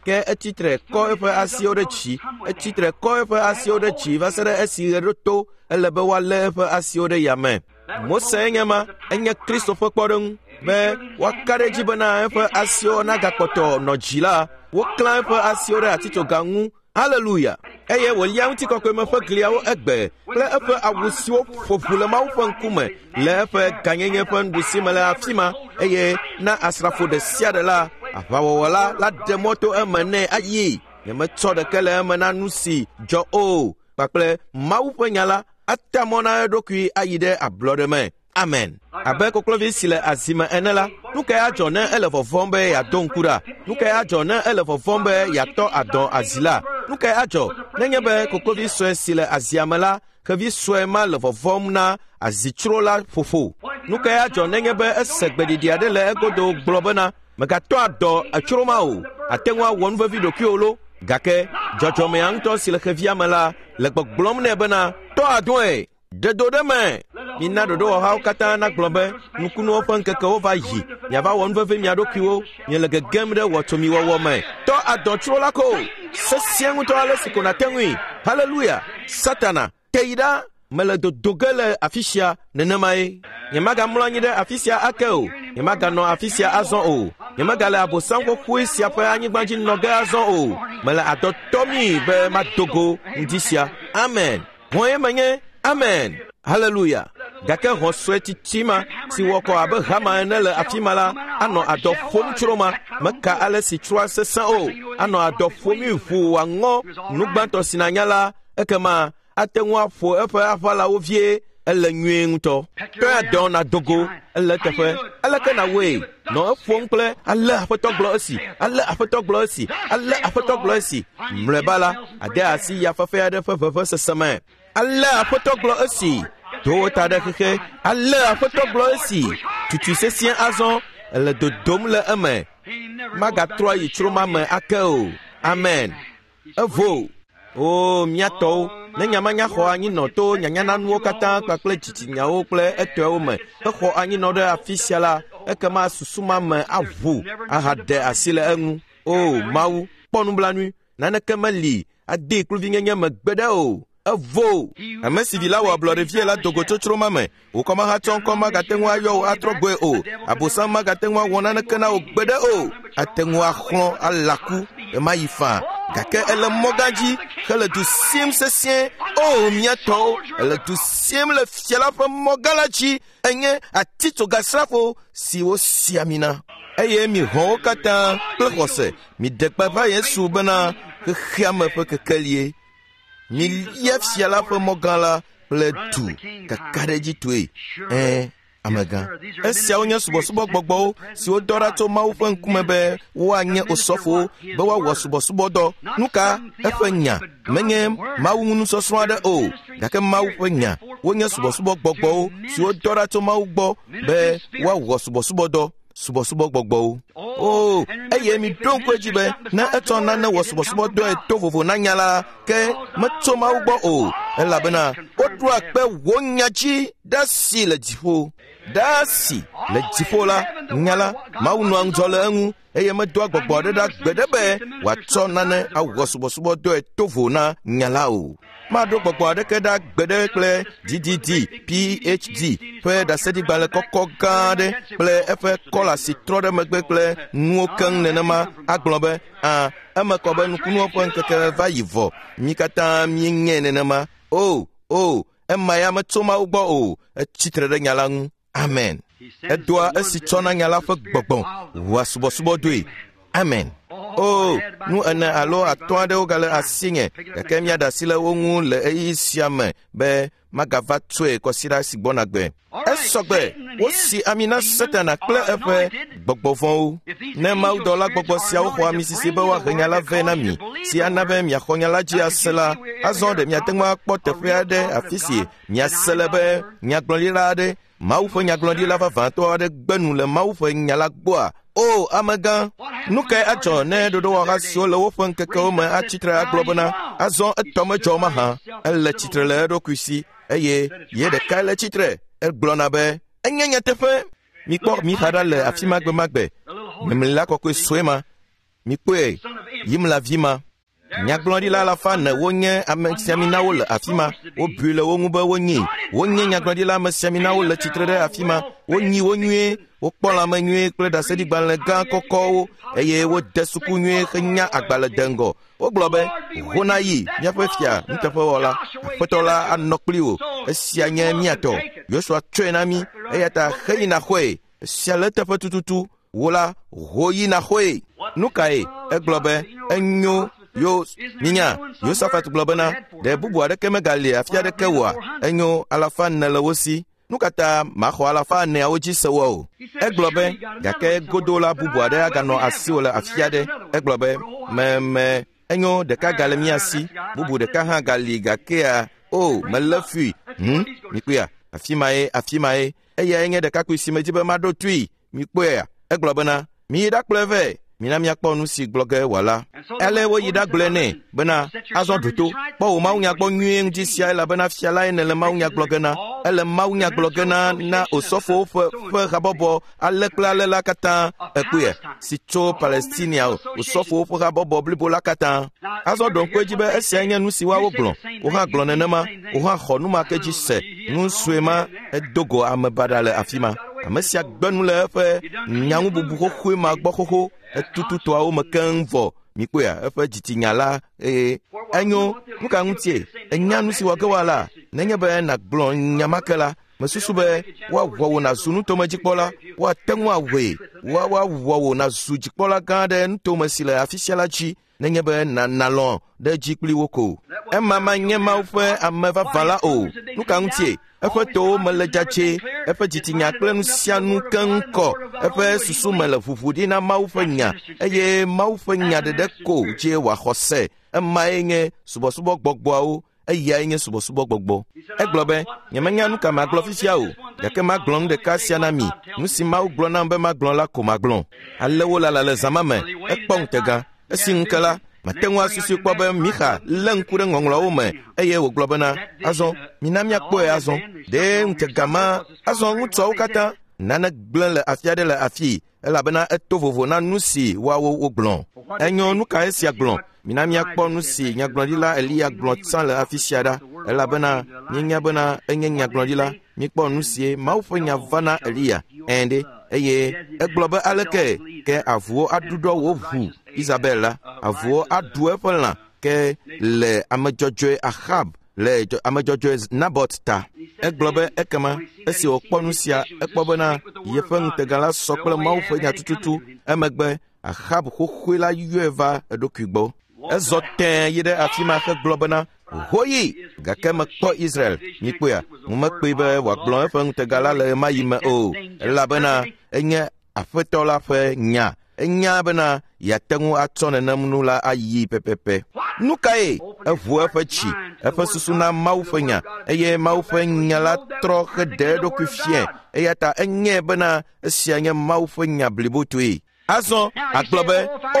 ke etitre ko eƒe asiwo ɖe dzi etitre ko eƒe asiwo ɖe dzi va se ɖe esi ɣe ɖo to ele be woalé eƒe asiwo ɖe yame. Mose nye ma enye Kristo ƒe kpɔɖeŋu be woaka ɖe dzi bena eƒe asiwo nagakpɔtɔ nɔ dzi la woklã eƒe asiwo ɖe atitsoga ŋu. Haleluya. Eye wòlia ŋutikɔkɔe me ƒe gliawo egbe kple eƒe awu siwo ƒoƒu le Mawu ƒe ŋkume le eƒe ganyenye ƒe nuɖusime le afi ma. Eye na asrafo ɖe sia ɖe la aʋawɔwɔ la ɖe mɔto eme nɛ ayi. Nyemetsɔ ɖeke le eme na nu si dzɔ o kpakple Mawu ƒe nya la ata mɔ na eɖokui ayi ɖe ablɔɖe me. Amen. Abe koklovi si le azime ene la, nu kae adzɔ ne ele vɔvɔm be yeado ŋku ɖa? Nu kae adzɔ ne ele vɔvɔm be yeatɔ adɔ azi la? Nu kae adzɔ nenye be koklovi sue si le azia me la, xevi sue ma le vɔvɔm na azitsro la ƒoƒo? Nu kae adzɔ nenye be ese gbeɖiɖi aɖe le egodo gblɔ bena megatɔ adɔ etsro ma o, ate ŋu awɔ nuvevi ɖokuiwo lo? Gake dzɔdzɔmea ŋutɔ si le xevia me la le gbɔgblɔm nɛ bena tɔ adɔe. Dedo ɖe me. Mina ɖoɖo wɔhawo katã nagblɔ be nukunuwo ƒe ŋkekewo va yi. Miava wɔ nuvevi mia ɖokuiwo. Miele gegem ɖe wɔtsomi wɔwɔ me. Tɔ adɔtsro la ko. Sesẽ ŋutɔ ale si ko nate ŋui. Haleluya. Satana teyi ɖa. Mele dodoge le afi sia nenemae. Nyemagamlɔ anyi ɖe afi sia ake o. Nyemaganɔ afi sia azɔ o. Nyemegale abosam ƒoƒoe sia ƒe anyigba dzi nɔ ge azɔ o. Mele adɔ tɔmi be madogo ŋdi sia. Amen. Hɔ̃e menye. Amen. Haleluya. Gake hɔ̃ sue titima si wɔkɔ abe hama ene le afi ma la anɔ adɔ ƒom tsro ma. Meka ale si tsroa sesẽ o. Anɔ adɔ ƒomi ʋu wòaŋɔ nugbãtɔ si nanya la ekema ate ŋu aƒo eƒe aʋalawo vie. Ele nyuie ŋutɔ. Tɔe adɔ na dogo ele teƒe. Eleke na woe nɔ eƒom kple ale aƒetɔ gblɔ esi. Ale aƒetɔ gblɔ esi. Ale aƒetɔ gblɔ esi. Mlɔeba la ade asi ya fefe aɖe ƒe veve seseme. Ale aƒetɔ gblɔ esi. Do ta ɖe xexe. Ale aƒetɔ gblɔ esi. Tutui sesẽ azɔ ele dodom le eme. Magatrɔ yi tsroma me ake o. Amen. Evo. O miatɔwo, ne nyamanya xɔ anyinɔ to nyanyananuwo katã kpakple dzidzinyawo kple etɔewo me. Exɔ anyinɔ ɖe afi sia la, ekema susuma me aʋu, aha ɖe asi le eŋu. O Mawu, kpɔ nublanui, naneke meli, ade kluvinyenye me gbe ɖe o. Evo. Ame si vi la wɔ ablɔɖevie la dogo tsotsro ma me. Wòkɔma hatsɔ ŋkɔ magate ŋu ayɔ wo atrɔ goe o. Abosam magate ŋu awɔ naneke na wo gbe ɖe o. Ate ŋu axlɔ alaku ema yi faa. Gake ele mɔgã dzi hele du sim sesẽ. O miatɔwo, ele du sim le fia la ƒe mɔgã la dzi. Enye atitsogasrafo si wosi ami na. Eye mi hɔ̃wo katã kple xɔse, mi de gbeƒã Yesu bena xexea me ƒe kekelie. Mi lia fia la ƒe mɔgã la kple du kaka ɖe dzi toe. Amegã. Esiawo nye subɔsubɔ gbɔgbɔwo siwo dɔ ɖa tso Mawu ƒe ŋkume be woanye osɔfowo be woawɔ subɔsubɔdɔ. Nu ka eƒe nya menye Mawu ŋu nusɔsrɔ̃ aɖe o, gake Mawu ƒe nya wonye subɔsubɔ gbɔgbɔwo siwo dɔ ɖa tso Mawu gbɔ be woawɔ subɔsubɔdɔ. Subɔsubɔ gbɔgbɔwo. O, eye mi ɖo ŋku edzi be ne etsɔ nane wɔ subɔsubɔdɔe to vovo na nya la, ke metso Mawu gbɔ o, elabena woɖo akpe wo nya dzi ɖe asi le dziƒo. Ɖe asi le dziƒo la, nya la, Mawu nɔa ŋudzɔ le eŋu, eye medoa gbɔgbɔ aɖe ɖa gbeɖe be wòatsɔ nane awɔ subɔsubɔdɔe to vo na nya la o. Maɖo gbɔgbɔ aɖeke ɖa gbeɖe kple DDD, PhD ƒe ɖaseɖigbalẽ kɔkɔ gã aɖe kple eƒe kɔla si trɔ ɖe megbe kple nuwo keŋ nenema agblɔ be eme kɔ be nukunuwo ƒe ŋkeke va yi vɔ. Mi katã mienyae nenema. O, ema ya metso Mawu gbɔ o. Etsitre ɖe nya la ŋu. Amen. Edoa esi tsɔna nya la ƒe gbɔgbɔ wɔa subɔsubɔdoe. Amen. O, nu ene alo atɔ̃ aɖewo gale asinye, gake míaɖe asi le wo ŋu le eyi sia me be magava tsoe kɔsiɖa si gbɔna gbe. Esɔgbe wosi ami na Satana kple eƒe gbɔgbɔ vɔ̃wo. Ne mawudɔla gbɔgbɔ siawo xɔ ami sisi be woahe nya la vɛ na mi, si ana be miaxɔ nya la dzi ase la, azɔ ɖe miate ŋu akpɔ teƒe aɖe afi si miase le be nyagblɔɖila aɖe, Mawu ƒe nyagblɔɖila vavãtɔ aɖe gbenu le Mawu ƒe nya la gbɔa. O amegã, nu kae adzɔ ne ɖoɖowɔha siwo le woƒe ŋkekewo me atsitre agblɔ bena azɔ etɔ medzɔ mahã? Ele tsitre le eɖokui si, eye ye ɖeka le tsitre. Egblɔna be enye nyateƒe. Mikpɔ mi xa ɖa le afi magbe. Memlila kɔkɔe sue ma. mikpe yim la vima nyagblɔɖila alafa ne wonye ame siaminawo le afi ma wobui le wo ŋu be wonye nyagblɔɖila ame siaminawo le tsitre ɖe afi ma wonyi wo nyuie wokpɔ lãme nyuie kple ɖaseɖigbalẽ gã kɔkɔwo eye wode suku nyuie henya agbalẽ de ŋgɔ wogblɔ be hona yi míaƒe fia nuteƒewɔla aƒetɔ la anɔ kpli wò esia nye míatɔ Yosua tsɔe na mí eya ta heyina xɔe esia le teƒe tututu wo la ho yina xɔe nu kae egblɔ be enyo minya Yosafat gblɔ bena ɖe bubu aɖeke megali afi aɖeke wòa enyo 400 le wo si nu katã maxɔ 400 dzi se wɔ o egblɔ be gake godo la bubu aɖe aganɔ asiwò le afi aɖe egblɔ be me enyo ɖeka gale mia si bubu ɖeka hã gali gakea mele fui mikpea afi mae eya nye ɖekakpui si medzi be maɖo tui mikpea egblɔ bena miyi ɖakplɔe vɛ mina miakpɔ nu si gblɔ ge wòala ele wo yi ɖagblɔe nɛ bena azɔ ɖoto kpɔ wò mawunya gbɔ nyuie ŋdi sia elabena fia lae nele mawunya gblɔ ge na ele mawunya gblɔ ge na osɔfowo ƒe habɔbɔ ale kple ale la katã ekpea si tso Palestinia osɔfowo ƒe habɔbɔ blibo la katã azɔ ɖo ŋkue dzi be esia nye nu si woawo gblɔ wo hã gblɔ nenema wo hã xɔ nu ma ke dzi se nu sue ma edogo ame baɖa le afi ma ame sia gbenu le eƒe nyaŋu bubu xoxoe ma gbɔ xoxo etutu toawo me keŋ vɔ mikpoa eƒe dzitsinya la enyo nu ka ŋutie enya nu si wɔ ge wòala nenye be nàgblɔ nyamake la mesusu be woawɔ wò nàzu nutomedzikpɔla woate ŋu awɔe woawɔ wò nàzu dzikpɔla gã aɖe nutome si le afi sia la dzi nenye be nàlɔ ɖe dzi kpli wo ko emama nye Mawu ƒe ame vavã la o nu ka ŋutie eƒe towo me le dzadze eƒe dzitsinya kple nu sia nu keŋ kɔ eƒe susu me le ʋuʋu ɖi na Mawu ƒe nya eye Mawu ƒe nya ɖeɖe ko dzi wòaxɔ se emae nye subɔsubɔ gbɔgbɔawo eyae nye subɔsubɔ gbɔgbɔ egblɔ be nyemenya nu ka magblɔ fifia o gake magblɔ nu ɖeka sia na mi nu si Mawu gblɔ nam be magblɔ la ko magblɔ ale wo lala le zama me ekpɔ ŋutega esi ŋuke la mate ŋu asusu kpɔ be Mixa lé ŋku ɖe ŋɔŋlɔwo me eye wògblɔ bena azɔ mina miakpɔe azɔ ɖe ŋutega ma azɔ ŋutsuawo katã nane gblẽ le afi aɖe le afii elabena eto vovo na nu si woawo wogblɔ enyo nu ka esia gblɔ mina miakpɔ nu si nyagblɔɖila Eliya gblɔ tsã le afi sia ɖa elabena mienya bena enye nyagblɔɖila mikpɔ nu sie Mawu ƒe nya va na Eliya ɛnɖe eye egblɔ be aleke ke avuwo aɖuɖɔ wo ʋu Isabel la avuwo aɖu eƒe lã ke le amedzɔdzɔe Ahab le amedzɔdzɔe Nabot ta egblɔ be ekema esi wòkpɔ nu sia ekpɔ bena yeƒe ŋutega la sɔ kple Mawu ƒe nya tututu emegbe Ahab xoxoe la yɔe va eɖokui gbɔ ezɔ tẽ yi ɖe afi ma hegblɔ bena hoyi gake mekpɔ Israel mikpoa mekpee be wòagblɔ eƒe ŋutega la le ema yi me o elabena enye aƒetɔ la ƒe nya enya bena yeate ŋu atsɔ nenem nu la ayi pɛpɛpɛ nu kae eʋu eƒe tsi eƒe susu na Mawu ƒe nya eye Mawu ƒe nya la trɔ heɖe eɖokui fiẽ eya ta enye bena esia nye Mawu ƒe nya blibotoe azɔ agblɔ be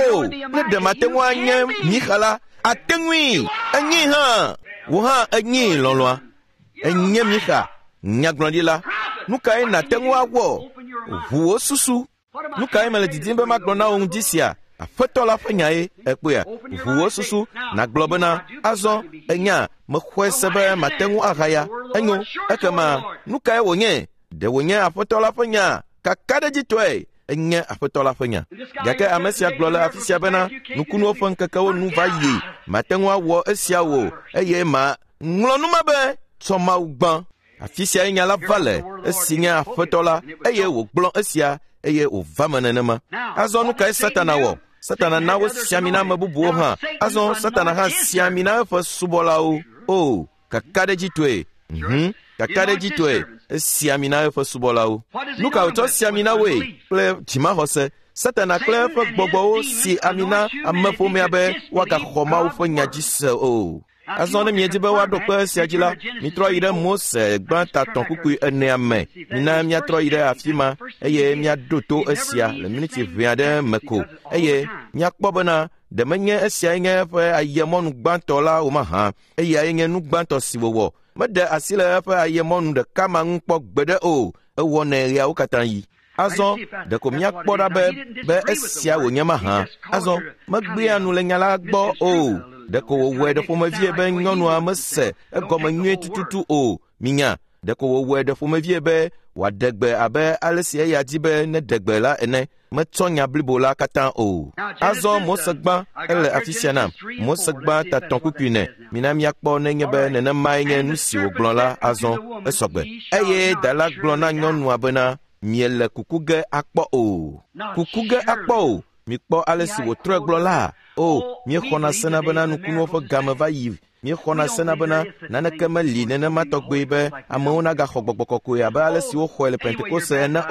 ne ɖe mate ŋu anye Mixa la ate ŋui enyi hã wo hã enyi lɔlɔa enye Mixa nyagblɔɖila nu kae nate ŋu awɔ ʋuwo susu nu kae mele didim be magblɔ na wo ŋdi sia aƒetɔ la ƒe nyae ekpea ʋuwo susu nàgblɔ bena azɔ enya mexɔe se be mate ŋu ahaya enyo ekema nu kae wònye ɖe wònye aƒetɔ la ƒe nya kaka ɖe dzitɔe enye aƒetɔ la ƒe nya gake ame sia gblɔ le afi sia bena nukunuwo ƒe ŋkekewo nu va yi mate ŋu awɔ esia wo eye ŋlɔ nu me be tsɔ Mawu gbã afi sia nya la va le esi nye aƒetɔ la eye wògblɔ esia eye wòva me nenema azɔ nu kae Satana wɔ Satana na wo siami na ame bubuwo hã azɔ Satana hã siami na eƒe subɔlawo kaka ɖe dzitoe kaka ɖe dzitoe esiami na eƒe subɔlawo nu ka wòtsɔ siami na woe kple dzimaxɔse Satana kple eƒe gbɔgbɔwo si ami na ame ƒomea be woagaxɔ Mawu ƒe nya dzi se o azɔ ne miedi be woaɖo kpe sia dzi la mitrɔ yi ɖe Mose gbãta tɔ̃kukui 4 me mina miatrɔ yi ɖe afi ma eye miaɖo to esia le miniti ʋɛ aɖe me ko eye miakpɔ bena ɖe menye esiae nye eƒe ayemɔnu gbãtɔ la o mahã eyae nye nu gbãtɔ si wòwɔ meɖe asi le eƒe ayemɔnu ɖeka ma ŋu kpɔ gbeɖe o ewɔ nɛ ɣeawo katã yi Azon de ko mia kpoda be esia wo nyama ha. Azon magbe anu le nyala gbo o. De ko wo de fo mavie be nyonu amse e goma nwe tututu o. Minya de ko wo de fo mavie be wadegbe abe alesia ya dibe ne degbe la ene metsonya blibola katan o. Azon mosagba ele afisiana mosagba ta tonkukune minami akpo ne nyebe ne mai nye nusi wo glon la azon esogbe eye dala glon na nyonu abena miele kukuge akpo o. Kukuge akpo o mi kpo alesi wo tre glon la o mi khona sena bena nukuno fo game va yiv mi khona sena bena nana kemali nana matogbe be amona ga khogbokoko ya ba alesi wo khole pentecoste na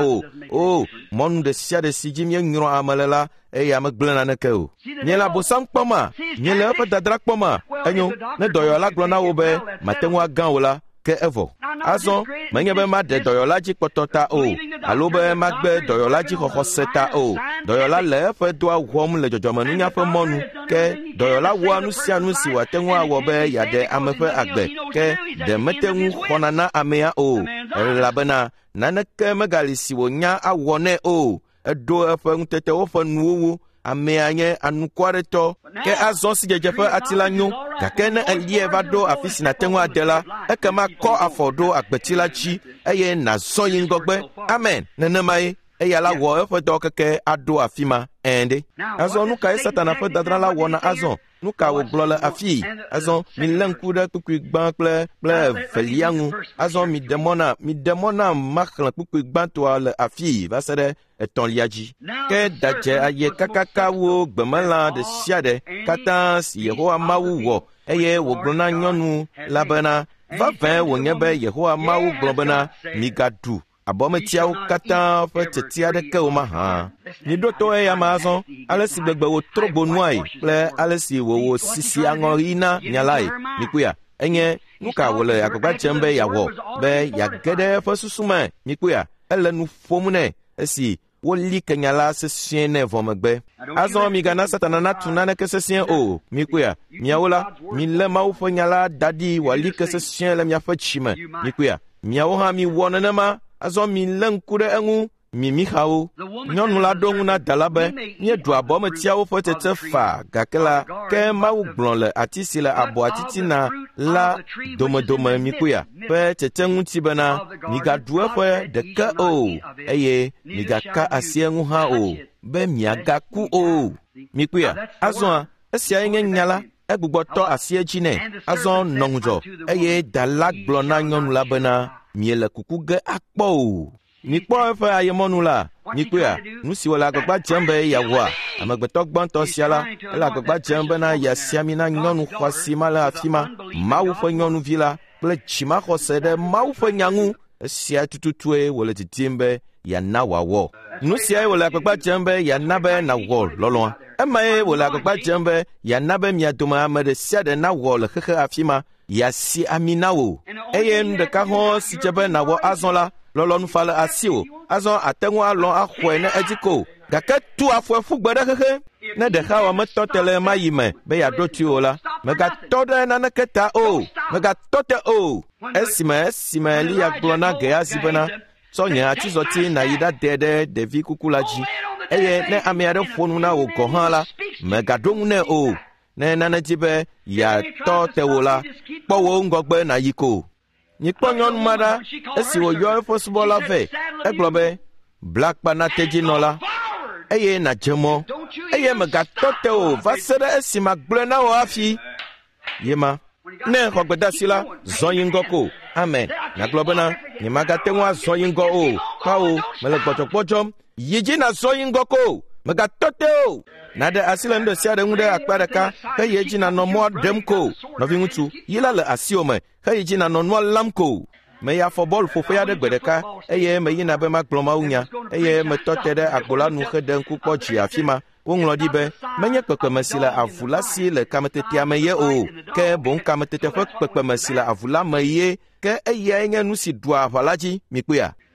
o mon de sia de siji mi ngro amalela e ya magblana na ke o nyela bosam kpoma nyela fa dadra kpoma enyo ne doyola glona wo be matenwa gan wola ke evo azon manyebe ma de doyola ji potota o alobe magbe doyola ji khoseta o doyola le fa do awom le jojomanu nya fa monu ke doyola wo anu si watenwa wo be ya de amefe agbe ke de metenwu khonana amea o labana nanake megalisi wo nya awone o edo efe ntete wo fa nuwo ameanye anukwareto ke azon si jejefe atilanyo kakene elie vado afisina tenwa adela ekema ko afodo agbetila chi eye na zoyin gogbe amen nenemaye eyala wo efe do keke ado afima ende azon nuka satana fe dadra la wona azon nuka wo glole afi azon mi lenkude kukui gban ple feliangu azon mi demona maklan kukui gban to le afi vasere eton liaji ke daje aye kakaka wo gbemala de siade katan si Yehowa mawu wo eye wo glona nyonu labana va ven wo nyebe Yehowa mawu globana mi gadu abometiawo katan fe tetia de ke o ma ha ni doto e ya mazon alesi gbegbe wo trobo nuai ple alesi wo sisi angorina nyalai nikuya enye nuka wole akogba chembe yawo be ya gede fe susuma nikuya ele nu fomune esi wo li kenyala se siene vomegbe azon mi gana satana na tunana ke se sien o nikuya miawola mi le ma wo nyala dadi wali ke se sien le mia fa chima nikuya miawo ha mi wonanama azon mi lenkure engu mi hawo nyonu la dongu na dalabe nye du abome tiawo fo tete fa gakela ke mawu glon le atisi le abo atiti na la domodome mi kuya pe tete nguti bana mi ga duwe fo de ke o eye mi ga ka asiengu ha o be mi aga ku o mi kuya azon esia nge nyala egbugboto asiejine azon nongjo eye dalak glona nyonu la bana miele kukuge akpo ni kpo fa ayemonu la ni kuya nusi wala gbagba jembe yawa amagbeto gbanto siala la gbagba jembe na ya siamina nyonu khwasima la afima mawu fo nyonu vila ple chima khosede mawu fo nyangu sia tututue wole titimbe ya nawawo nusi ay wala gbagba jembe ya nabe na wol lolon emaye wala gbagba jembe ya nabe miadoma amede sia de na wol khekhe afima ya si aminawo eye nde ka ho si jebe na wo azon la lolonu fala asio azon atenwa lon ahwe na ejiko gake tu afwe fugbede hehe ne de ha wa metotele mayime be ya dotu ola mega tode na naketa o mega tote o esime li ya glona ge azibena sonya atizoti na yida dede devi kukulaji eye ne amiade fonu na wo gohala mega dongne o ne nanajibe ya tote wola powo ngogbe na yiko ni ponyon mara esi wo yo fosbola ve eglobe black panateji nola eye na jemo eye mega tote o vasere esi magblena o afi yema ne hogbeda sila zoyingoko amen na globena ni magatenwa zoyingo o kawo mele gbojogbojom yiji na zoyingoko mega tote o na de asile ndo sia de ngude akpareka heyeji na no mo demko no vingutu yila le asiome heyeji na no no lamko me ya football fofo ya de gbedeka eye me yina be magloma unya eye me tote de agbola nu heden ku pochi afima wonglodi be menye pekpemesila avula si le kametete ameye o ke bon kametete pekpemesila avula meye ke eye nya nu si dua hwalaji mikuya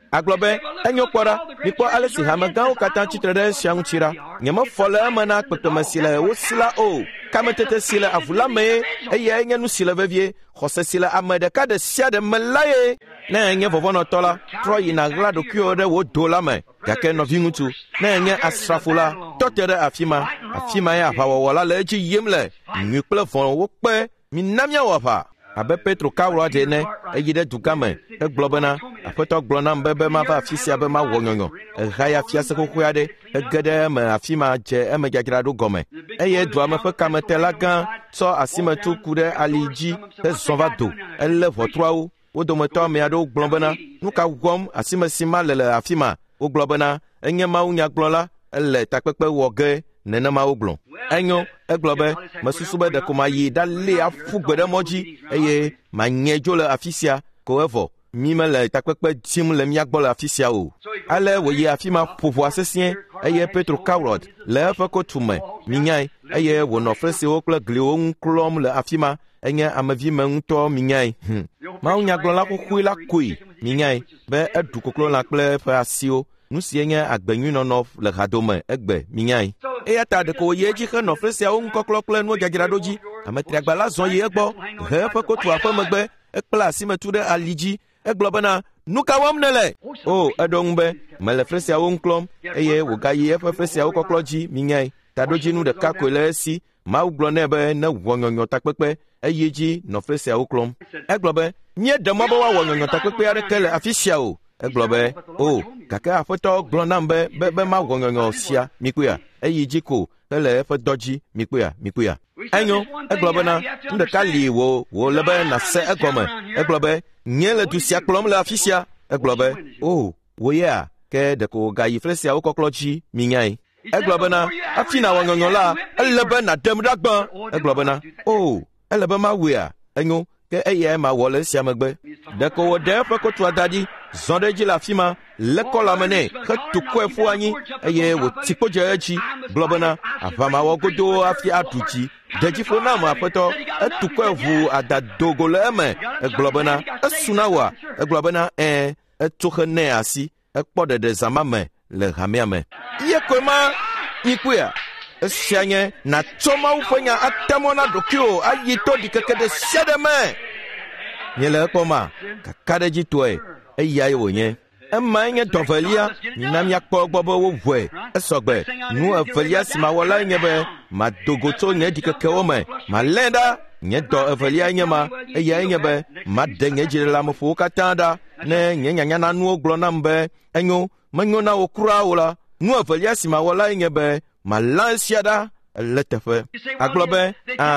aglobe enyo kpora mikpo alesi hamagao kata chitrede sianchira nyama fola mana kpekpeme sile wo sila o kametete sile avulame eye nyanu sile vevie khose sile amedeka de sia de melaye na enye vovono tola troyi na glado kyo de wo dolame gake no vingutu na enye asrafula totere afima ya pawola leji yemle nyukple fon wo pe minamya wafa abe Petro kawro de ne eyide dugame eglobena apeto glona mbebe ma fa afisia be ma wonyonyo ehaya fiase kokoya de egede ma afima je emejagira do gome eye do amafe kametela gan so asimetu kude aliji ezovado elevo 3 wo dometo me ado globena nuka gom asimesima lele afima wo globena enye ma unya glola ele takpepe woge nenema oglon enyo eglobe masusube de komayi dale afugbede moji eye manyejo le afisia ko evo mimele takpepe tim le miagbo le afisia o ale woyi afima popo asesien eye Petro kawrod le feko tume minyai eye wono frese o kle glio nklom le afima enye amavi mento minyai ma unyaglo la kokui minyai be edukoklo la kle fa asio nusienye agbenyu nono le hadome egbe minyai eya ta de ko yeji ke no fresia o nkoklo kle no jagiradoji ametri agbala zon ye egbo he fe ko tu afa megbe ekpla asimetu de aliji eglobena nukawam nele o edongbe mele fresia o nklom eye wo gayi efe fresia o kokloji minyai tadoji nu de kakole si ma uglonebe na wonyonyo takpepe eyeji no fresia o klom eglobe nye de mabo wa wonyonyo takpepe are kele afisia o eglobe o kaka afoto glonambe bebe ma wonyonyo sia mikuya eyijiko ele fe doji mikuya enyo eglobe na nde kali wo lebe na se egome eglobe nyele du sia klom le afisia eglobe o wo ya ke de ko gayi fresia o kokloji minyai eglobe na afina wonyonyo la elebe na demdagban eglobe na o elebe ma wea enyo ke eye ma wole sia megbe de ko wo de fe ko tu adadi zondeji la fima le kola mene ke tukwe fu anyi eye wo tikpoje echi globena afama wo godo afi atuchi deji fo na ma peto etukwe fu adadogo le me globena esunawa globena etukhene asi ekpode de zamame le hamiame ye kwema ikuya esianye na toma ufenya atemona dokio ayito dikekede sedeme nyele koma kakadeji toe eyai wonye emanye dovelia ninam yakpo gbobo wo vwe esogbe nu evelia simawola nyebe madogoto nye dikekewo me malenda nye do evelia nyema eyai nyebe madenge jirela mfu katanda ne nyanya na nu oglona mbe enyo manyo na okura ola nu evelia simawola nyebe malansiada letefe aglobe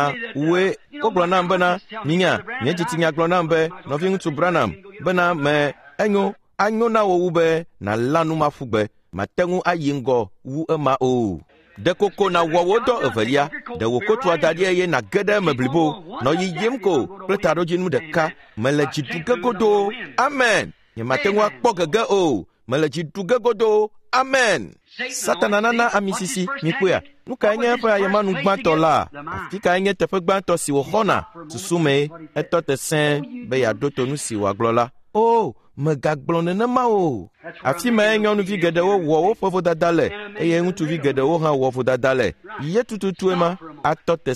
we oglona mbena minya nye jitinya glona mbe no vintu branam bena me enyo anyo na wo ube na lanu mafugbe matengu ayingo wu ema o de koko na wowodo evelia de wokotu adade ye na gede meblibo no yiyimko pletaro jinu de ka meleji dugegodo amen ye matengu akpogege o meleji dugegodo amen satana na amisisi mikuya nuka nye fa yemanu gbanto la afika nye tefe gbanto si wo hona susume etote sen be ya doto nu si wa glola o megaglone na ma o afima nyonu vi gede wo fofo dadale eye ntu vi gede wo han wo fo dadale ye tututu ema atote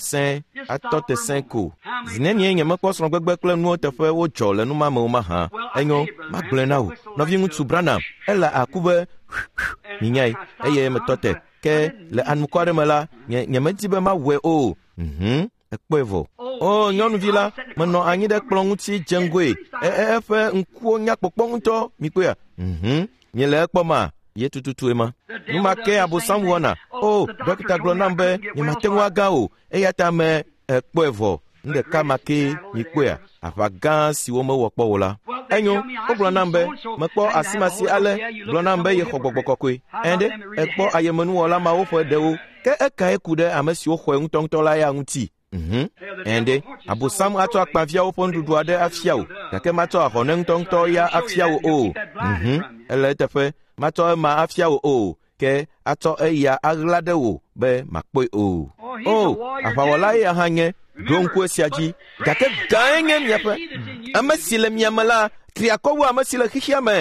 sen ko zinenye nye makosron gbegbe kle nu tefe wo jole nu ma ma ha enyo maglena o no vi ntu brana ela akube minyai eye metote ke le anukore mala nye metibe ma we o ekpevo o nyonu vila mano anyi de klonguti jengwe efe nkuo nya popongto mikoya nyele ekpoma ye tututu ema numa ke abosam wona o dokita glonambe ni matengu aga o eyata me ekpevo nde kama ke mikoya afagan si wo mo wopo wola enyo o glonambe mepo asimasi ale glonambe ye khogbogokwe ende ekpo ayemenu wola ma wo fo dewo ke eka ekude amesi wo khwe ntontla ya nti ende abusam ato akpavia wo pondudu ade afiawo kake mato ahonen tonto ya afiawo o ele tefe mato ma afiawo o ke ato eya agladewo be makpoi o afawola ya hanye donku esiaji kake gaenge miape amasile miamala triakowo amasile hihiame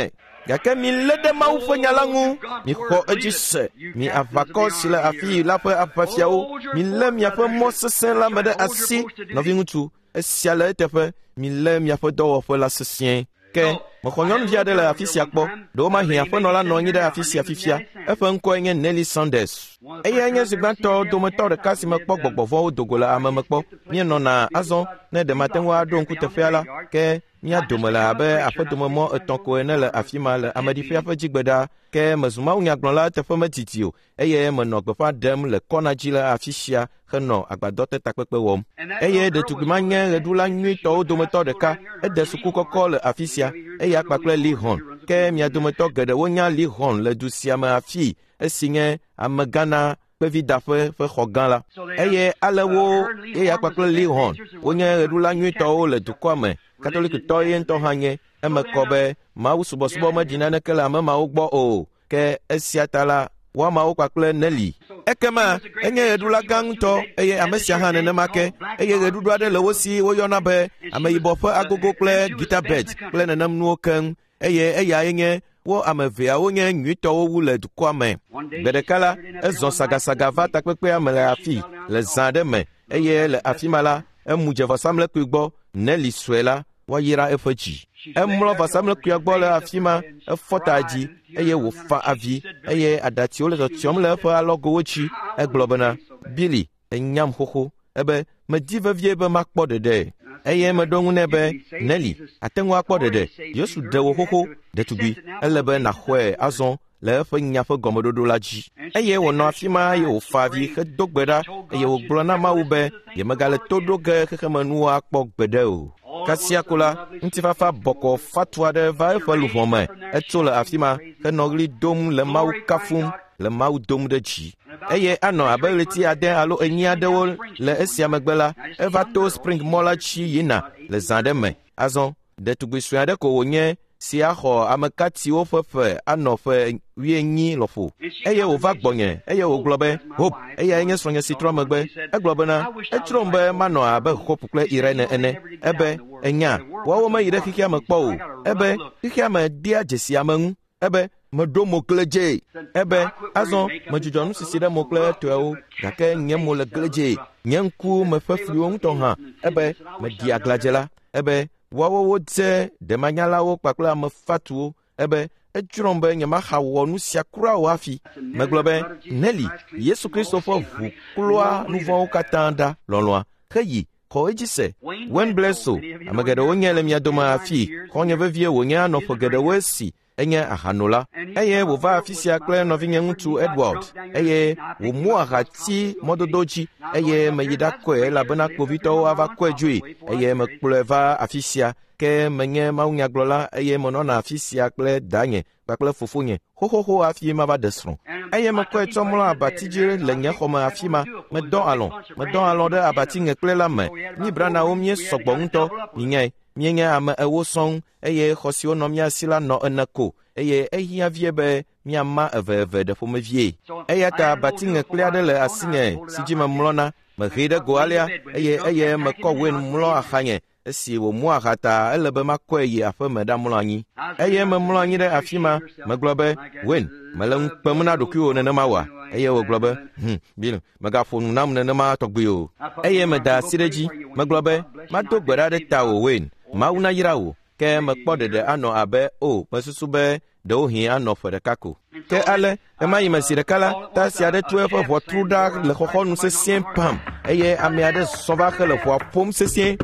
gake mi le ɖe Mawu ƒe nya la ŋu, mi xɔ edzi se, mi aʋakɔ si le afi la ƒe aʋafiawo, mi lé miaƒe mɔ sesẽ la me ɖe asi, nɔviŋutsu, esia le eteƒe, mi lé miaƒe dɔwɔƒe la sesĩe. Ke mexɔ nyɔnuvi aɖe le afi sia kpɔ, ɖewo ma hiã aƒenɔ la nɔ anyi ɖe afi sia fifia, eƒe ŋkɔe nye Nelly Sanders. Eyae nye zi gbãtɔ dometɔ ɖeka si mekpɔ gbɔgbɔ vɔ̃wo do go le ame me kpɔ. Míenɔna azɔ ne ɖe mate ŋu aɖo ŋku teƒea la, ke mía dome le abe aƒedomemɔ 3 ko ene le afi ma le ameɖiƒea ƒe dzigbeɖa, ke mezu mawunyagblɔla teƒe medidi o, eye menɔ gbeƒã ɖem le kɔna dzi le afi sia henɔ agbadɔtetakpekpe wɔm. Eye ɖetugbui ma nye ɣeɖula nyuitɔwo dometɔ ɖeka, ede suku kɔkɔ le afi sia, eya kpakple Lee Horn. Ke mia dometɔ geɖewo nya Lee Horn le du sia me afi, esi nye amegãna kpevidaƒe ƒe xɔ gã la. Eye alewo eya kpakple Lee Horn wonye ɣeɖula nyuitɔwo le dukɔa me. Katolikitɔ ye ŋutɔ hã nye, eme kɔ be Mawu subɔsubɔ medzi naneke le ame mawo gbɔ o, ke esia ta la, woamawo kpakple Nelly. Ekema, enye ɣeɖula gã ŋutɔ, eye ame sia hã nenema ke, eye ɣeɖuɖu aɖe le wo si woyɔna be ameyibɔ ƒe agogo kple guitar bed kple nenem nuwo keŋ, eye eyae nye wo ame eveawo nye nyuitɔwo wu le dukɔa me. Gbe ɖeka la, ezɔ sagasaga va takpekpea me le afi, le zã ɖe me, eye le afi ma la, emu dze vɔsamlekpui gbɔ, Nelly sue la, woayra eƒe dzi. Emlɔ vɔsamlekpuia gbɔ le afi ma, efɔ ta dzi, eye wòfa avi, eye aɖatiwo le tɔtsyɔm le eƒe alɔgowo dzi. Egblɔ bena, Billy, enyam xoxo, ebe medi vevie be makpɔ ɖeɖe. Eye meɖo ŋu nɛ be, Nelly, ate ŋu akpɔ ɖeɖe, Yesu ɖe wò xoxo, ɖetugbui, ele be naxɔe azɔ le eƒe nya ƒe gɔmeɖoɖo la dzi. Eye wònɔ afi ma eye wòfa avi hedo gbe ɖa, eye wògblɔ na Mawu be yemegale to ɖo ge xexemenuwo akpɔ gbeɖe o. Kasia ko la, ŋutifafa bɔkɔ fatu aɖe va eƒe luʋɔ me, etso le afi ma henɔ ɣli dom le Mawu kafum, le Mawu dom ɖe dzi. Eye anɔ abe ɣleti 6 alo 8 aɖewo le esia megbe la, eva to Spring mɔ la dzi yina le zã ɖe me. Azɔ, ɖetugbui sue aɖe ko wònye si axɔ amekatiwo ƒe ƒe anɔ ƒe 18 lɔƒo. Eye wòva gbɔnye, eye wògblɔ be, Hope, eyae nye srɔ̃nye si trɔ megbe. Egblɔ bena, etsrɔ̃m be manɔ abe Hope kple Irene ene, ebe, enya, woawo meyi ɖe xixia me kpɔ o, ebe, xixia me dia dzesi ame ŋu, ebe, meɖo mo gledze, ebe, azɔ, medzudzɔ nusisi ɖe mo kple etɔewo, gake nye mo le gledze, nye ŋku me ƒe fliwo ŋutɔ hã, ebe, medi aglãdze la, ebe, woawo wodze ɖemanyalawo kpakple ame fatuwo, ebe, edzrɔ̃m be nyemaxa wɔ nu sia kura o hafi. Megblɔ be, Nelly, Yesu Kristo ƒe ʋu kloa nu vɔ̃wo katã ɖa lɔlɔ̃a, heyi, xɔ edzi se. Wayne Bledsoe, ame geɖewo nye le mia dome afi, xɔnye vevie wònye anɔ ƒe geɖewo esi, enye ahanola, eye wòva afi sia kple nɔvinye ŋutsu Edward, eye wòmu ahati mɔdodo dzi, eye meyi ɖakɔe elabena kpovitɔwo ava kɔe dzoe, eye mekplɔe va afi sia, ke menye mawunyagblɔla, eye menɔna afi sia kple danye kpakple fofonye xoxoxo hafi mava ɖe srɔ̃. Eye mekɔe tsɔ mlɔ abati dzi le nye xɔ me afi ma, medɔ alɔ ɖe abati ŋekple la me. Míebranawo míesɔgbɔ ŋutɔ, minyae, míenye ame ewo sɔŋ, eye xɔ siwo nɔ mía si la nɔ 4 ko, eye ehiã vie be míama eve ɖe ƒomevie. Eya ta abati ŋekple aɖe le asinye si dzi memlɔna, mehee ɖe go alea, eye mekɔ Wayne mlɔ axanye. Esi wòmu aha ta, ele be makɔe yi aƒe me ɖamlɔ anyi. Eye memlɔ anyi ɖe afi ma, megblɔ be, Wayne, mele ŋu kpem na ɖokuiwò nenema wa. Eye wògblɔ be, Bill, megaƒo nu nam nenema tɔgbi o. Eye meda asi ɖe dzi, megblɔ be, mado gbe ɖa ɖe tawò Wayne, Mawu nayra wò. Ke mekpɔ ɖeɖe anɔ abe, mesusu be ɖewohĩ anɔ ƒe ɖeka ko. Ke ale, ema yi me zi ɖeka la, ta si aɖe tu eƒe ʋɔtru ɖa le xɔxɔnu sesĩe pam, eye ame aɖe zɔ va xe le ʋɔa ƒom sesĩe.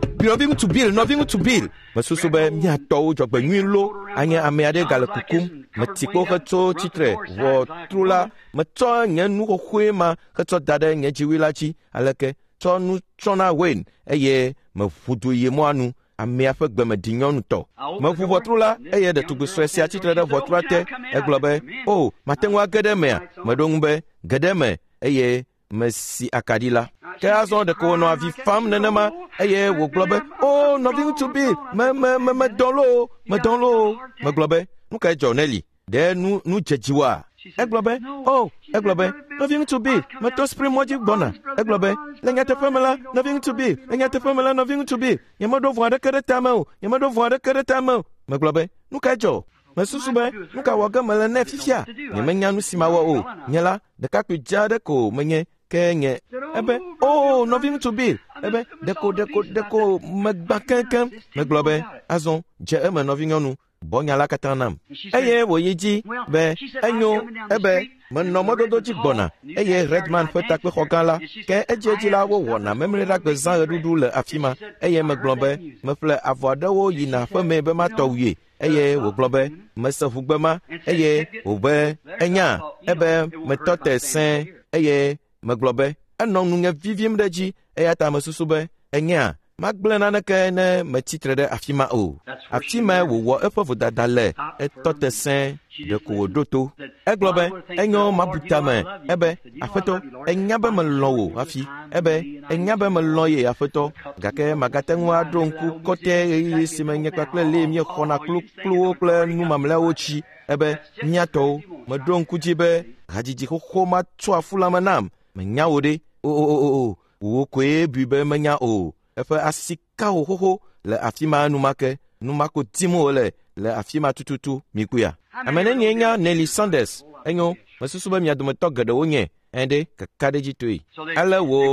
Nɔviŋutsu Bill, mesusu be miatɔwo dzɔgbenyui lo, anye ame aɖe gale kukum, metikpo hetso tsitre, ʋɔtru la, metsɔ nye nu xoxoe ma hetsɔ da ɖe nye dziwui la dzi, aleke tsɔ nu tsɔna Wayne, eye meʋudu yi mɔa nu, amea ƒe gbemeɖi nyɔnu tɔ. Meʋu ʋɔtru la, eye ɖetugbui sue sia tsitre ɖe ʋɔtrua te, egblɔ be, mate ŋu age ɖe mea? Meɖo ŋu be, ge ɖe me, eye mesi akaɖi la. Ke azɔ ɖeko wònɔ avi fam nenema, eye wògblɔ be, nɔviŋutsu Bill, medɔ lo. Megblɔ be, nu kae dzɔ Nelly? Ɖe nu dze dziwòa? Egblɔ be, nɔviŋutsu Bill, meto Spring mɔ dzi gbɔna. Egblɔ be, le nyateƒe me la, nɔviŋutsu Bill, nyemeɖo ʋu aɖeke ɖe tame o. Megblɔ be, nu kae dzɔ? Mesusube, nuka waga melene fifia. Nyemenya nu simawa o. Nyela, deka ku jade ko menye kenye. Ebe, oh, novim to bill. Ebe, deko, megbakenken. Meglobe, azon, je eme novinyonu. Bonya la katanam. Eye wo yiji be enyo ebe menomododo ji bona. Eye Redman feta kwe khogala ke ejeji la wo wona memre da ke zan rudu le afima. Eye me glombe me fle avoda wo yina fa me be ma towie. Eye wo glombe me se fugbema eye wo be enya ebe me tote sen eye me glombe anon nu vivim deji eye ta me susube enya Magblena neke ne me titre de afima o. Afima wo efo vodadale etote sen de ko doto. Eglobe enyo mabutame ebe afeto enyabe melon o afi ebe enyabe melon ye afeto gake magatenwa dronku kote simenye kakle le mi khona klu kle nu mamle ochi ebe nyato me dronku jibe hajiji ko ma twa fulama nam me nyawode o wo kwe bibe menya o. Efe asika hoho le afima numako timo le afima tututu mikuya. Amene nyenya Nelly Sanders enyo mesusube mi adome togede onye ende kakadeji toi. Ale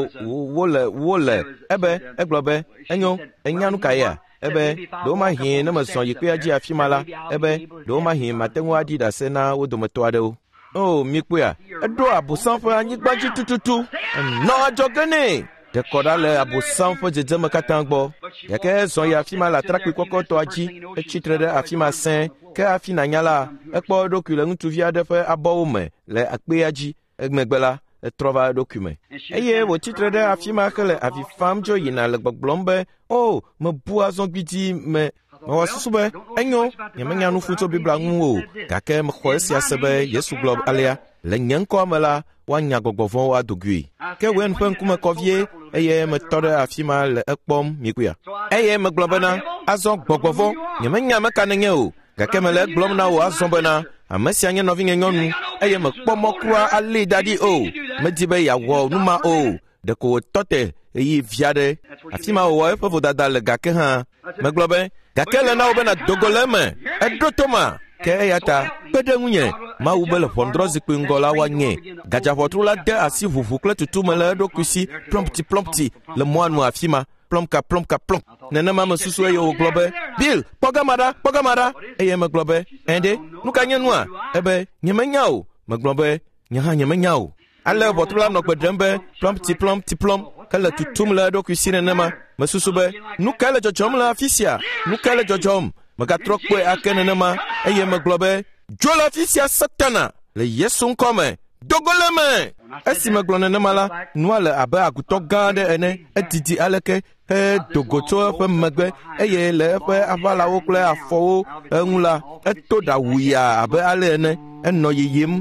wo le ebe eglobe enyo enyanu kaya ebe do ma hin na mason yikuya ji afima la ebe do ma hin matenwa di da se na wo dome to ade o. Oh mikuya edo abusanfo anyigbaji tututu no ajogene de kodale abusanfo jejeme katangbo yake son ya afima la trakwi kokoto aji e chitre de afima sen ke afina nyala ekpo dokule ntuvia de fe abowme le akpe aji egmegbela trova document eye wo chitre de afima kele afi famjo yina le gbogbombe oh me bua zon gbidi me wasube enyo nyemenya nu futo bibla nwo kake me khoesia sebe Yesu globe alia le nyanko mala wanya gogovon wa dogui ke wen fen kuma kovie eye me tore afima le ekpom mikuya eye me globana azon gogovon nyemenya me kanenye o kake me le glomna o azon bana amesi anye novinge nyonu eye me kpomokra ali dadi o me dibe ya wo numa o de ko tote eyi viade afima o e fo dada le gake ha me globe gake le na obena dogoleme edotoma ke yata pedengunye ma ubele fondrozi kwingola wanye gajavotrula de asi vuvukle tutumele do kusi plompti le moanu afima plomka nene mama susu yo globe bill pogamada eye me globe ende nukanye nua ebe nyemanyao me globe nyemanyao ale votrula no gbedembe plompti kala tutumele do kusi nene ma me susu be nukale jojom la afisia nukale jojom Magatrokwe akenenema eye me globe jola fisia satana le Yesu nkome dogoleme esi me glonenema la noale abe aguto gande ene etiti aleke dogoto fe megbe eye le fe avala wokle afo enula etoda wuya abe ale ene eno yeyem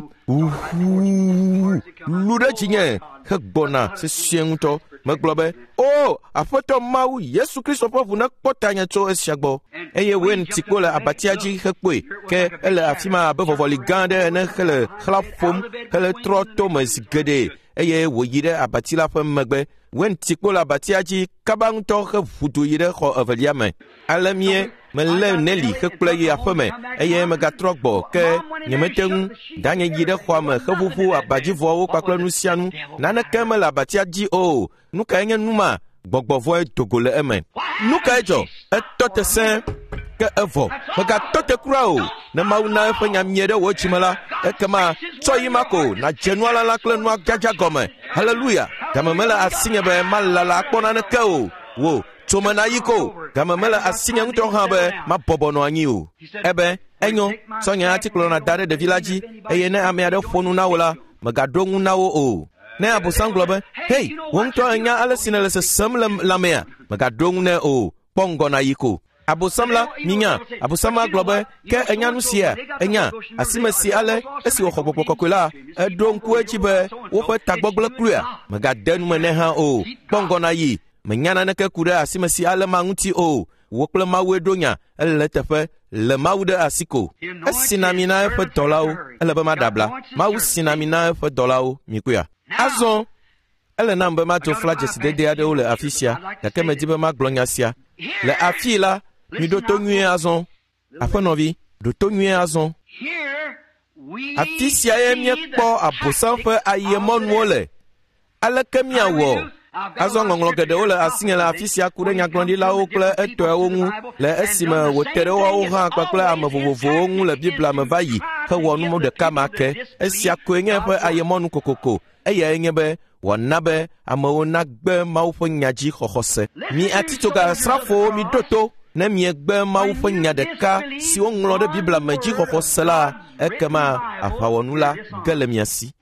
lude chinye hegbona se siento me globe oh afoto mau Yesu Kristo pofu na potanya to esiagbo eye wen tikola abatiaji hekwe ke ele afima bevovoli gande ne hele khlafom hele troto mesgede eye woyide abatila fam megbe wen tikola abatiaji kabang to hefudu yide kho aveliame alamie mele Nelly hekple ya fame eye megatrokbo ke nyemeteng danye yide khwame hefufu abajivo wo pakle nusianu nana kemela abatiaji o nuka enye numa gbogbovo dogole eme nuka ejo etote sen ke evo mega tote krao na mauna fanya miede wo chimala ekema choyimako na jenuala la kle no gaja gome hallelujah gamamela asinye be malala akpona ne keo wo chomana yiko gamamela asinye nto ha be mabobono anyi o ebe enyo sonya article na dare de village eye ne amiade fonu na wala mega dongu na wo o ne abusan globe hey won to anya alesina lese samlam lamea mega dongu ne o pongo na yiko abusamla ninya abusama globe ke enya nu sia enya asimasi ale esi wo khopopokokola edonku echibe wo fe tagbogbla klua mega denu mene ha o pongo na yi menyana ne ke kura asimasi ale manguti o wo kle mawe donya ele tefe le maude asiko esinamina fe dolao ele be madabla mau sinamina fe dolao mikuya azon ele na mbe ma to flages de ade o le afisia da ke medibe ma glonya sia le afila mi do to nwie azon afenovi ɖo to nyuie azɔ. Afi sia ye míekpɔ abosam ƒe ayemɔnuwo le. Aleke míawɔ? Azɔ ŋɔŋlɔ geɖewo le asinye le afi sia ku ɖe nyagblɔɖilawo kple etɔewo ŋu le esime wòte ɖe woawo hã kpakple ame vovovowo ŋu le Biblia me va yi hewɔ nu ɖeka ma ke. Esia koe nye eƒe ayemɔnu kokoko. Eyae nye be wòana be amewo nagbe Mawu ƒe nya dzi xɔxɔ se. Mi atitsoga srafowo mi ɖo to ne miegbe Mawu ƒe nya ɖeka si woŋlɔ ɖe Biblia me dzi xɔxɔ se la, ekema aʋawɔnu la ge le mia si.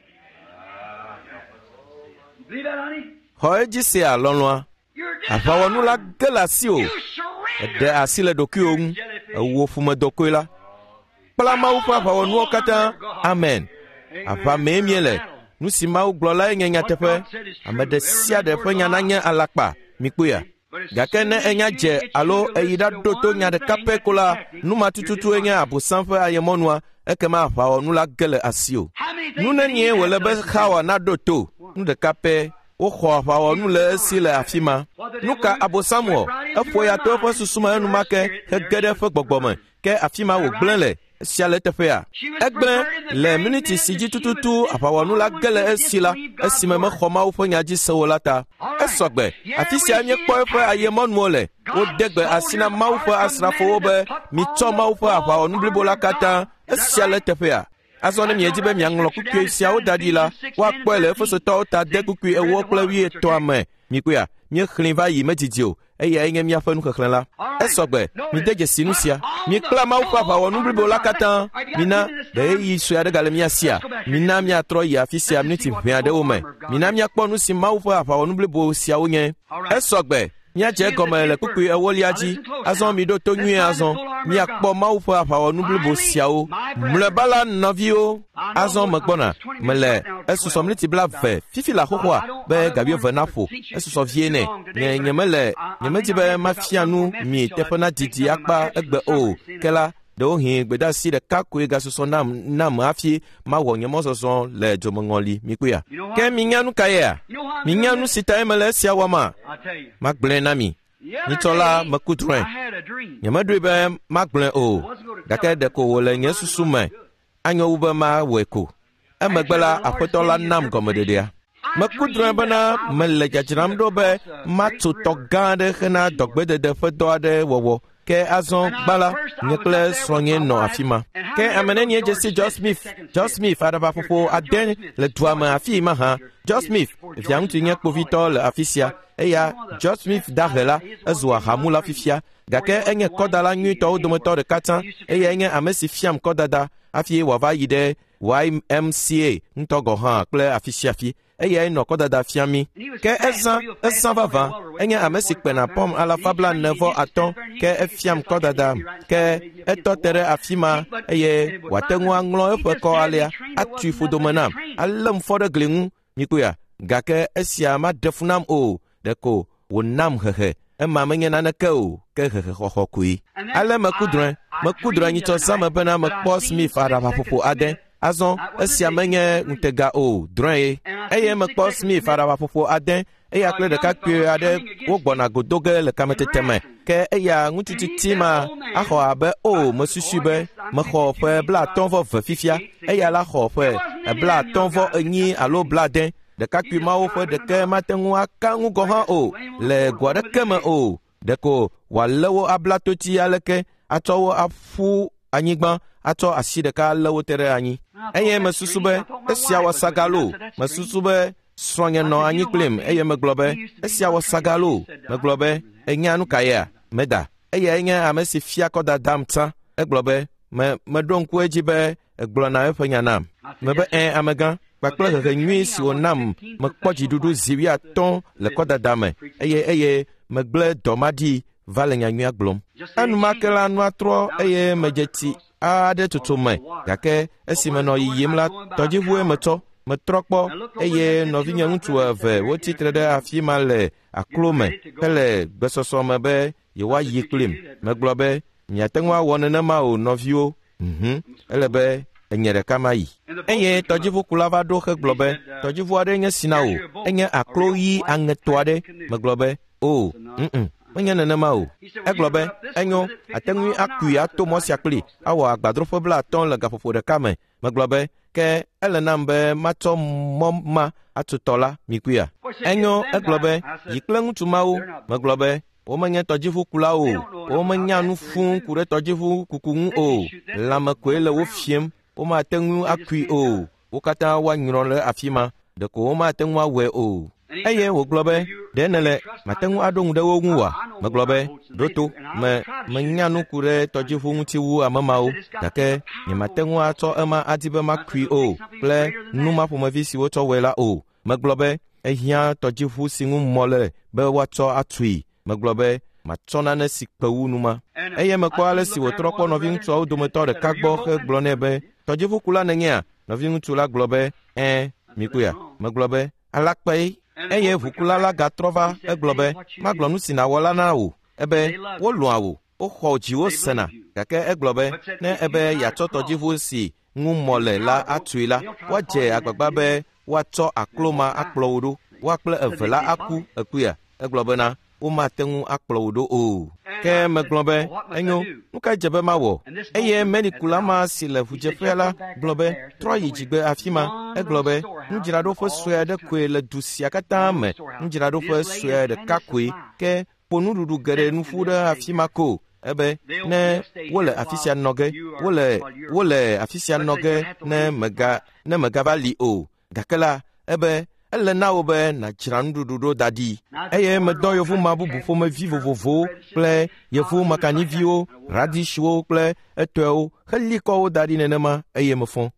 Xɔ edzi sea lɔlɔa, aʋawɔnu la ge le asi o. Eɖe asi le ɖokuiwo ŋu, ewɔ ƒumedɔkoe la. Kpla Mawu ƒe aʋawɔnuwo katã. Amen. Aʋa mee miele. Nu si Mawu gblɔ lae nye nyateƒe. Ame ɖe sia ɖe ƒe nya nanye alakpa, mikpoea. Gake ne enya dze alo eyi ɖaɖo to nya ɖeka pɛ ko la, numa tututue nye abosam ƒe ayemɔnua, ekema aʋawɔnu la ge le asi o. Nu nenie wòle be Xawa naɖo to, nu ɖeka pɛ, woxɔ aʋawɔnu le esi le afi ma. Nu ka abosam wɔ? Eƒo ya to eƒe susu me enumake hege ɖe eƒe gbɔgbɔ me, ke afi ma wògblẽ le. Esia le teƒea. Egblẽ le miniti si dzi tututu aʋawɔnu la ge le esi la, esime mexɔ Mawu ƒe nya dzi se o la ta. Esɔgbe, afi sia míekpɔ eƒe ayemɔnuwo le. Wode gbe asi na Mawu ƒe asrafowo be mitsɔ Mawu ƒe aʋawɔnu blibo la katã. Esia le teƒea. Azɔ ne miedi be miaŋlɔ kukui siawo da ɖi la, woakpɔe le Efesotɔwo ta de kukui 9 kple 13 me. Mikpoea, míexlẽ va yi medidi o, eyae nye míaƒe nuxexlẽ la. Esɔgbe, mide dzesi nu sia. Mikpla Mawu ƒe aʋawɔnu blibo la katã. Mina ɖe yi sue aɖe gale mia sia. Mina miatrɔ yi afi sia miniti ʋɛ aɖewo me. Mina miakpɔ nu si Mawu ƒe aʋawɔnu blibo siawo nye. Esɔgbe, míadze egɔme le kukui 8 dzi. Azɔ mi ɖo to nyuie azɔ. Miakpɔ Mawu ƒe aʋawɔnu blibo siawo. Mlɔeba la nɔviwo. Azɔ megbɔna. Mele esusɔ miniti 20. Fifi la xoxoa be gabi 20 naƒo. Esusɔ vie nɛ. Nyemedi be mafia nu mi teƒe na didi akpa egbe o. Ke la ɖewohĩ gbedasi ɖeka koe gasusɔ nam hafi mawɔ nye mɔzɔzɔ le dzomeŋɔli mikpoea. Ke minya nu ka yea? Minya nu si tae mele esia wɔma? Magblẽ na mi. Nyitsɔ la meku drɔ̃e. Nyemeɖoe be magblẽ o. Gake ɖeko wòle nye susu me. Anyo wu be mawɔe ko. Emegbe la Aƒetɔ la nam gɔmeɖeɖea. Meku drɔ̃e bena mele dzadzram ɖo be matso tɔ gã aɖe hena dɔgbedede ƒe dɔ aɖe wɔwɔ. Ke azɔ gbala nye kple srɔ̃nye nɔ afi ma. Ke ame nenie dze si John Smith aɖaʋaƒoƒo ade le dua me afi ma hã. John Smith, via ŋutsu nye kpovitɔ le afi sia. Eya John Smith dahe la ezu ahamula fifia. Gake enye kɔdala nyuitɔwo dometɔ ɖeka tsã. Eya enye ame si fiam kɔdada hafi wòava yi ɖe YMCA ŋutɔ gɔ hã kple afi sia afi. Eyae nɔ kɔdada fia mi. Ke ezã vavã. Enye ame si kpena pɔm 45 ke efiam kɔdada. Ke etɔ te ɖe afi ma eye wòate ŋu aŋlɔ eƒe kɔ alea atui ƒodome nam. Além fɔ ɖe gli ŋu mikpoea. Gake esia maɖe fu nam o. Ɖeko wònam hehe. Ema menye naneke o, ke hehe xɔxɔ koe. Ale meku drɔ̃e nyitsɔ zame bena mekpɔ Smith aɖaʋaƒoƒo ade. Azɔ esia menye ŋutega o, drɔ̃e ye. Eye mekpɔ Smith aɖaʋaƒoƒo ade. Eya kple ɖekakpui aɖe wogbɔna godo ge le kametete me. Ke eya ŋutsu titi ma axɔ abe o mesusu be mexɔ ƒe 52 fifia. Eya la xɔ ƒe 58 alo 60. Ɖekakpui mawo ƒe ɖeke mate ŋu aka ŋu gɔ hã o le go aɖeke me o. Ɖeko wòalé wo abla toti aleke atsɔ wo aƒu anyigba atsɔ asi ɖeka lé wo te ɖe anyi. Eye mesusu be esia wɔ sagalo. Mesusu be srɔ̃nye nɔ anyi kplim eye megblɔ be esia wɔ sagalo. Megblɔ be enya nu ka yea? Meda. Eya nye ame si fia kɔdadam tsã. Egblɔ be meɖo ŋku edzi be egblɔna eƒe nya nam. Mebe amegã. Kpakple hehe nyui si wònam mekpɔ dziɖuɖu zi 15 le kɔdada me eye megblẽ dɔmaɖi va le nyanyuia gblɔm. Enumake la nua trɔ eye medze tsi aɖe tutu me gake esi menɔ yiyim la tɔdziʋue metrɔ kpɔ eye nɔvinye ŋutsu 2 wotsitre ɖe afi ma le aklo me hele gbesɔsɔ me be yewoayi kplim. Megblɔ be miate ŋu awɔ nenema o nɔviwo. Ele be enye ɖeka ma yi. Eye tɔdziʋukula va ɖo hegblɔ be tɔdziʋu aɖe nye sina o. Enye aklo ɣi aŋeto aɖe. Megblɔ be o, menye nenema o. Egblɔ be enyo ate ŋui akui ato mɔ sia kpli awɔ agbadroƒe blatɔ le gaƒoƒo ɖeka me. Megblɔ be ke ele nam be matsɔ mɔ ma atutɔ la mikuia. Enyo egblɔ be yi kple ŋutsu mawo. Megblɔ be womenye tɔdziʋukulawo o, womenya nu fũu ku ɖe tɔdziʋu kuku ŋu o. Lãme koe le wo fiem, womate ŋu akui o. Wo katã woanyrɔ le afi ma, ɖeko womate ŋu awɔe o. Eye wògblɔ be ɖe nele mate ŋu aɖo ŋu ɖe wo ŋu wa. Megblɔ be ɖo to menya nu ku ɖe tɔdziʋu ŋuti wu ame mawo, gake nyemate ŋu atsɔ ema adi be makui o kple numa ƒomevi si wotsɔ wɔe la o. Megblɔ be ehiã tɔdziʋu si ŋu mɔ le be woatsɔ atui. Megblɔ be matsɔ nane si kpe wu numa. Eye mekpɔ ale si wòtrɔ kpɔ nɔvi ŋutsuawo dometɔ ɖeka gbɔ hegblɔ nɛ be tɔdziʋukula nènyea? Nɔvi ŋutsu la gblɔ be mikuia. Megblɔ be alakpe. Eye ʋukula la gatrɔ va egblɔ be magblɔ nu si nàwɔ la na wò. Ebe wolũa wò, woxɔ dzi wosena, gake egblɔ be ne ebe yeatsɔ tɔdziʋu si ŋu mɔ le la atui la, woadze agbagba be woatsɔ aklo ma akplɔ wò ɖo, woakple eve la aku ekuia. Egblɔ bena womate ŋu akplɔ wò ɖo o. Ke megblɔ be enyo, nu ka dze be mawɔ? Eye menikula ma si le ʋudzeƒea la gblɔ be trɔ yi dzigbe afi ma. Egblɔ be nudzraɖoƒe sue aɖe koe le du sia katã me, nudzraɖoƒe sue ɖeka koe, ke ƒo nuɖuɖu geɖe nuƒu ɖe afi ma ko. Ebe ne wole afi sia nɔ ge, wole afi sia nɔ ge ne megava li o. Gake la, ebe ele na wo be nadzra nuɖuɖu ɖo da ɖi. Eye medɔ yevu ma bubu ƒomevi vovovowo kple yevu makaniviwo, radishiwo kple etɔewo heli kɔ wo da ɖi nenema eye mefɔ.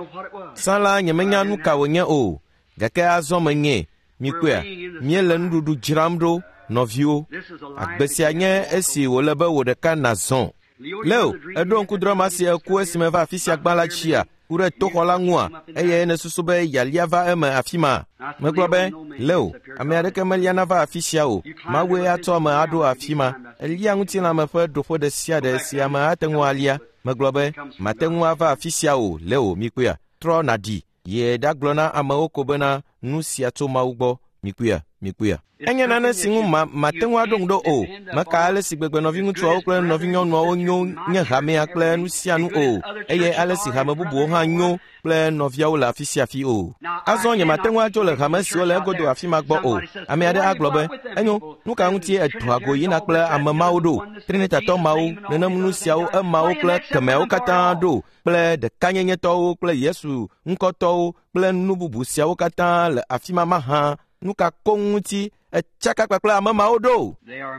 Sã la nyemenya nu ka wònye o, gake azɔ menye mikuia míele nuɖuɖu dzram ɖo nɔviwo. Agbe sia nye esi wòle be wò ɖeka nazɔ. Leo eɖo ŋkudrɔma si eku esime va afi sia gbã la tsia ku ɖe toxɔ la ŋua, eye nesusu be yalia va eme afi ma. Megblɔ be Leo, ame aɖeke meliana va afi sia o, Mawue atsɔ ame aɖo afi ma. Elia ŋutilãme ƒe ɖoƒe ɖe sia ɖe si ame ate ŋu alia. Megblɔ be mate ŋu ava afi sia o. Leo mikuia, trɔ nàɖi ye ɖagblɔ na amewo ko bena nu sia tso Mawu gbɔ. Mikuia. Enye nane si ŋu mate ŋu aɖo ŋu ɖo o. Meka ale si gbegbe nɔvi ŋutsuawo kple nɔvi nyɔnuawo nyo nye hamea kple nu sia nu o, eye ale si hame bubuwo hã nyo kple nɔviawo le afi sia afi o. Azɔ nye mate ŋu adzo le hame siwo le egodo afi ma gbɔ o. Ame aɖe agblɔ be enyo, nu ka ŋutie edoa go yina kple ame mawo ɖo? Trinitatɔ mawo, nenem nu siawo emawo kple kemeawo katã ɖo, kple ɖekanyenyetɔwo kple Yesu ŋkɔtɔwo kple nu bubu siawo katã le afi ma mahã. Nu ka koŋ ŋuti etsaka kpakple ame mawo ɖo?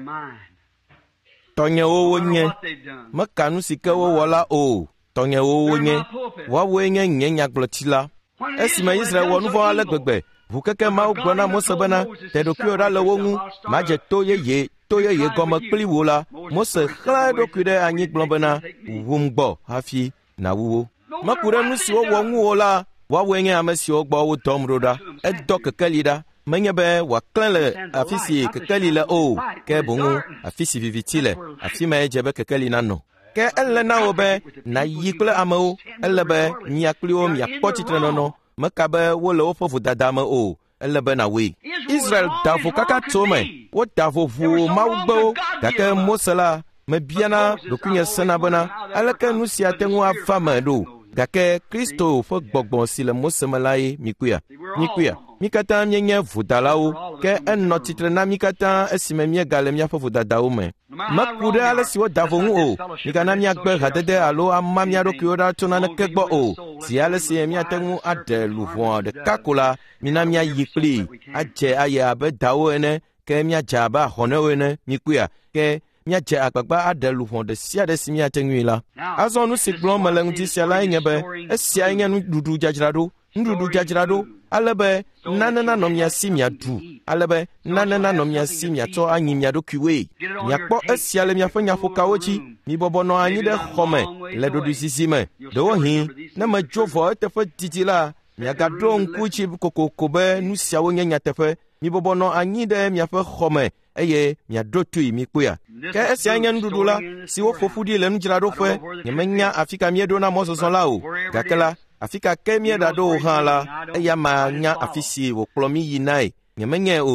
Tɔnyewo wonye. Meka nu si ke wowɔ la o. Tɔnyewo wonye. Woawoe nye nye nyagblɔtila. Esime Israel wɔ nu vɔ̃ ale gbegbe, ʋukeke Mawu gblɔ na Mose bena te ɖokuiwò ɖa le wo ŋu, madze to yeye gɔme kpli wo la, Mose xlẽ eɖokui ɖe anyi gblɔ bena wum gbɔ hafi nàwu wo. Meku ɖe nu siwo wɔ ŋu o la, woawoe nye ame siwo gbɔ wodɔm ɖo ɖa. Edɔ kekeli ɖa. Menye be wòaklẽ le afi si kekeli le o, ke boŋu afi si viviti le, afi ma edze be kekeli nanɔ. Ke ele na wo be nàyi kple amewo, ele be mia kpli wo miakpɔ tsitrenɔnɔ, meka be wole woƒe vodada me o, ele be nàwoe. Israel da vo kaka tso me, woda vo ʋu Mawu gbewo, gake Mose la mebiana ɖokuinye sena bena aleke nu sia te ŋu ava me ɖo, gake Kristo ƒe gbɔgbɔ si le Mose me la ye mikuia. Mi katã mienye vodalawo, ke enɔ tsitre na mi katã esime miegale miaƒe vodadawo me. Meku ɖe ale si woda vo ŋu o. Migana miagbe hadede alo ama mia ɖokuiwo ɖa tso naneke gbɔ o. Si ale si miate ŋu aɖe luʋɔ ɖeka ko la, mina miayi kplii, adze aye abe dawo ene, ke miadze abe ahɔnewo ene, mikuia, ke miadze agbagba aɖe luʋɔ ɖe sia ɖe si miate ŋui la. Azɔ nu si gblɔm mele ŋuti sia la nye be esia nye nuɖuɖu dzadzraɖo, ale be nane nanɔ mia si miaɖu, ale be nane nanɔ mia si miatsɔ anyi mia ɖokuiwoe. Miakpɔ esia le miaƒe nyaƒokawo dzi. Mibɔbɔ nɔ anyi ɖe xɔ me le ɖoɖoezizi me. Ɖewohĩ ne medzo vɔ eteƒe didi la, miagaɖo ŋku dzi kokoko be nu siawo nye nyateƒe. Mibɔbɔ nɔ anyi ɖe miaƒe xɔ me eye miaɖo tui mikpoa. Ke esia nye nuɖuɖu la si woƒo ƒu ɖi le nudzraɖoƒe. Nyemenya afi ka mieɖo na mɔzɔzɔ la o, gake la afi ka ke míeɖaɖo hã la, eya ma nya afi si wòkplɔ mi yi nae. Nyemenye o.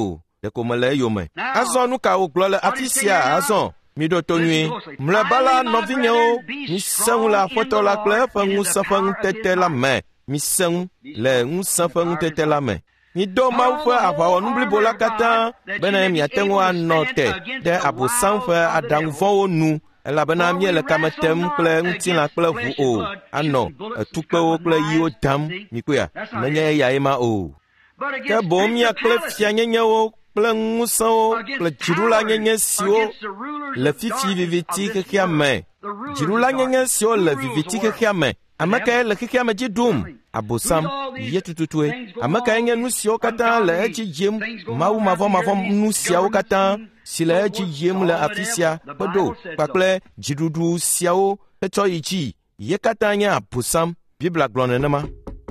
de ko me le yome azɔ nu ka wo gblɔ le afi sia azɔ mi do to nyui mlebala nɔvinyewo mi seŋu le aƒetɔ la kple eƒe ŋusẽ ƒe ŋutete la me mi seŋu le ŋusẽ ƒe ŋutete la me mi do Mawu ƒe aʋawɔnu blibo la katã bena miate ŋu anɔ te ɖe Abosam ƒe aɖaŋuvɔwo nu elabena miele kame tem kple ŋutilã kple ʋu o anɔ etukpewo kple yiwo dam mi kpea menye eyae ma o ke boŋ mia kple fianyenyewo kple ŋusẽwo kple dziɖula nyenye siwo le fifi viviti xexea me dziɖula nyenye siwo le viviti xexea me ame kae le xexea me dzi ɖum Abosam ye tututue ame kae nye nu siwo katã le edzi yim Mawu mavɔmavɔ nu siawo katã si le edzi yim le afi sia kpeɖo kpakple dziɖuɖu siawo etsɔ yi dzi ye katã nye Abosam Biblia gblɔ nenema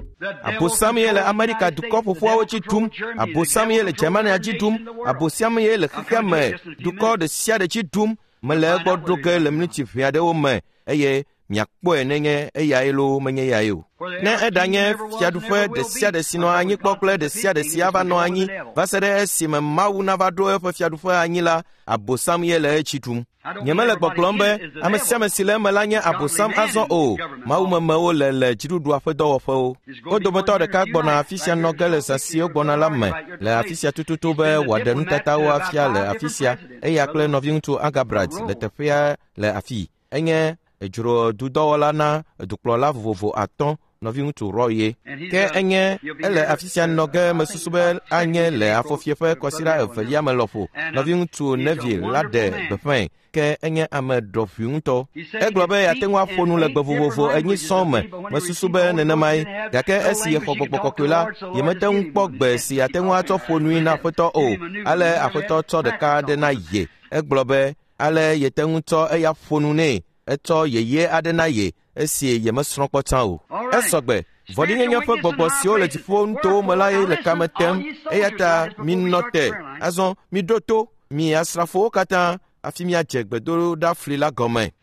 Abosam ye le Amerika dukɔ ƒoƒoawo dzi ɖum Abosam ye le Germania dzi ɖum Abosam ye le xexea me dukɔ ɖe sia ɖe dzi ɖum mele egbɔ ɖo ge le miniti ʋɛ aɖewo me eye miakpɔe nenye eyae loo menye eyae o ne eɖanye fiaɖuƒe ɖe sia ɖe si nɔ anyi kpɔ kple ɖe sia ɖe si ava nɔ anyi va se ɖe esime Mawu nava ɖo eƒe fiaɖuƒe anyi la Abosam ye le etsi ɖum nyemele gbɔgblɔm be ame sia ame si le eme la nye Abosam azɔ o Mawu memewo le dziɖuɖua ƒe dɔwɔƒewo wo dometɔ ɖeka gbɔna afi sia nɔ ge le zãsiwo gbɔna la me le afi sia tututu be wòaɖe nutatawo afia le afi sia eya kple nɔviŋutsu Agabrat le teƒea le afii enye edzrodudɔwɔla na dukplɔla vovovo atɔ̃ nɔviŋutsu Rɔye ke enye ele afi sia nɔ ge mesusu be anye le afɔfie ƒe kɔsiɖa evelia me lɔƒo nɔviŋutsu Neville la ɖe gbeƒãe ke enye ame ɖɔʋui ŋutɔ egblɔ be yeate ŋu aƒo nu le gbe vovovo enyi sɔŋ me mesusu be nenemae gake esi yexɔ gbɔgbɔ kɔkɔe la yemete ŋu kpɔ gbe si yate ŋu atsɔ ƒo nui na aƒetɔ o ale aƒetɔ tsɔ ɖeka aɖe na ye egblɔ be ale yete ŋu tsɔ eya ƒo nu nɛ etsɔ yeye aɖe na ye esi yemesrɔ̃ kpɔtsã o esɔgbe vɔɖinyenye ƒe gbɔgbɔ siwo le dziƒo nutowo me la ye le kame tem eya ta minɔ te azɔ miɖo to mi asrafowo katã afi miadze gbedoɖa fli la gɔme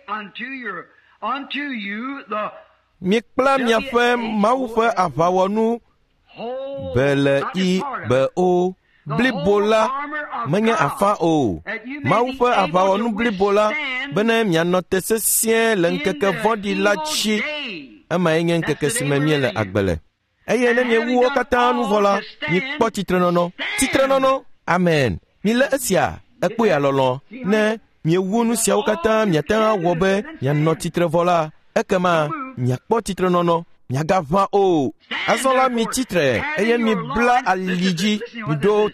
mikpla miaƒe Mawu ƒe aʋawɔnu be le i be o blibo la menye afã o Mawu ƒe aʋawɔnu blibo la bena mianɔ te sesĩe le ŋkeke vɔ̃ɖi la dzi emae nye ŋkeke si me mie le agbe le eye ne miewu wo katã nu vɔ la mikpɔ titrenɔnɔ amen mile esia ekpoe alɔlɔ ne miewu nu siawo katã miate ŋu awɔ be mianɔ titre vɔ la ekema miakpɔ titrenɔnɔ miagaʋã o azɔ la mi titre eye mi bla ali dzi miɖo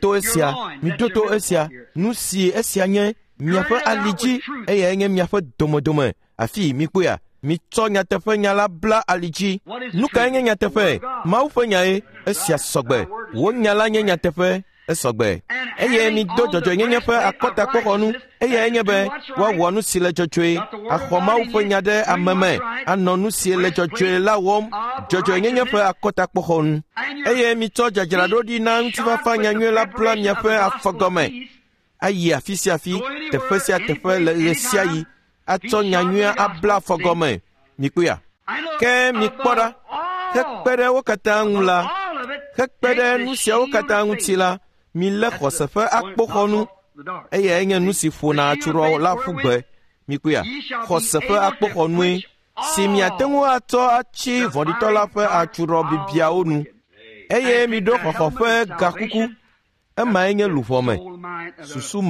to esia nu si esia nye miaƒe ali dzi eye enye miaƒe domedome afi mikpoea mitsɔ nyateƒe nya la bla ali dzi nu kae nye nyateƒe Mawu ƒe nyae esia sɔgbe wo nya la nye nyateƒe esɔgbe eye mido dzɔdzɔenyenye ƒe akɔtakpɔxɔnu eye enye be woawɔ nu si le dzɔdzɔe axɔ Mawu ƒe nya ɖe ame me anɔ nu si le dzɔdzɔe la wɔm dzɔdzɔenyenye ƒe akɔtakpɔxɔnu eye mitsɔ dzadzraɖo ɖi na ŋutifafa nyanyuie la bla miaƒe afɔgɔme ayi afi sia afi teƒe sia teƒe le ɣe sia ɣi atsɔ nyanyuie abla afɔgɔme mikpoea ke mikpɔ ɖa hekpe ɖe wo katã ŋu la hekpe ɖe nu siawo katã ŋuti la milé xɔse ƒe akpoxɔnu eye enye nu si ƒona atsurɔ la ƒu gbe mikpoea xɔse ƒe akpoxɔnue si miate ŋu atsɔ atsi vɔ̃ɖitɔ la ƒe atsurɔ bibiawo nu eye miɖo xɔxɔ ƒe gakuku emae nye luʋɔ me susu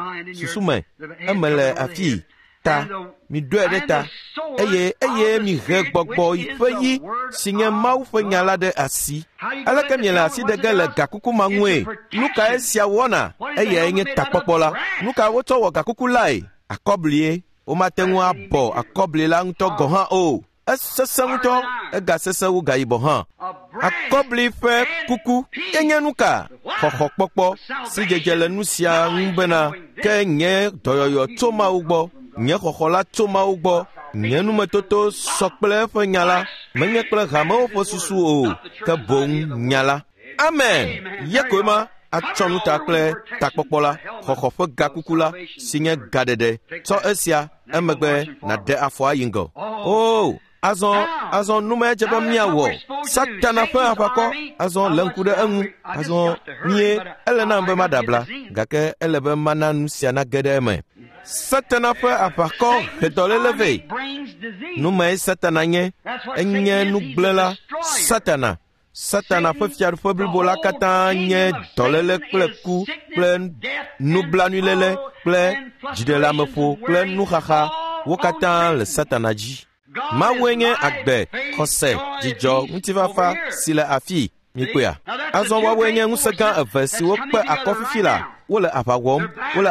me eme le afii ta miɖoe ɖe ta eye mihe gbɔgbɔ ƒe yi si nye Mawu ƒe nya la ɖe asi aleke miele asi de ge le gakuku ma ŋue nu ka esia wɔna eye enye takpɔkpɔ la nu ka wotsɔ wɔ gakuku lae akɔblie womate ŋu abɔ akɔbli la ŋutɔ gɔ̃ hã o esesẽ ŋutɔ egasesẽ wu gayibɔ hã akɔbli ƒe kuku enye nu ka xɔxɔkpɔkpɔ si dzedze le nu sia ŋu bena ke nye dɔyɔyɔ tso Mawu gbɔ nye xɔxɔ la tso Mawu gbɔ nye numetoto sɔ kple eƒe nya la menye kple hamewo ƒe susu o ke boŋ nya la amen ye koe ma atsɔ nuta kple takpɔkpɔ la xɔxɔ ƒe gakuku la si nye gaɖeɖe tsɔ esia emegbe nàde afɔ ayi ŋgɔ o azon nume jebe miawo Satana fe afako azon lenkude enu azon nie elena be madabla gake elebe mananu siana gede me Satana fe afako hedoleleve nume Satana nye enye nublela Satana fe fiar fe bibola kata nye dolele kleku plen nublanulele ple jidela mefo ple nuhaha wokata le Satana ji ma wenye agbe kose jijo ntivafa sile afi mikoya azon wa wenye nusega avesi wokpe akofifila wole avawom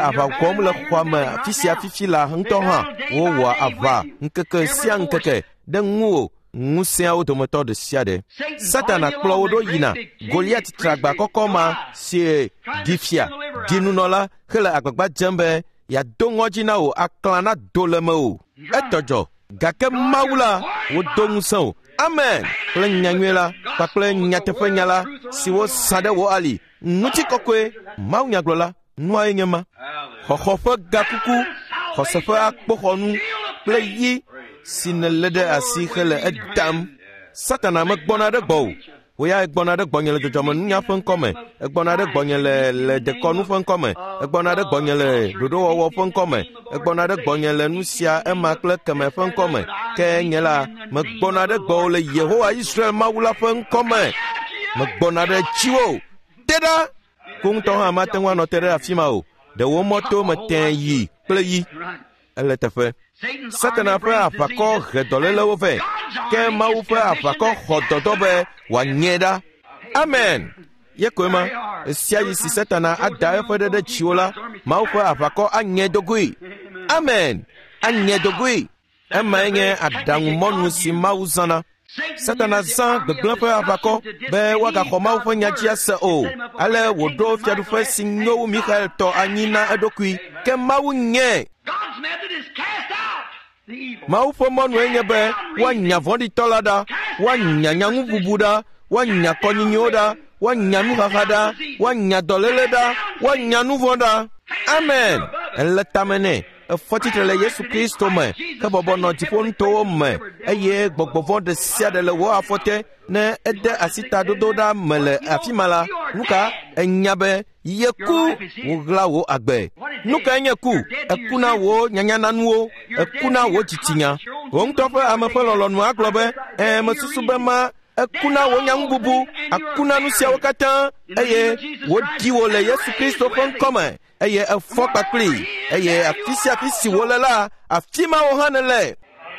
le kwama fifila ntoha wo wa ava nkeke sia nkeke denwo ngusia odomoto de siade Satana klowodo yina Goliath tragba kokoma sie difia dinunola hele agbagba jembe ya dongojina o aklana dolemo etojo gake maula wo dongso amen kle nyanywela pakle nyatefanyala siwo sade wo ali nuti kokwe mau nyaglola nwa enyema hohofa gakuku hosefa akpohonu ple yi sinelede asi hele edam Satana me gbona de gbo wo ya gbona de gbonyele jojomo nya fen kome gbona de gbonyele le de konu fen kome gbona de gbonyele dodo wo fen kome gbona de gbonyele nusia emakle keme fen kome ke nyela me gbona de gbo le Yehowa Israel mawula fen kome me gbona de chiwo teda kung to ha matenwa no tere afima o de wo moto meten yi ple yi ele tefe Satana fe afako redolele wo fe ke mawu fe afako hododobe wa nyeda amen yekwema sia yisi Satana ada fe de chiola mawu fe afako anyedogui amen anyedogui emenye adangu monu si mawu zana Satana zan gbegble fe afako be waka khoma fe nyachia se o ale wodo fiadu fe sinyo Michael to anyina edokui ke mawu nye God's method is cast out the evil. Mau fo monu enyebe wanya vondi tolada wanya nyangu bubuda wanya koninyoda wanya nuhahada wanya doleleda wanya nuvonda amen eletamene efotitele Yesu Kristo me ke bobo no tifon to me eye gbogbo de sia de le wo afote ne ede asita dododa mele afimala nuka enyabe yeku wogla wo agbe nuka enyeku ekuna wo nyanyana nuwo ekuna wo titinya won tofe amafelo nu aglobe mesusu bema ekuna wo nyangbubu akuna nu sia wakata eye wo diwo le Yesu Kristo fon kome eye efokpakli eye afisi wolela afima wo hanele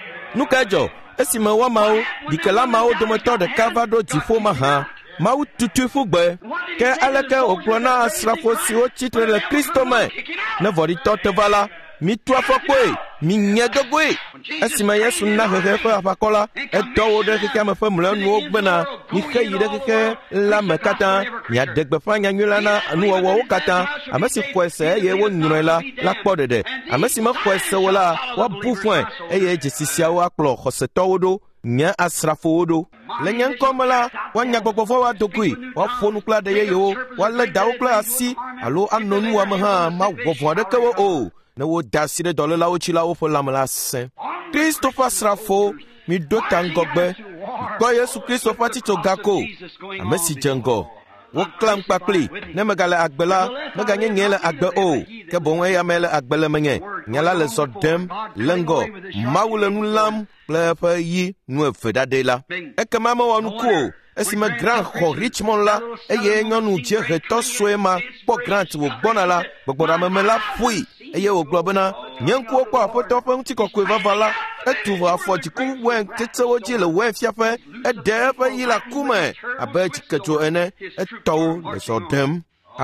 nukajo esime wa mawo dikela mawo domoto de kavado tifoma ha mawo tutu fugbe ke aleke oglona asrafo si o chitre le Kristo me ne vori totevala mi tua fokwe mi nyedogwe esime Yesu na hehefe afakola edowo de keke me famule nu ogbena mi khayi de keke la mekata nya degbe fanya nyulana nu wo kata amesi kwese ye wo nyuela la kpodede amesi ma kwese wala wa bufun eye jesisia wa klo khosetowodo nya asrafowodo lenyen komala wanya gbogbo wa dogui wa fonu kla de yeyo wa le dawo kla asi alo anonu wa ma ma gbogbo de kewo o ne wo dasire dole la wo chila wo fo lamla sen Christopher Srafo mi do tangogbe ko Yesu Christopher tito gako amesi jengo wo klam papli ne megale agbela meganye nyele agbe o ke bon ya mele agbele menye nyala le sodem lengo mawule nulam ple pa yi nu fedadela e kama ma wonu ko esime grand ho Richmond la eye nyonu je reto soema po grant wo gbonala gbogbora memela fui eye wo globena nyenku okwa afoto fe ntikokwe vavala etuvo afojiku wen tetsewo ji le wen fiafe edefa yila kume abeji kejo ene eto le sodem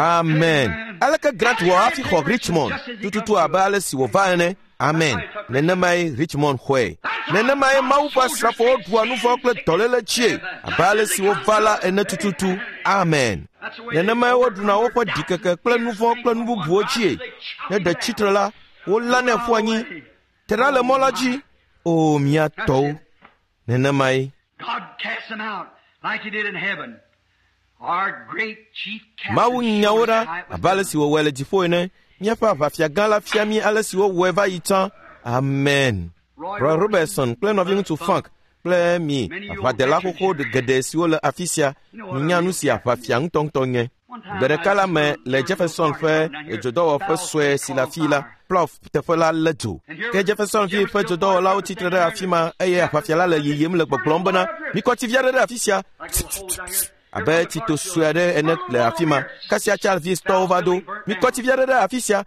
amen alaka grant wo afi ho Richmond tututu abale si wo vaene amen nenamai Richmond hwe nenamai maufa srafo duanu fokle tolele chie abale si wo vala ene tututu amen nenamai woduna wo kwa dikeke kle nufo kle nububuo chie ne de chitrela wo lane fuanyi terale molaji o miato nenamai God cast them out like he did in heaven. Our great chief captain. Mau nyawra abale si wo wele jifo ene nyafa vafia gala fiami ale si wo weva yitan amen Roy Robertson, plan of him to funk. kple mi aʋadela xoxo geɖe siwo le afi sia minya nu si aʋafia ŋutɔŋutɔ nye. Gbe ɖeka la me le Jefferson ƒe dzodɔwɔƒe sue si le afi la, Plough teƒe la lé dzo. Ke Jefferson ƒe dzodɔwɔlawo tsitre ɖe afi ma eye aʋafia la le yiyim le gbɔgblɔm bena mikɔ tsi vi aɖe ɖe afi sia. Abe tsito sue aɖe ene le afi ma. Kasia Charleville-tɔwo va ɖo. Mikɔ tsi vi aɖe ɖe afi sia.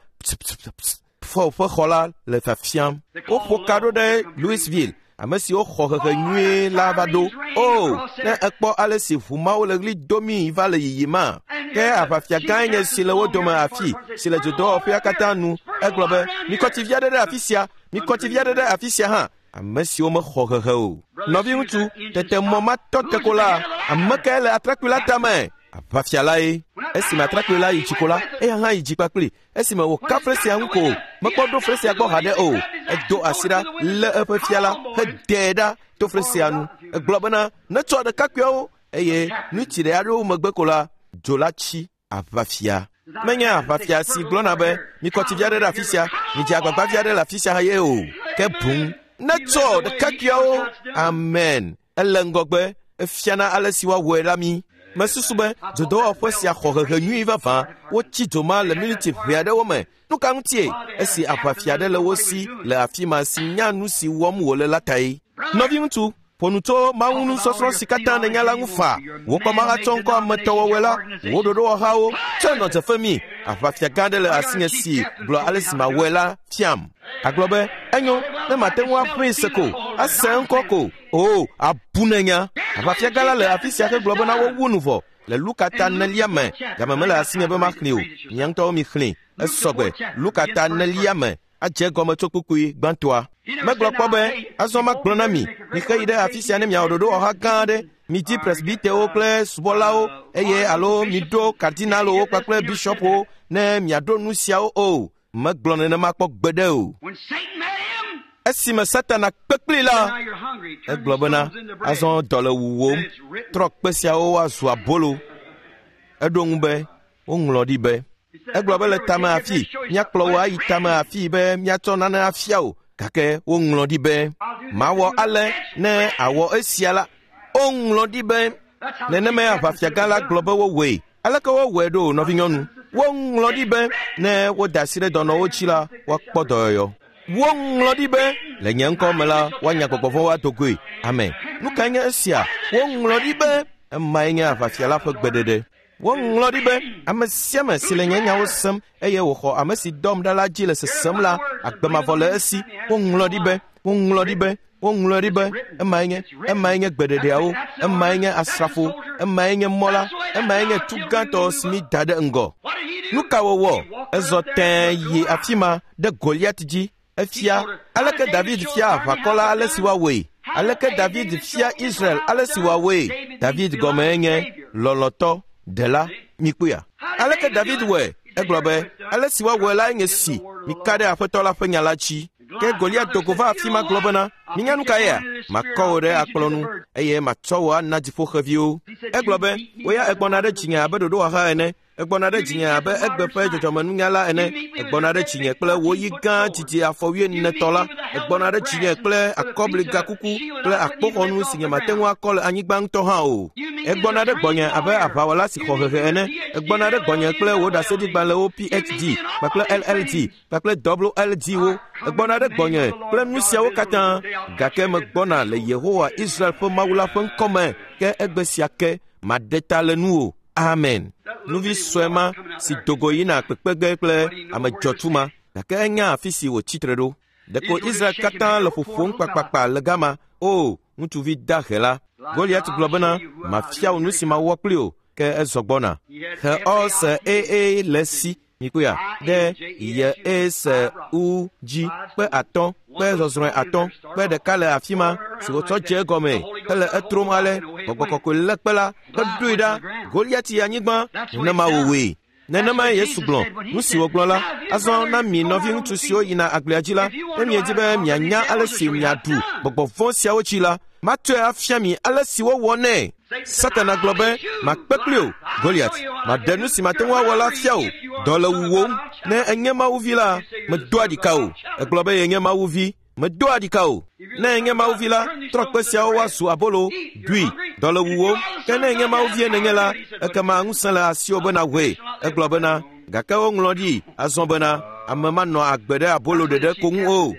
Fɔ ƒe xɔ la le fafiam. Woƒo ka ɖo ɖe Louisville. Ame siwo xɔ hehe nyuie la va ɖo. Ne ekpɔ ale si ʋumawo le ɣli domi va le yiyima. Ke aʋafia gã nye si le wo dome afi, si le dzodɔwɔƒea katã nu. Egblɔ be, mikɔ tsi vi aɖe ɖe afi sia, mikɔ tsi vi aɖe ɖe afi sia hã. Ame siwo mexɔ hehe o. Nɔvi ŋutsu, tete mɔ ma tɔ te ko la, ame kae le atrakpui la tame? Aʋafia lae. Esime atrakpui la yi tsi ko la, eya hã yi dzi kpakpli. Esime wòka fresia ŋu ko, mekpɔ ɖo fresia gbɔ haɖe o. Edo asi ɖa, lé eƒe fia la, hedee ɖa to fresia nu. Egblɔ bena, netsɔ ɖekakpuiawo, eye nutsi ɖe aɖewo megbe ko la, dzo la tsi aʋafia. Menye aʋafia si gblɔna be, mikɔ tsi vi aɖe ɖe afi sia, midzi agbagba vi aɖe le afi sia ye o. Ke boŋ, netsɔ ɖekakpuiawo, amen. Ele ŋgɔgbe, efiana ale si woawɔe la mi. Mesusu be dzodɔwɔƒe sia xɔ hehe nyui vavã, wotsi dzoma le miniti ʋɛ aɖewo me. Nu ka ŋutie? Esi aʋafia aɖe le wo si le afi ma si nya nu si wɔm wòle la tae. Nɔvi ŋutsu, ƒo nu tso Mawu nusɔsrɔ̃ si katã nènya la ŋu fa. Wokɔ mahatsɔ ŋkɔ ametɔwɔwɔe la, wo ɖoɖowɔhawo, tsɔ nɔ dzeƒe mi. Aʋafia gã aɖe le asinye si gblɔ ale si mawɔe la fiam. Agblɔ be, enyo, ne mate ŋu aƒee se ko, ase ŋkɔ ko. Abu nenya. Aʋafia gã la le afi sia ke gblɔ bena wowu nu vɔ. Le Luka ta 9 me, game mele asinye be maxlẽ o. Mia ŋutɔwo mi xlẽ. Esɔgbe, Luka ta 9 me, adze gɔme tso kpukpui gbãtɔa. Megblɔ kpɔ be, azɔ magblɔ na mi, mixe yi ɖe afi sia ne miawɔ ɖoɖowɔha gã aɖe. Midi presbitewo kple subɔlawo, eye alo miɖo kardinalowo kpakple bishɔpwo ne miaɖo nu siawo o. Megblɔ nenema kpɔ gbeɖe o. Esime Satana kpekpli la, egblɔ bena, azɔ dɔ le wuwom, trɔ kpe siawo woazu abolo. Eɖo ŋu be, woŋlɔ ɖi be, egblɔ be le tame afi, míakplɔ wo ayi tame afi be míatsɔ nane afia o, gake woŋlɔ ɖi be, mawɔ ale ne awɔ esia la, woŋlɔ ɖi be, neneme aʋafia gã la gblɔ be wowɔe, aleke wowɔe ɖo nɔvi nyɔnu, woŋlɔ ɖi be, ne woda asi ɖe dɔnɔwo dzi la, woakpɔ dɔyɔyɔ. Woŋlɔ ɖi be, le nye ŋkɔ me la, woanya gbɔgbɔ vɔ woado goe. Amen. Nu ka nye esia? Woŋlɔ ɖi be, emae nye aʋafia la ƒe gbeɖeɖe. Woŋlɔ ɖi be, ame sia ame si le nye nyawo sem, eye wòxɔ ame si dɔm ɖa la dzi le sesem la, agbemavɔ le esi. Woŋlɔ ɖi be, woŋlɔ ɖi be, woŋlɔ ɖi be, emae nye gbeɖeɖeawo, emae nye asrafo, emae nye mɔ la, emae nye tu gãtɔ si mi da ɖe ŋgɔ. Nu ka wòwɔ? Ezɔ tẽe yi afi ma ɖe Goliat dzi. Efia, aleke David fia aʋakɔ la ale si woawɔe. Aleke David fia Israel ale si woawɔe. David gɔme nye lɔlɔtɔ, ɖela, mikpuia. Aleke David wɔe? Egblɔ be, ale si woawɔe la nye si, mika ɖe aƒetɔ la ƒe nya la dzi. Ke Goliat do go va afi ma gblɔ bena, minya nu ka ya? Makɔ wò ɖe akplɔ nu, eye matsɔ wò ana dziƒoxeviwo. Egblɔ be, woya egbɔna ɖe dzinye abe ɖoɖowaha ene. Egbɔna ɖe dzinye abe egbe ƒe dzɔdzɔmenunyala ene. Egbɔna ɖe dzinye kple wo yi gã titi afɔ 14 la. Egbɔna ɖe dzinye kple akɔbliga kuku kple akpoxɔnu si nye mate ŋu akɔ le anyigba ŋutɔ hã o. Egbɔna ɖe gbɔnye abe aʋawɔla si xɔ hehe ene. Egbɔna ɖe gbɔnye kple wo ɖaseɖigbalẽwo PhD kpakple LLD kpakple WLD wo. Egbɔna ɖe gbɔnye kple nu siawo katã, gake megbɔna le Yehowa Israel ƒe Mawu la ƒe ŋkɔ me, ke egbe sia ke maɖe ta le nuwò. Amen. Nuvi sue ma si dogo yina kpekpege kple ame dzɔtu ma, gake enya afi si wòtsitre ɖo. Ɖeko Israel katã le ƒoƒom kpakpakpa le gama. Ŋutsuvi dahe la. Goliat gblɔ bena, mafia wò nu si mawɔ kpli o, ke ezɔ gbɔna. He se le si, mikpuia, ɖe se dzi, kpe atɔ̃, kpe zɔzrɔ̃e atɔ̃, kpe ɖeka le afi ma, si wòtsɔ dze egɔme, hele etrom ale, gbɔgbɔ kɔkɔe lé kpe la, eɖoe ɖa, Goliat yi anyigba, nenema wòwoe. Nenema Yesu gblɔ, nu si wògblɔ la, azɔ na mi nɔvi ŋutsu siwo yina agblea dzi la, ne miedi be mianya ale si miaɖu gbɔgbɔ vɔ̃ siawo tsi la, matɔe afia mi ale si wowɔ nɛ. Satana gblɔ be, makpe kpli o, Goliat, maɖe nu si mate ŋu awɔ la fia o. Dɔ le wuwom, ne enye Mawuvi la, medoa ɖika o. Egblɔ be yenye Mawuvi, medo adikao ne nye mawu la trokpe sia wa su abolo dui dole wuwo ke ne nye mawu vie ne la ekama ngusen le asio bena we eglo bena gake wo nglodi azon bena amema no agbede abolo dede kongu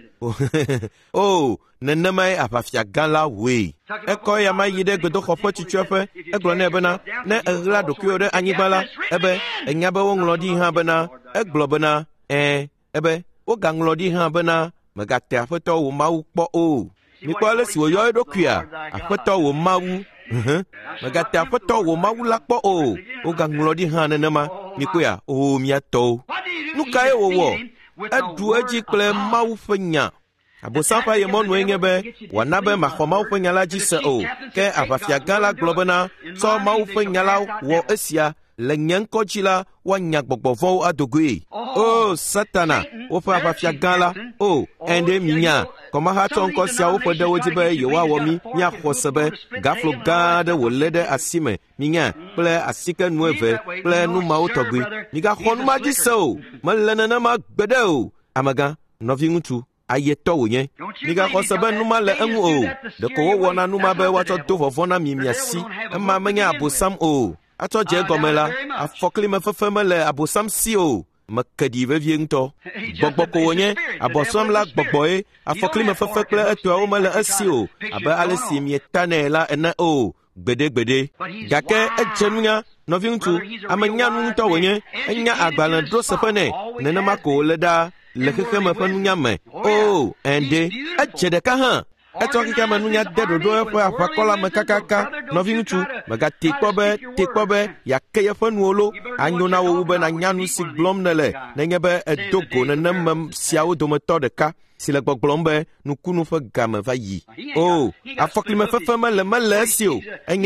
o nenema apafia gala we eko ya ma yide gbedo khofo chichuefe eglo ne bena ne egla dokyo de anyibala ebe enyabe wo nglodi ha bena eglo bena ebe o ganglodi ha bena megate afeto wo mawu kpo o mi kwa le si wo yo dokuya afeto wo mawu megate afeto wo mawu la kpo o ganglodi ha nenema mi kwa o mi ato nuka e wo edu eji kle mawu fenya abosafa ye monu engebe wanabe mahoma fenya la ji se o ke afafia gala globena so mawu fenya la wo esia lenyanko chila wanya gbogbovo adogwe satana wo fa afafia gala ende minya koma ha tonko sia wo fode wo jibe yewa wo mi nya khosebe gaflo gade wo lede asime minya ple asike nueve ple nu ma otogwe niga khonu ma ji so malena na ma gbede o amaga novi mutu ayeto wo yen niga khosebe nu ma le enu o de ko wo na nu ma be wa to do fofo na mi miasi ma menya abosam ato je gomela afokli me fefeme le abosam si o makadi vevie nto gbogbo ko wonye abosom la gbogbo afokli me fefekle eto o mele asi o abe alesi mietane la ena o gbede gake ejenunya novintu amanya nu nto wonye enya agbalan dro sepene nene mako leda lekeke me fanunya me ende ejede ka ha eto kike manunya dedodo efo afakola mekakaka novintu mega tekpobe yakeye fanuolo anyona wo be na nyanu si glom nele nenyebe edogo nenem siawo dometo de ka sile gboglombe nukunu fe game va yi afokli me fefeme le malesio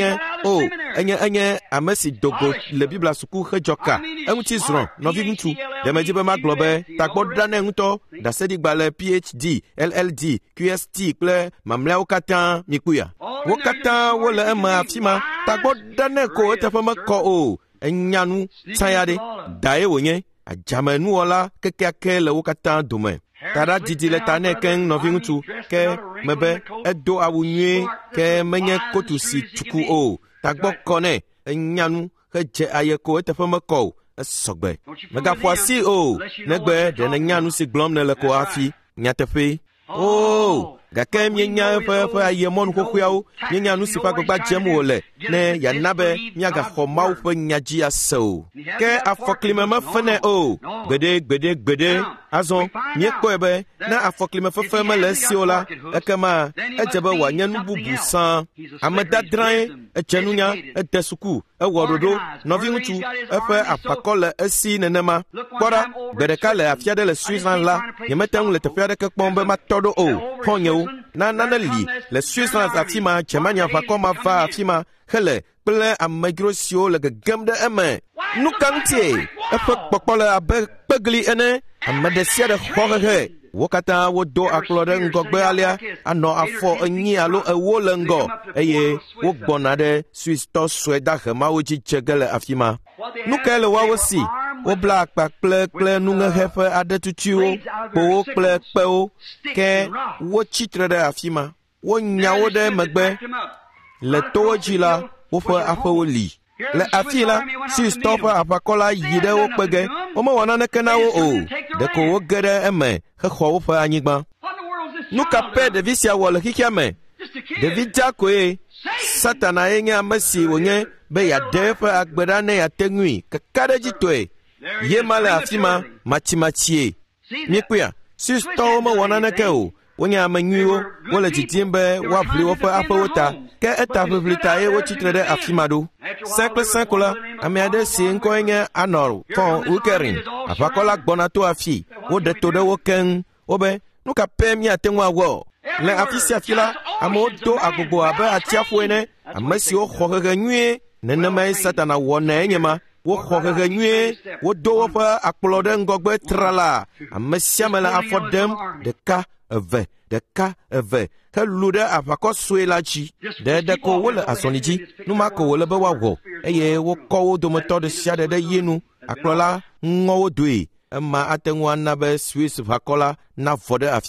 enye amesi dogo le bibla suku hejoka enti zron novintu de mejibe maglobe takboda ne nto da sedi gbale PhD LLD QST ple mamla okatan mikuya wokatan wole ema afima takboda ne ko tefema ko enyanu sayade dae wonye ajamanu wala kekeke le wokatan dome tada didi le tane ken novintu ke mebe edo awunye ke menye kotusi chuku tagbo kone enyanu heje ayeko etefema ko esogbe mega foasi negbe de nyanu si glom ne le ko afi nyatefe gake mienya fe ayemon kokuyawo mienya nu sipa gbagba jemu ole ne ya nabe miaga khomau fe nyaji aso ke afoklime ma fene gbede azon mieko ebe na afoklime fe ma le siola ekema ejebe wa nyanu bubu san amadadran echenunya edesuku ewododo novintu efe afakole esi nenema kwara bedeka le afiade le Switzerland la yemetan le tefiade ke kpombe matodo honye na li le Switzerland afima Germania va koma va afima hele ple amagirosio le gemde eme nukantie efe pokpole abe pegli ene amedesia de khohe wokata wodo aklode ngogbe alia ano afo enyi alo ewo lengo eye wogbona de Swiss to sweda hema oji chegele afima nukele wawosi wo bla akple nunga hefe adetuchiwo bo kple ke wo chitre de afima wo nyawo de megbe le tojila wo fa afawoli le afila si stopa apakola yide wo pege o mo wana nekena wo de ko wo gere eme he kho wo fa anyigba nuka pe de visia wo le kikiame de vidja ko satana yenga masi wonye be ya defa agbeda ne ya tengui kakade jitoe ye mala afima machimachie mikuya si sto mo wana nekeo wonya amanyuo wole titimbe wapli wo fa apota ke etaflita wo chitrede afimado simple la amiade si nko enye anor fon ukerin afakola gbonato afi wo de to de wo ken obe nuka pemi atenwa wo le afisia fila amodo agogo abe atiafuene amasi o khoge nwie nenema satana wona enyema wo khoge nwie wo do wo fa akplode ngogbe trala amasi amala afodem de ka eve ke lude afako suelachi de ko wole asoniji numa ko wole be wawo eye wo ko wo do moto de siade de yenu aklola ngowo dui ma atenwa na be Swiss vakola na vode afima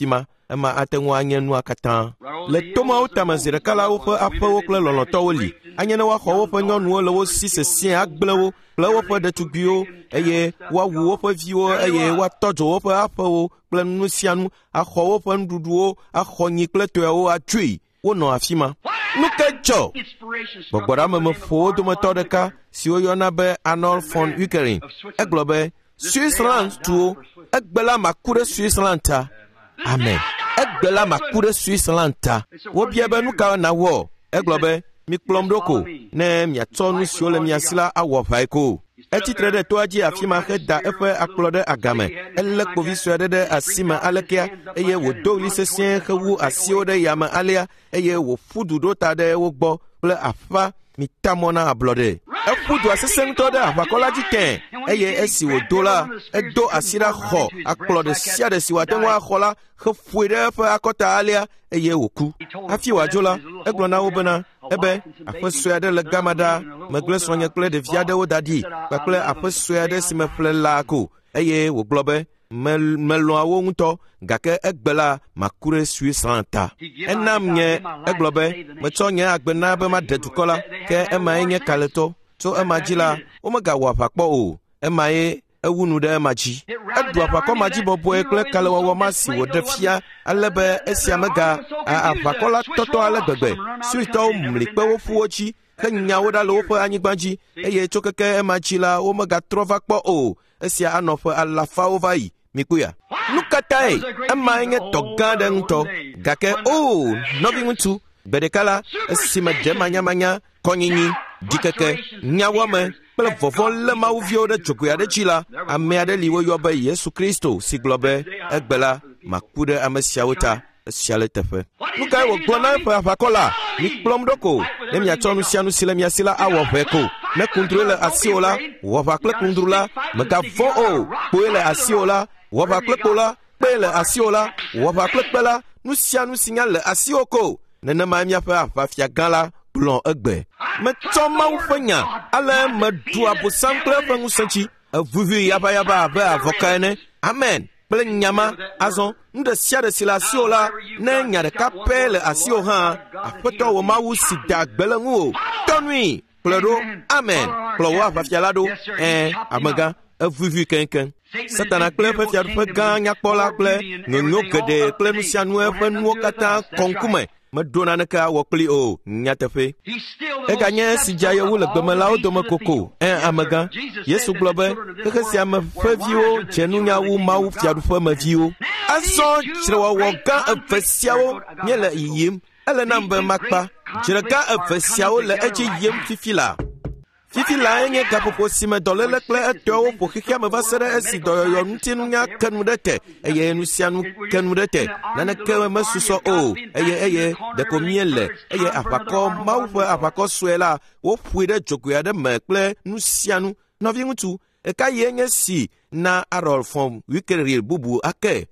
ema ate ŋu anye nua katã. Le tomawo tame zi ɖeka la woƒe aƒewo kple lɔlɔ̃tɔwo li. Anye ne woaxɔ woƒe nyɔnuwo le wo si sesie agblẽ wo kple woƒe ɖetugbiwo eye woawu woƒe viwo eye woatɔdzo woƒe aƒewo kple nu sia nu, axɔ woƒe nuɖuɖuwo, axɔ nyi kple tɔewo atsoe. Wonɔ afi ma. Nu ke dzɔ? Gbɔgbɔɖameme ƒo wo dometɔ ɖeka si woyɔna be Arnold von Wickering. Egblɔ be Switzerland tuwo, egbe la maku ɖe Switzerland ta. Amen. Egbe la maku ɖe Switzerland ta. Wobia be nu ka na wɔ? Egblɔ be mikplɔm ɖo ko ne miatsɔ nu siwo le mia si la awɔ ʋae ko. Etsitre ɖe toa dzi afi ma heda eƒe akplɔ ɖe agame. Elé kpovi sue aɖe ɖe asi me alekea eye wòdo ɣli sesĩe hewu asiwo ɖe yame alea eye wòƒu du ɖo ta ɖe wo gbɔ kple aƒa mitamɔ na ablɔɖe. Eƒu dua sesẽ ŋutɔ ɖe aʋakɔ la dzi tẽ eye esi wòdo la, edo asi ɖa xɔ akplɔ ɖe sia ɖe si wòate ŋu axɔ la heƒoe ɖe eƒe akɔta alea eye wòku. Hafi wòadzo la, egblɔ na wo bena ebe aƒe sue aɖe le gama ɖaa, megblẽ srɔ̃nye kple ɖevi aɖewo da ɖi kpakple aƒe sue aɖe si me ƒle la ko eye wògblɔ be melɔ̃a wo ŋutɔ gake egbe la maku ɖe Switzerland ta. Enam nye egblɔ be metsɔ nye agbe na be maɖe dukɔ la ke emae nye kaletɔ. Tso ema dzi la, womegawɔ aʋakpɔ o. Emae ewu nu ɖe ema dzi. Eɖu aʋakɔ ma dzi bɔbɔe kple kalewɔwɔ ma si wòɖe fia ale be esia mega aʋakɔ la tɔtɔ ale gbegbe. Suitɔwo mli kpe wo ƒu wo dzi henyawo ɖa le woƒe anyigba dzi eye tso keke ema dzi la womegatrɔ va kpɔ o. Esia anɔ ƒe 200 va yi. Mikuya. Nu katae, emae nye tɔ gã ɖe ŋutɔ. Gake o, nɔvi ŋutsu, gbe ɖeka la, esi me ɖe manyamanya, kɔnyinyi, dikeke, nyawɔme kple vɔvɔ lé mawuviwo ɖe dzogoe aɖe dzi la, ame aɖe li woyɔ be Yesu Kristo si gblɔ be egbe la maku ɖe ame siawo ta. Esia le teƒe. Nu kae wògblɔ na eƒe aʋakɔ la? Mikplɔm ɖo ko ne miatsɔ nu sia nu si le mia si la awɔ ʋɛ ko. Ne kundru le asiwò la, wɔ aʋa kple kundru la, megavɔ̃ o. Kpoe le asiwò la, wɔ aʋa kple kpo la, kpe le asiwò la, wɔ aʋa kple kpe la, nu sia nu si nya le asiwò ko. Nenema miaƒe aʋafia gã la gblɔ egbe. Metsɔ Mawu ƒe nya, ale meɖu Abosam kple eƒe ŋusẽ dzi. Eʋuʋui yabayaba abe avɔka ene. Amen. Kple nyama, azɔ, nu ɖe sia ɖe si le asiwò la, ne nya ɖeka pɛ le asiwò hã, Aƒetɔ wò Mawu si da gbe le ŋuwò. Tɔnui, kplɔe ɖo. Amen. Kplɔ wo aʋafia la ɖo. Amegã, eʋuʋui keŋkeŋ. Satana kple eƒe fiaɖuƒe gã nyakpɔla kple nyonyo geɖe kple nu sia nu eƒe nuwo katã kɔ ŋkume. Meɖo naneke awɔ kpli o, nyateƒe. Eganye si dza yewu le gbemelawo dome koko. Amegã, Yesu gblɔ be xexe sia me ƒe viwo dze nunya wu Mawu fiaɖuƒe me viwo. Azɔ dzrewɔwɔ gã eve siawo nye le yiyim. Ele nam be makpa. Dzre gã eve siawo le edzi yim fifi la. Fifi lae nye gaƒoƒo si me dɔléle kple etɔwo ƒo xixia me va se ɖe esi dɔyɔyɔ ŋutinunya ke nu ɖe te eye nu sia nu ke nu ɖe te. Naneke mesusɔ o eye ɖeko míele eye aʋakɔ Mawu ƒe aʋakɔ sue la woƒoe ɖe dzogoe aɖe me kple nu sia nu. Nɔvi ŋutsu, eka yie nye si na Arnold von Wickering bubu ake.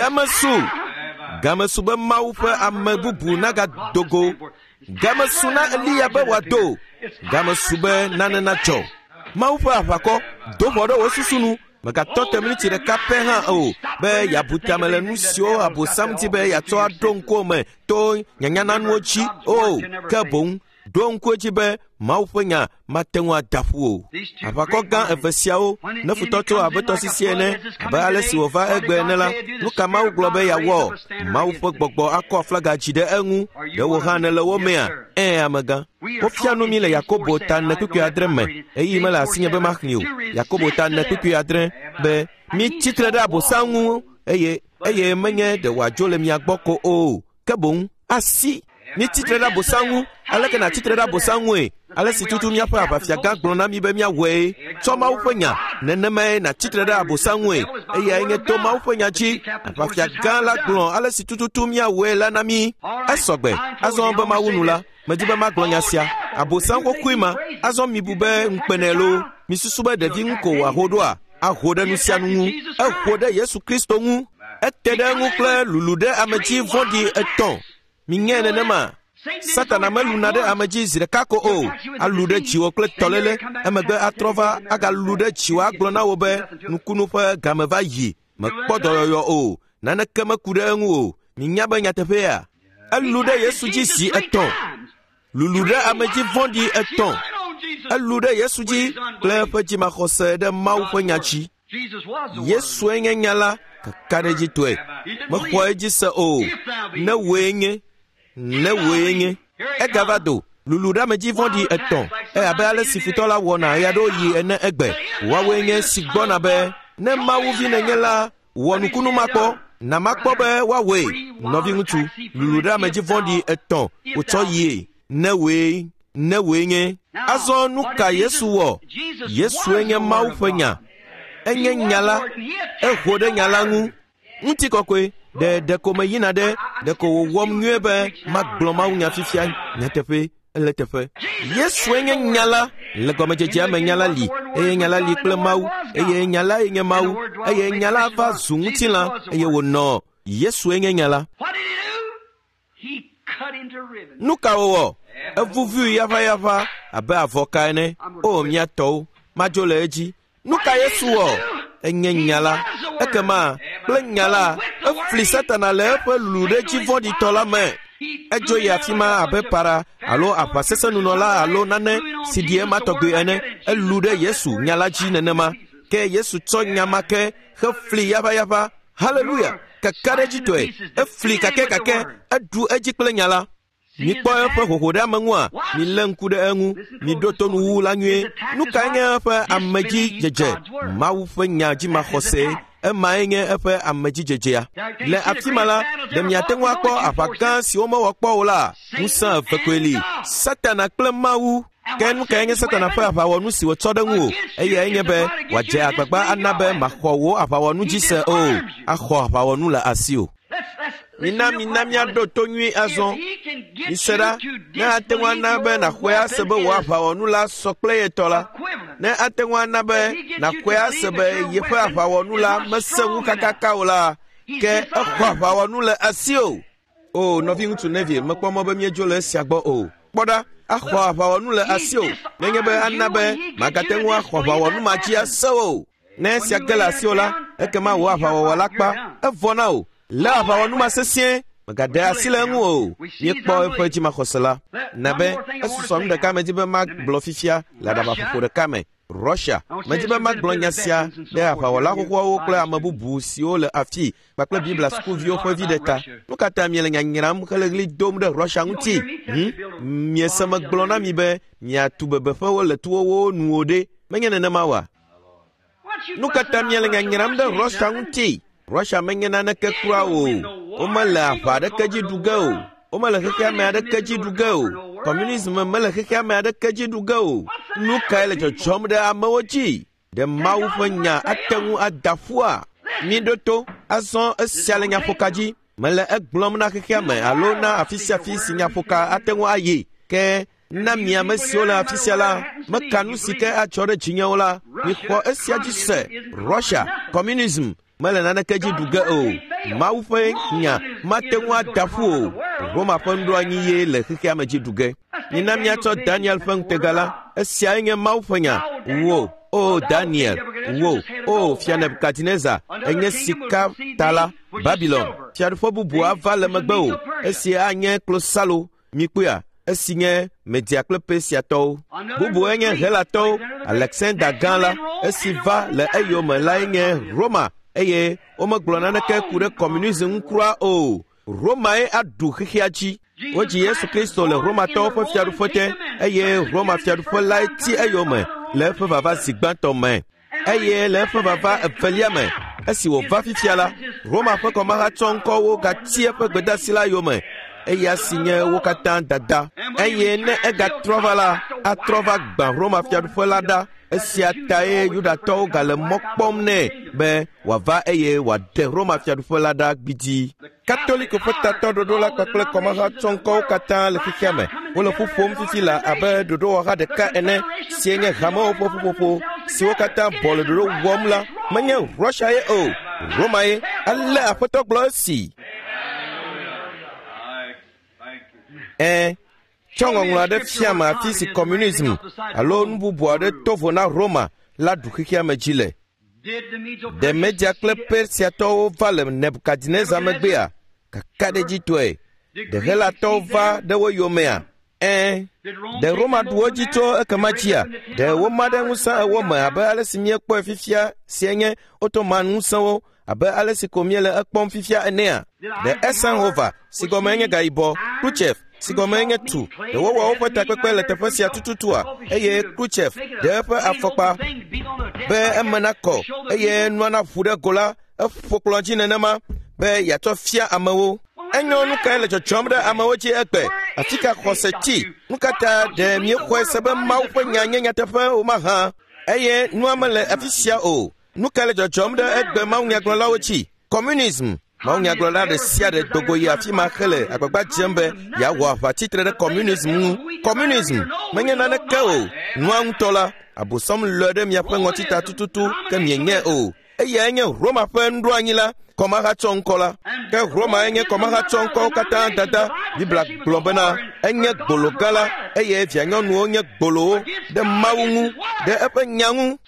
Gamesu be Mawu ƒe ame bubu nagadogo. Gamesu na Eliya be wòado. Gamesu be nane nadzɔ. Mawu ƒe aʋakɔ do ʋɔ ɖe wo susu nu. Megatɔ te miniti ɖeka pɛ hã o be yabu tame le nu siwo Abosam di be yeatsɔ aɖo ŋkuwo me to nyanyananuwo dzi o. Ke boŋ ɖo ŋku edzi be Mawu ƒe nya mate ŋu adaƒu o. Aʋakɔ gã eve siawo ne futɔ tso abe tɔsisi ene abe ale si wòva egbe ene la, nu ka Mawu gblɔ be yeawɔ? Mawu ƒe gbɔgbɔ akɔ aflaga dzi ɖe eŋu ɖe wò hã nele wo mea? Amegã. Wofia nu mi le Yakobo ta 4:7 me. Eyi mele asinye be maxlẽ o. Yakobo ta 4:7 be mi tsitre ɖe Abosam ŋu eye menye ɖe wòadzo le mia gbɔ ko o, ke boŋ asi. Mi tsitre ɖe Abosam ŋu, aleke na tsitre ɖe Abosam ŋue? Ale si tutu míaƒe aʋafia gã gblɔ na mi be míawɔe. Tsɔ Mawu ƒe nya, nenemae na tsitre ɖe Abosam ŋue. Eyae nye to Mawu ƒe nya dzi. Aʋafia gã la gblɔ ale si tututu míawɔe la na mi. Esɔgbe, azɔ be Mawu nu la, medi be magblɔ nya sia. Abosam xoxoe ma, azɔ mi bu be ŋukpene lo. Mi susu be ɖevi ŋu ko wòaho ɖoa? Aho ɖe nu sia nu ŋu. Eho ɖe Yesu Kristo ŋu. Ete ɖe ŋu kple lulu ɖe ame dzi vɔ̃ɖi 3. Minyae nenema. Satana meluna ɖe ame dzi zi ɖeka ko o. Alu ɖe dziwò kple tɔléle. Emegbe atrɔ va agalu ɖe dziwò agblɔ na wo be nukunu ƒe game va yi. Mekpɔ dɔyɔyɔ o. Naneke meku ɖe eŋu o. minya be nyateƒea elu ɖe Yesu dzi zi etɔ̃ lulu ɖe ame dzi vɔ̃ɖi etɔ̃ elu ɖe Yesu dzi kple eƒe dzimaxɔse ɖe Mawu ƒe nya dzi. Yesue nye nya la kaka ɖe dzi tɔe mexɔ edzi se o ne wòe nye egava do lulu ɖe ame dzi vɔ̃ɖi etɔ̃ abe ale si futɔ la wɔna ya ɖo yi ene egbe woawoe nye si gbɔna be ne Mawu vi nenye la wɔ nukunu makpɔ na makpɔ be woawoe nɔvi ŋutsu lulu ɖe ame dzi vɔ̃ɖi etɔ̃ wotsɔ yie ne wòe nye. Azɔ nu ka Yesu wɔ? Yesue nye Mawu ƒe nya. Enye nya la eho ɖe nya la ŋu ŋutikɔkɔe ɖe ko me yina ɖe ko wòwɔm nyuie be magblɔ Mawu nya fifia nyateƒe ele teƒe. Yesue nye nya la le gɔmedzedzea me nya la li eye nya la li kple Mawu eye nya la nye Mawu eye nya la va zu ŋutilã eye wònɔ Yesue nye nya la. Nu ka wòwɔ? Evuvu yava abe avɔka ene. O miatɔwo madzo le edzi. Nu ka Yesu wɔ? Enye nya la. Ekema kple nya la efli Satana le eƒe lulu ɖe dzi vɔ̃ɖitɔ la me. Edzo yi afi ma abe para alo aʋasesenunɔla alo nane si ɖi ema tɔgbe ene. Elu ɖe Yesu nya la dzi nenema. Ke Yesu tsɔ nya ma ke hefli yava. Haleluya. Kaka ɖe dzi tɔe. Efli kake eɖu edzi kple nya la. Mikpɔ eƒe hoho ɖe ame ŋua, milé ŋku ɖe eŋu, miɖo to nuwu la nyuie. Nu kae nye eƒe amedzi dzedze? Mawu ƒe nya dzimaxɔse, emae nye eƒe amedzi dzedzea. Le afi ma la, ɖe miate ŋu akpɔ aʋa gã siwo mewɔ kpɔ o la, ŋusẽ eve koe li. Satana kple Mawu. Ke nu kae nye Satana ƒe aʋawɔnu si wòtsɔ ɖe ŋu o? Eye enye be wòadze agbagba ana be maxɔ wò aʋawɔnu dzi se o, axɔ aʋawɔnu le asi o. Mina miaɖo to nyui azɔ. Mise ɖa, ne ate ŋu ana be naxɔe ase be wò aʋawɔnu la sɔ kple yetɔ la, ne ate ŋu ana be naxɔe ase be yeƒe aʋawɔnu la mesẽ ŋu kakaka o la, ke exɔ aʋawɔnu le asi o. O nɔvi ŋutsu nevie, mekpɔ mɔ be míedzo le esia gbɔ o. Kpɔ ɖa, axɔ aʋawɔnu le asi o. Nenye be ana be magate ŋu axɔ aʋawɔnu ma dzi ase o. Ne esia ge le asi o la, ekema wò aʋawɔwɔ la kpa, evɔna o. Le aʋawɔnu ma sesĩe, megade asi le eŋu o. Miekpɔ eƒe dzimaxɔse la. Na be esusɔ nu ɖeka medi be magblɔ fifia le aɖabaƒoƒo ɖeka me. Russia medi be magblɔ nya sia ɖe aʋawɔla xoxoawo kple ame bubu siwo le afi kpakple Biblia sukuviwo ƒe vi ɖe ta. Nu katã miele nyanyram hele ɣli dom ɖe Russia ŋuti. Miese megblɔ na mi be miatu bebeƒewo le towo nuwo ɖe. Menye nenema wa. Nu katã miele nyanyram ɖe Russia ŋuti. Russia menye naneke kura o. Womele aʋa ɖeke dzi ɖu ge o. Womele xexea me aɖeke dzi ɖu ge o. Communism mele xexea me aɖeke dzi ɖu ge o. Nu kae le dzɔdzɔm ɖe amewo dzi? Ɖe Mawu ƒe nya ate ŋu ada ƒua? Miɖo to azɔ esia le nyaƒoka dzi. Mele egblɔm na xexea me alo na afi sia afi si nyaƒoka ate ŋu ayi. Ke na mi ame siwo le afi sia la, meka nu si ke adzɔ ɖe dzinyewo la, mixɔ esia dzi se. Russia, communism mele naneke dzi ɖu ge o. Mawu ƒe nya mate ŋu ada ƒu o. Roma ƒe nuɖoanyi ye le xexea me dzi ɖu ge. Mina miatsɔ Daniel ƒe ŋutega la. Esiae nye Mawu ƒe nya. Wo, o Daniel, wo, o fia Nebukadnezar, enye sika ta la. Babylon, fiaɖuƒe bubu ava le megbe o. Esi anye klosalo, mikpuia. Esi nye Media kple Persiatɔwo. Bubu enye Helatɔwo. Alexander gã la. Esi va le eyome la nye Roma. Eye womegblɔ naneke ku ɖe communism ŋu kura o. Romae aɖu xexea dzi. Wodzi Yesu Kristo le Romatɔwo ƒe fiaɖuƒe te, eye Roma fiaɖuƒe lae ti eyome le eƒe vava zi gbãtɔ me. Eye le eƒe vava evelia me, esi wòva fifia la, Roma ƒe kɔmaha tsɔ ŋkɔwo gati eƒe gbedasi la yome. Eya si nye wo katã dada. Eye ne egatrɔ va la, atrɔ va gbã Roma fiaɖuƒe la ɖa. Esia tae Yudatɔwo gale mɔ kpɔm nɛ be wòava eye wòaɖe Roma fiaɖuƒe la ɖa gbidi. Katoliko ƒe tatɔɖoɖo la kpakple kɔmaha tsɔŋkɔwo katã le xexea me. Wole ƒoƒom fifi la abe ɖoɖowɔha ɖeka ene sie nye hamewo ƒe ƒuƒoƒo siwo katã bɔ le ɖoɖo wɔm la. Menye Russia ye o, Roma ye. Ale Aƒetɔ gblɔ esi. Tsɔ ŋɔŋlɔ aɖe fiam afi si communism alo nu bubu aɖe tovo na Roma la ɖu xexea me dzi le. Ɖe Media kple Persiatɔwo va le Nebukadnezar megbea? kaka ɖe dzi tɔe, ɖe helatɔwo va ɖe wo yomea, ɖe Romaɖuwo dzi tso ekema tsia, ɖe woma ɖe ŋusẽ ewo me abe ale si míekpɔe fifia sie nye Ottoman ŋusẽwo, abe ale si ko míele ekpɔm fifia enea, ɖe Eisenhower si gɔme nye gayibɔ, Khrushchev si gɔme nye tu, ɖe wowɔ woƒe takpekpe le teƒe sia tututua, eye Khrushchev ɖe eƒe afɔkpa be eme nakɔ, eye nua naƒu ɖe go la eƒo kplɔ dzi nenema be yeatsɔ fia amewo. Enyo nu kae le dzɔdzɔm ɖe amewo dzi egbe, afi ka xɔse tsi, nu katã ɖe míexɔe se be Mawu ƒe nya nye nyateƒe o mahã, eye nua mele afi sia o. Nu kae le dzɔdzɔm ɖe egbe mawunyagblɔlawo dzi. Communism, mawunyagblɔla ɖe sia ɖe dogo yi afi ma hele agbagba dzem be yeawɔ aʋatitre ɖe communism ŋu. Communism menye naneke o. Nua ŋutɔ la, abosɔm lɔe ɖe miaƒe ŋɔtita tututu ke mienye o. Eyae nye Roma ƒe nuɖoanyi la, kɔmaha tsɔ ŋkɔ la. Ke Roma enye kɔmaha tsɔ ŋkɔwo katã dada. Bibla gblɔ bena enye gbologã la, eye via nyɔnuwo nye gbolowo ɖe Mawu ŋu, ɖe eƒe nya ŋu.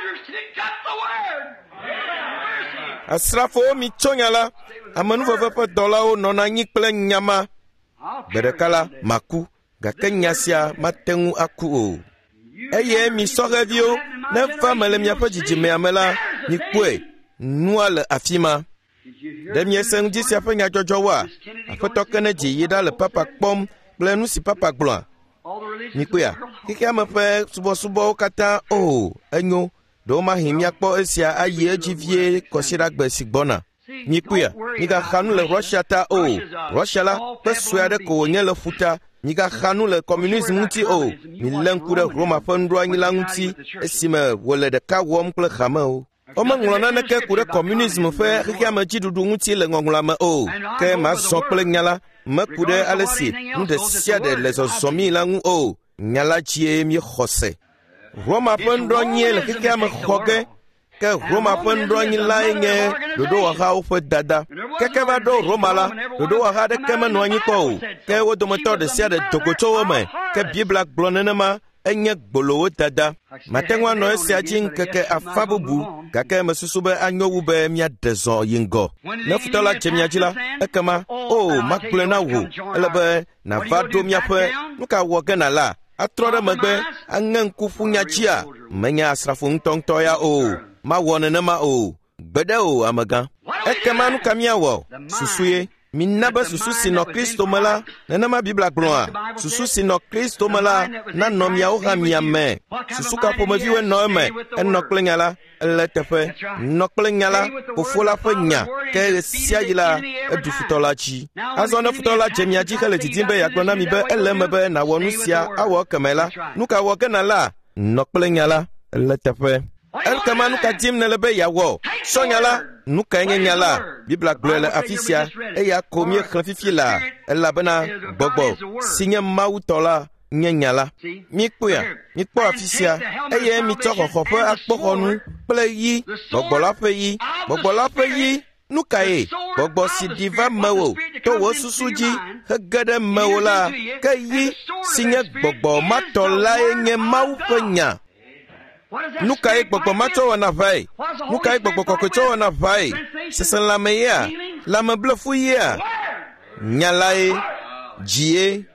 Asrafowo mi tsɔ nya la, amenuveve ƒe dɔlawo nɔna anyi kple nyama. Gbe ɖeka la, maku, gake nya sia mate ŋu aku o. Eye mi sɔheviwo, ne va me le miaƒe dzidzimea me la, mi kpɔe, nua le afi ma. Ɖe miese ŋdi sia ƒe nyadzɔdzɔwoa, Aƒetɔ Kennedy yi ɖa le papa kpɔm kple nu si papa gblɔa. Mi kpɔea, xexea me ƒe subɔsubɔwo katã, enyo. Ɖewo mahi miakpɔ esia ayi edzi vie kɔsiɖagbe si gbɔna. Mi kpɔea, migaxa nu le Russia ta o. Russia la ƒe sue aɖe ko wònye le ƒuta. Migaxa nu le communism ŋuti o. Mi lé ŋku ɖe Roma ƒe nuɖoanyi la ŋuti, esime wòle ɖeka wɔm kple xame o. Womeŋlɔ naneke ku ɖe communism ƒe xexea me dziɖuɖu ŋuti le ŋɔŋlɔa me o. Ke mazɔ kple nya la, meku ɖe ale si nu ɖe sia ɖe le zɔzɔmi la ŋu o. Nya la dzie míexɔ se. Roma ƒe nuɖoanyi le xexea me xɔ ge, ke Roma ƒe nuɖoanyi lae nye ɖoɖowɔhawo ƒe dada. Keke va ɖo Roma la, ɖoɖowɔha ɖeke menɔ anyi kpɔ o, ke wo dometɔ ɖe sia ɖe dogo tso wo me, ke Bibla gblɔ nenema enye gbolowo dada. Mate ŋu anɔ esia dzi ŋkeke afa bubu, gake mesusu be anyo wu be míaɖe zɔ yi ŋgɔ. Ne futɔ la dze mia dzi la, ekema, magblɔe na wò, ele be nava ɖo miaƒe, nu ka wɔ ge nala? Atrɔ ɖe megbe, aŋe ŋku ƒu nya dzia, menye asrafo ŋutɔŋutɔ ya o, mawɔ nenema o, gbeɖe o amegã. Ekema nu ka míawɔ? Susue. Mina be susu si nɔ Kristo me la, nenema Bibla gblɔa, susu si nɔ Kristo me la, nanɔ miawo hã miame. Susu ka ƒomeviwoe nɔ eme, enɔ kple nya la, ele teƒe, nɔ kple nya la, Fofo la ƒe nya, ke ɣe sia ɣi la, eɖu futɔ la dzi. Azɔ ne futɔ la dze mia dzi hele didim be yeagblɔ na mi be ele eme be nawɔ nu sia, awɔ ekeme la, nu ka wɔ ge na la, nɔ kple nya la, ele teƒe. Ekema nu ka dim nele be yeawɔ? Sɔ nya la, nu kae nye nya la? Bibla gblɔe le afi sia, eya ko míexlẽ fifi la, elabena gbɔgbɔ si nye Mawu tɔ la nye nya la. Míekpɔea, míekpɔ afi sia, eye mitsɔ xɔxɔ ƒe akpɔxɔnu kple yi, gbɔgbɔ la ƒe yi, gbɔgbɔ la ƒe yi, nu kae? Gbɔgbɔ si ɖi va mewò to wò susu dzi hege ɖe mewò la, ke yi si nye gbɔgbɔ ma tɔ lae nye Mawu ƒe nya. Nu kae gbɔgbɔ ma tsɔ wɔna vae? Nu kae gbɔgbɔ kɔkɔe tsɔ wɔna vae? Seselãme yea? Lãmeblefu yea? Nya lae, dzie,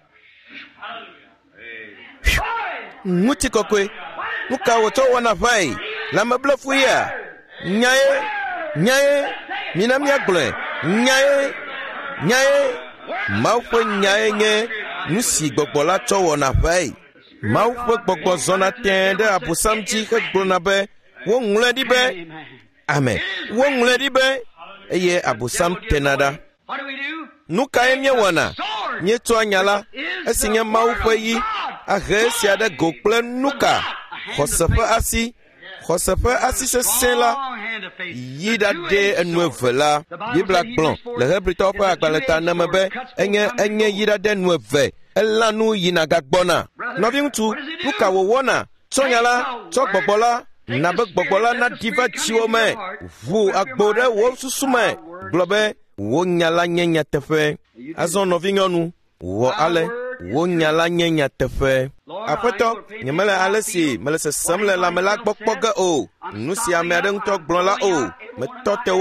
ŋuti kɔkɔe. Nu ka wòtsɔ wɔna vae? Lãmeblefu yea? Nyae, nyae, mina míagblɔe, nyae, nyae. Mawu ƒe nyae nye nu si gbɔgbɔ la tsɔ wɔna vae. Mawu ƒe gbɔgbɔ zɔna tẽ ɖe abosam dzi hegblɔna be woŋlɔe ɖi be, amen, woŋlɔe ɖi be, eye abosam tena ɖa. Nu kae míewɔna? Míetsɔa nya la, esi nye Mawu ƒe yi, ahe esia ɖe go kple nu ka? Xɔse ƒe asi, xɔse ƒe asi sesẽ la, yi ɖaɖe enu eve la. Bibla gblɔ le Hebritɔwo ƒe agbalẽta neme be enye yi ɖaɖe enu eve. Elã nu yina gagbɔna. Nɔvi ŋutsu, nu ka wòwɔna? Tsɔ nya la, tsɔ gbɔgbɔ la, na be gbɔgbɔ la naɖi va dziwo me, ʋu agbo ɖe wo susu me, gblɔ be wo nya la nye nyateƒe. Azɔ nɔvi nyɔnu, wɔ ale, wo nya la nye nyateƒe. Aƒetɔ, nyemele ale si mele sesem le lãme la gbɔ kpɔ ge o. Nu si ame aɖe ŋutɔ gblɔ la o. Metɔ te wo,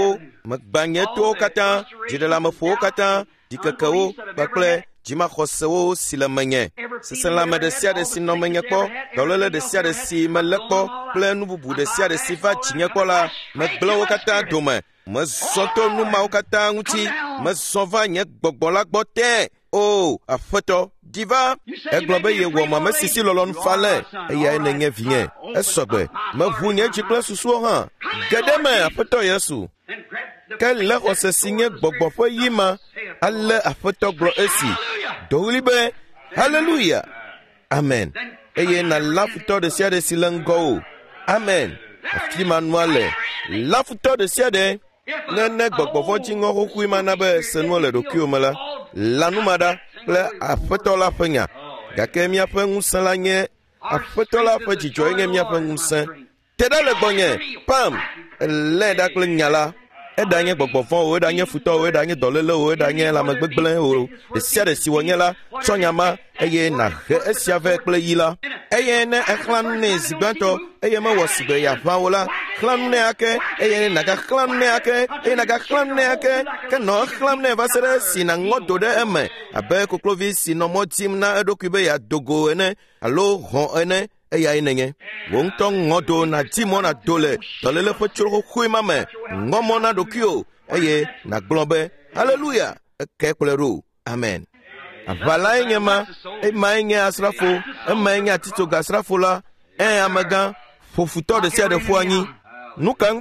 megbanye towo katã, dziɖeleameƒowo katã, ɖikekewo kpakple dzimaxɔsewo si le menye. Seselãme ɖe sia ɖe si nɔ menye kpɔ, dɔléle ɖe sia ɖe si melé kpɔ, kple nu bubu ɖe sia ɖe si va dzinye kpɔ la, megblẽ wo katã dome. Mezɔ to nu mawo katã ŋuti, mezɔ va nye gbɔgbɔ la gbɔ tẽ. O, Aƒetɔ, diva, egblɔ be yewɔ ame sisi lɔlɔ̃nu falẽ, eyae nenye vinye. Esɔgbe, meʋu nye dzi kple susuwo hã. Ge ɖe me, Aƒetɔ Yesu. Ke le xɔse si nye gbɔgbɔ ƒe yi ma, ale Aƒetɔ gblɔ esi. Doɣli be, Haleluya. Amen. Eye nàlé futɔ ɖe sia ɖe si le ŋgɔwò. Amen. Afi ma nua le. Lé futɔ ɖe sia ɖe. Ne gbɔgbɔ vɔ̃dziŋɔ xoxoe ma na be senua le ɖokuiwò me la, la nu ma ɖa kple Aƒetɔ la ƒe nya. Gake míaƒe ŋusẽ la nye Aƒetɔ la ƒe dzidzɔe nye míaƒe ŋusẽ. Te ɖa le gbɔnye, pam, lé ɖa kple nya la. Eɖanye gbɔgbɔ vɔ̃wo, eɖanye futɔwo, eɖanye dɔlélewo, eɖanye lãmegbegblẽwo, ɖe sia ɖe si wònye la, tsɔ nya ma, eye nàhe esia vɛ kple yi la. Eye ne exlã nu nɛ zi gbãtɔ, eye mewɔ si be yeaʋã wo la, xlã nu nɛ ake, eye nàgaxlã nu nɛ ake, eye nàgaxlã nu nɛ ake, ke nɔ exlãm nɛ va se ɖe si nàŋɔ do ɖe eme, abe koklovi si nɔ mɔ dim na eɖokui be yeadogo ene, alo hɔ̃ ene. Eyae nenye. Wò ŋutɔ ŋɔ do nàdi mɔ nàdo le dɔléle ƒe tsroxoxoe ma me. Ŋɔ mɔ na ɖokuiwò, eye nàgblɔ be, Haleluya, eke kplɔe ɖo. Amen. Aʋalae nye ma, emae nye asrafo, emae nye atitsoga asrafo la, amegã, ƒofutɔ ɖe sia ɖe ƒu anyi. Nu ka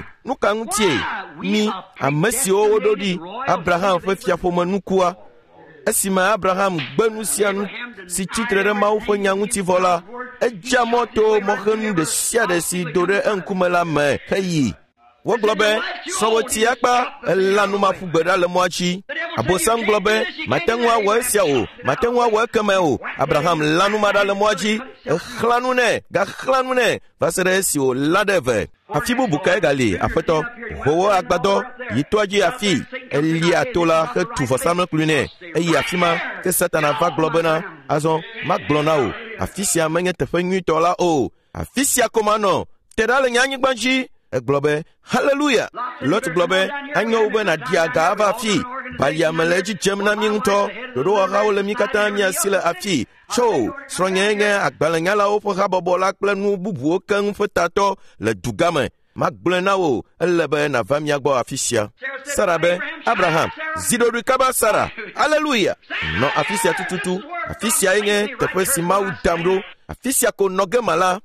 ŋutie, mi, ame siwo woɖo ɖi Abraham ƒe fiaƒome nukua. Esime Abraham gbe nu sia nu si tsitre ɖe Mawu ƒe nya ŋuti vɔ la, edza mɔ to mɔxenu ɖe sia ɖe si do ɖe eŋkume la me heyi. Wogblɔ be, srɔ̃woti akpa, elã nu maƒu gbe ɖa le mɔa dzi. Abosam gblɔ be, mate ŋu awɔ esia o, mate ŋu awɔ ekeme o. Abraham lã nu ma ɖa le mɔa dzi, exlã nu nɛ, gaxlã nu nɛ, va se ɖe esi wòlã ɖe ve. Afi bubu kae gali, Aƒetɔ, howo agbadɔ, yi toa dzi afi, elia to la hetu vɔsamlekpui nɛ, eyi afi ma, ke Satana va gblɔ bena, azɔ, magblɔ na o, afi sia menye teƒe nyuitɔ la o, afi sia ko manɔ, te ɖa le nye anyigba dzi. Egblɔ be, Haleluya. Lot gblɔ be, anyo wo be nàɖi aga ava afi, baliame le edzi dzem na mí ŋutɔ, ɖoɖo wɔhawo le mí katã míasi le afi. Tso, srɔ̃nye nye agbalẽnyalawo ƒe habɔbɔ la kple nu bubuwo keŋ ƒe tatɔ le dugame. Magblɔe na wo, ele be nàva mía gbɔ afi sia. Sara be, Abraham, zi ɖoɖoe kaba Sara, Haleluya. Nɔ afi sia tututu, afi siae nye teƒe si Mawu dam ɖo, afi sia ko nɔ ge ma la.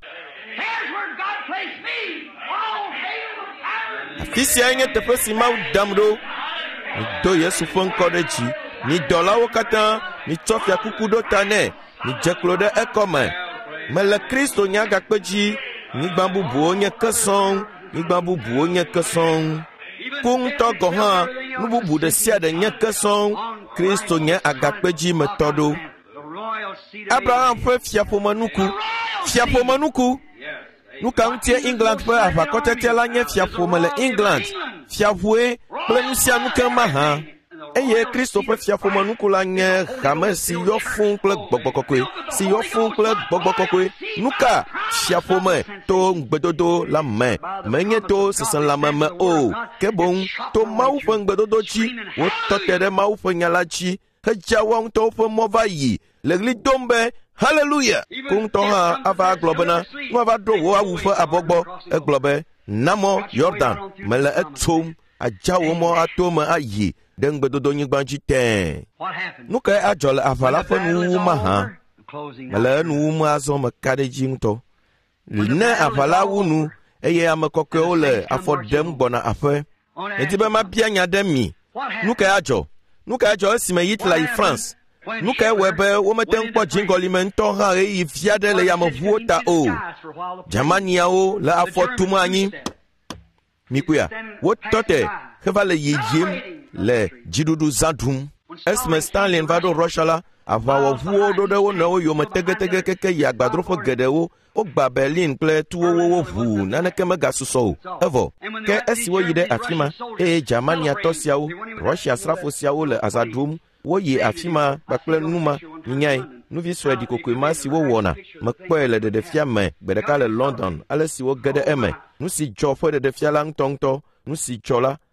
Afi siae nye teƒe si Mawu dam ɖo. Mido Yesu ƒe ŋkɔ ɖe dzi. Mi dɔlawo katã, mitsɔ fiakuku ɖo ta nɛ. Midze klo ɖe ekɔme. Mele Kristo nya gakpe dzi. Nyigba bubuwo nye ke sɔŋ. Nyigba bubuwo nye ke sɔŋ. Ku ŋutɔ gɔ hã, nu bubu ɖe sia ɖe nye ke sɔŋ. Kristo nye agakpe dzi metɔ ɖo. Abraham ƒe fiaƒomenuku. Fiaƒomenuku. Nu ka ŋutie England ƒe aʋakɔtete la nye fiaƒome le England. Fiaʋue kple nu sia nu ke ma hã. Eye Kristo ƒe fiaƒomenuku la nye hame si yɔ fũu kple gbɔgbɔ kɔkɔe. Si yɔ fũu kple gbɔgbɔ kɔkɔe. Nu ka fiaƒome to ŋugbedodo la me. Menye to seselãme me o. Ke boŋ to Mawu ƒe ŋugbedodo dzi. Wotɔ te ɖe Mawu ƒe nya la dzi. Hedza woawo ŋutɔwo ƒe mɔ va yi. Le ɣli dom be, Haleluya. Ko ŋutɔ hã ava gblɔ bena, nu ava ɖo wo awu ƒe abɔ gbɔ. Egblɔ be, namɔ Yordan, mele etsom, adza wo mɔ ato me ayi ɖe ŋugbedodonyigba dzi tẽe. Nu kae adzɔ le aʋa la ƒe nuwuwu ma hã? Mele enuwuwu azɔ meka ɖe dzi ŋutɔ. Ne aʋa la wu nu, eye ame kɔkɔewo le afɔ ɖem gbɔna aƒe. Edi be mabia nya ɖe mi. Nu kae adzɔ? Nu kae adzɔ esime Hitler yi France? Nu kae wɔe be womete ŋu kpɔ dziŋgɔlime ŋutɔ hã ɣeyiɣi fia ɖe le yameʋuwo ta o. Germaniawo le afɔ tum anyi. Mikuya, wotɔ te heva le yiyim le dziɖuɖu zã ɖum. Esime Stalin va ɖo Russia la, aʋawɔʋuwo ɖo ɖe wo nɔewo yome tegetege keke yi agbadroƒe geɖewo. Wogba Berlin kple tuwowo ʋu, naneke megasusɔ o. Evɔ, ke esi woyi ɖe afi ma, eye Germaniatɔ siawo, Russia srafo siawo le aza ɖum, woyi afi ma kpakple numa, nyae, nuvi sue ɖikokoe ma si wowɔna. Mekpɔe le ɖeɖefia me, gbe ɖeka le London, ale si woge ɖe eme. Nu si dzɔ ƒe ɖeɖefia la ŋutɔŋutɔ, nu si dzɔ la,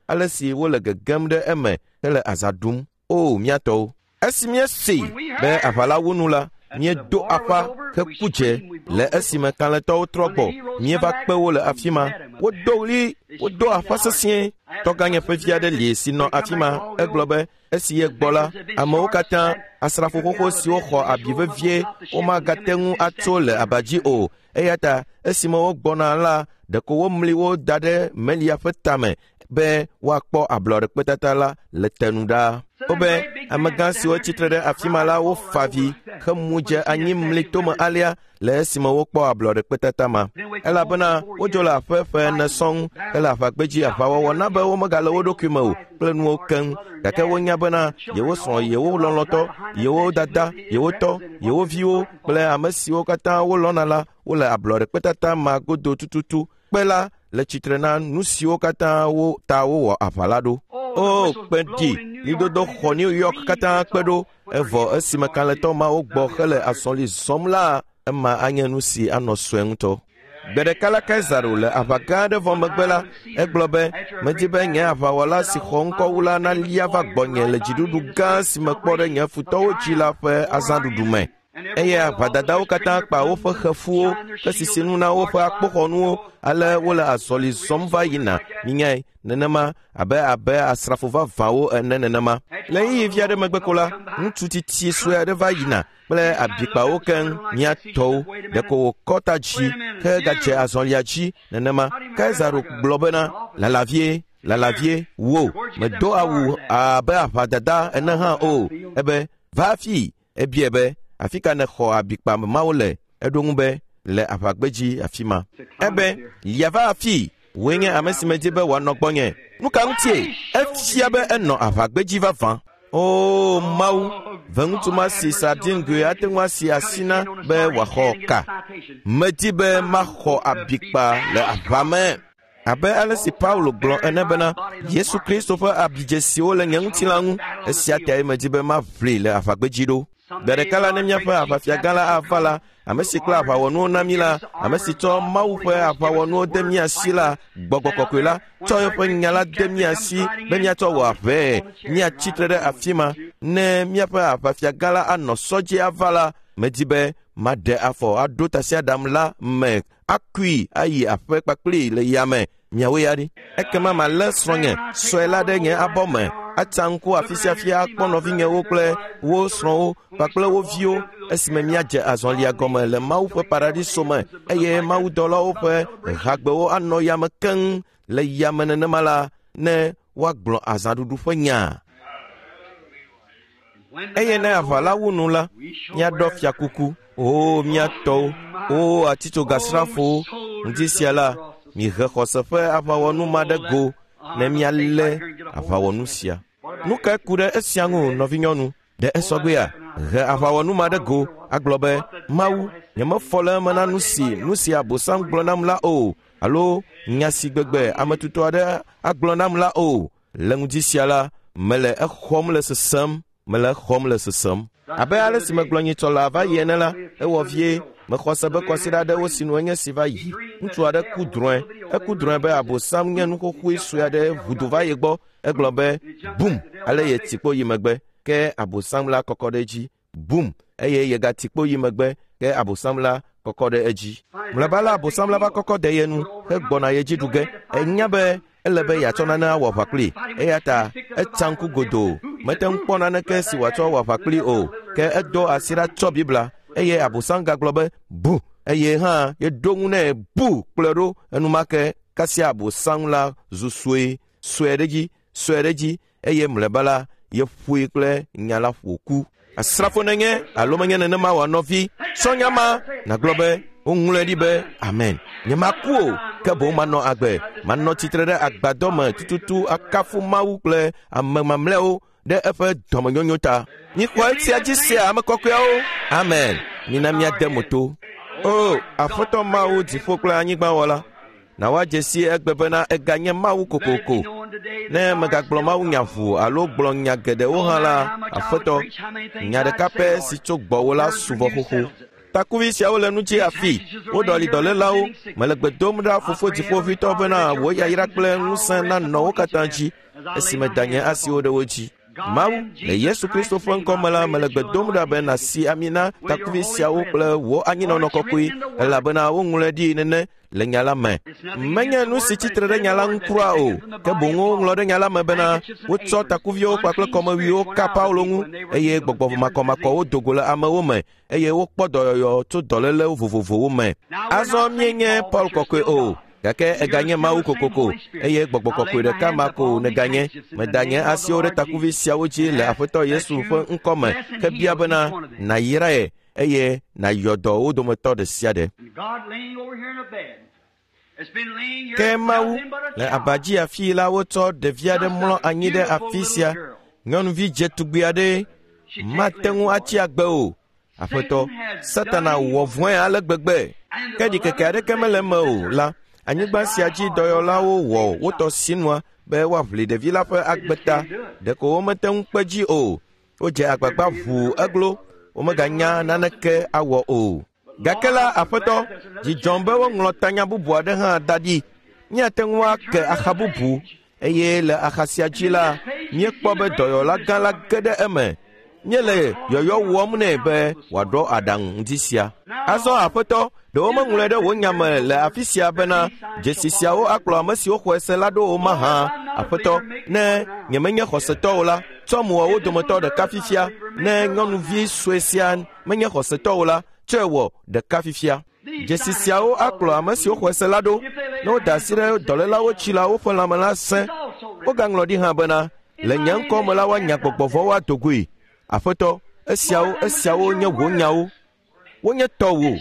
ale si wole gegem ɖe eme hele aza ɖum. O miatɔwo, esi miesee be aʋa la wu nu la, miedo aƒa heku dze le esime kalẽtɔwo trɔ gbɔ, mieva kpe wo le afi ma. Wodo ɣli, wodo aƒa sesĩe. Tɔganye ƒe vi aɖe li si nɔ afi ma, egblɔ be esi ye gbɔ la, amewo katã, asrafo xoxo siwo xɔ abi vevie, womagate ŋu atso le abadzi o, eya ta esime wogbɔna la, ɖeko womli wo da ɖe melia ƒe tame be woakpɔ ablɔɖe kpetata la le tenu ɖaa. Wobe amegã siwo tsitre ɖe afi ma la wofa avi hemu dze anyi mli tome alia le esime wokpɔ ablɔɖe kpetata ma, elabena wodzo le aƒe ƒe ene sɔŋ hele aʋagbedzi aʋawɔwɔ na be womegale wo ɖokui me o kple nuwo keŋ, gake wonya bena yewo srɔ̃, yewo lɔlɔ̃tɔ, yewo dada, yewo tɔ, yewo viwo kple ame siwo katã wolɔna la wole ablɔɖe kpetata ma godo tututu. Kpe la le tsitre na nu siwo katã wo ta wowɔ aʋa la ɖo. O kpeɖi lidodo xɔ New York katã kpe ɖo, evɔ esime kalẽtɔ mawo gbɔ hele asɔli zɔm la, ema anye nu si anɔ sue ŋutɔ. Gbe ɖeka la Kaisaro le aʋa gã aɖe vɔ megbe la, egblɔ be medi be nye aʋawɔla si xɔ ŋkɔ wu la nalia va gbɔnye le dziɖuɖu gã si mekpɔ ɖe nye futɔwo dzi la ƒe azãɖuɖu me. Eye aʋadadawo katã kpa woƒe xefuwo ƒe sisinu na woƒe akpoxɔnuwo, ale wole azɔli zɔm va yina. Minyae nenema abe asrafo vavãwo ene nenema. Le ɣeyiɣi vi aɖe megbe ko la, ŋutsu titi sue aɖe va yina kple abikpawo keŋ, miatɔwo, ɖeko wòkɔ ta dzi he gadze azɔlia dzi nenema. Kaisaro gblɔ bena lalavie, wo medo awu abe aʋadada ene hã o, ebe va afii. Ebie be afi ka nexɔ abikpa mawo le, eɖo ŋu be le aʋagbedzi afi ma. Ebe yava afi, woe nye ame si medi be wòanɔ gbɔnye. Nu ka ŋutie? Efia be enɔ aʋagbedzi vavã. O Mawu, veŋutu ma si sardingoe ate ŋu asi asi na be wòaxɔ ka. Medi be maxɔ abikpa le aʋa me. Abe ale si Paulo gblɔ ene bena Yesu Kristo ƒe abidzesiwo le nye ŋutilã ŋu, esia tae medi be maʋli le aʋagbedzi ɖo. Gbe ɖeka la ne míaƒe aʋafia gã la ava la, ame si kple aʋawɔnuwo na mí la, ame si tsɔ Mawu ƒe aʋawɔnuwo de mía si la, Gbɔgbɔ Kɔkɔe la, tsɔ eƒe nya la de mía si be míatsɔ wɔ aʋae. Míatsitre ɖe afi ma ne míaƒe aʋafia gã la anɔ sɔ dzi ava la, medi be maɖe afɔ aɖo tasiaɖam la me akui ayi aƒe kpakpli le yame. Miawoe ya ɖi. Ekema malé srɔ̃nye sɔe la ɖe nye abɔ me, atsa ŋku afi sia afi akpɔ nɔvinyewo kple wo srɔ̃wo kpakple wo viwo, esime míadze azɔlia gɔme le Mawu ƒe paradiso me, eye mawudɔlawo ƒe hagbewo anɔ yame keŋ le yame nenema la, ne woagblɔ azãɖuɖu ƒe nya. Eye ne aʋa la wu nu la, míaɖɔ fiakuku. O míatɔwo, o atitsogasrafowo, ŋdi sia la, mihe xɔse ƒe aʋawɔnu ma ɖe go ne míalé aʋawɔnu sia. Nu ka ku ɖe esia ŋu nɔvinyɔnu? Ɖe esɔgbea, he aʋawɔnu ma ɖe go, agblɔ be Mawu, nyemefɔ le eme na nu si Abosam gblɔ nam la o, alo nya si gbegbe ame tutu aɖe agblɔ nam la o. Le ŋdi sia la, mele exɔm le sesem. Abe ale si megblɔ nyitsɔ la va yi ene la, ewɔ vie, mexɔ se be kɔsiɖa ɖe wo si nu enye si va yi. Ŋutsu aɖe ku drɔ̃e, eku drɔ̃e be Abosam nye nuxoxoe sue aɖe ʋudo va ye gbɔ, egblɔ be bum, ale ye tikpo yi megbe, ke Abosam la kɔkɔ ɖe edzi. Bum, eye ye gatikpo yi megbe, ke Abosam la kɔkɔ ɖe edzi. Mlɔeba la Abosam la va kɔkɔ de ye nu, hegbɔna ye dzi ɖu ge, enya be ele be yeatsɔ nane awɔ aʋa kpli, eya ta etsa ŋku godoo, mete ŋu kpɔ naneke si wòatsɔ wɔ aʋa kpli o, ke edo asi ɖa tsɔ Bibla, eye Abosam gagblɔ be bu, eye hã yeɖo ŋu nɛ bu kplɔe ɖo enumake, kasia Abosam la zu sue ɖe dzi, eye mlɔeba la yeƒoe kple nya la ƒoku. Asrafo nenye alo menye nenema wɔ nɔvi, sɔnyama nagblɔ be woŋlɔe ɖi be amen. Nyemaku o, ke boŋ manɔ agbe, manɔ tsitre ɖe agbadɔ me tututu akafu Mawu kple ame mamlɛawo ɖe eƒe dɔmenyonyo ta. Mixɔ esia dzi sea ame kɔkɔeawo. Amen. Mina míade moto. O, Aƒetɔ Mawu dziƒo kple anyigba wɔla, na woadze si egbe bena eganye Mawu kokoko. Ne megagblɔ Mawu nya ʋu alo gblɔ nya geɖewo hã la, Aƒetɔ, nya ɖeka pɛ si tso gbɔwò la subɔ xoxo. takuvi siawo le nu dzi afi woɖɔli dɔlélawo mele gbe dom ɖa fofo dziƒoʋĩtɔ bena wò yayra kple ŋusẽ nanɔ wo katã dzi esime danye asiwo ɖe wo dzi. Mawu le Yesu Kristo ƒe ŋkɔ me la mele gbe dom ɖa be nàsi ami na takuvi siawo kple wò anyinɔnɔ kɔkɔe elabena woŋlɔe ɖi nene le nya la me. Menye nu si tsitre ɖe nya la ŋu kura o, ke boŋ woŋlɔ ɖe nya la me bena wotsɔ takuviwo kpakple kɔmewiwo ka Paulo ŋu eye gbɔgbɔ makɔmakɔwo do go le amewo me eye wokpɔ dɔyɔyɔ tso dɔléle vovovowo me. Azɔ mienye Paul kɔkɔe o, gake eganye Mawu kokoko eye gbɔgbɔ kɔkɔe ɖeka ma ko neganye. Medanye asiwo ɖe takuvi siawo dzi le Aƒetɔ Yesu ƒe ŋkɔ me ke bia bena nàyrae eye nàyɔ dɔ wo dometɔ ɖe sia ɖe. Ke Mawu le abadzi afi la wotsɔ ɖevi aɖe mlɔ anyi ɖe afi sia. Nyɔnuvi dzetugbi aɖe mate ŋu atsi agbe o. Aƒetɔ, Satana wɔ vɔ̃e ale gbegbe, ke ɖikeke aɖeke mele eme o la, anyigba sia dzi dɔyɔlawo wɔ wotɔ sinua be woaʋli ɖevi la ƒe agbeta, ɖeko womete ŋu kpe dzi o. Wodze agbagba ʋu eglo, womeganya naneke awɔ o. Gake la Aƒetɔ, dzidzɔm be woŋlɔ tanya bubu aɖe hã da ɖi. Míate ŋu ake axa bubu, eye le axa sia dzi la, míekpɔ be dɔyɔla gã la ge ɖe eme. Míele yɔyɔ wɔm nɛ be wòaɖɔ aɖaŋu ŋdi sia. Azɔ Aƒetɔ, ɖewo meŋlɔe ɖe wò nya me le afi sia bena dzesi siawo akplɔ ame siwo xɔe se la ɖo wo mahã. Aƒetɔ, ne nyemenye xɔsetɔwo la, tsɔm wɔ wo dometɔ ɖeka fifia. Ne nyɔnuvi sue sia menye xɔsetɔwo la, tsɔe wɔ ɖeka fifia. Dzesi siawo akplɔ ame siwo xɔe se la ɖo. Ne woda asi ɖe dɔlélawo tsi la woƒe lãme la sẽ. Wogaŋlɔ ɖi hã bena le nye ŋkɔ me la woanya gbɔgbɔ vɔwo ado goe. Aƒetɔ, esiawo nye wò nyawo. Wonye tɔwò.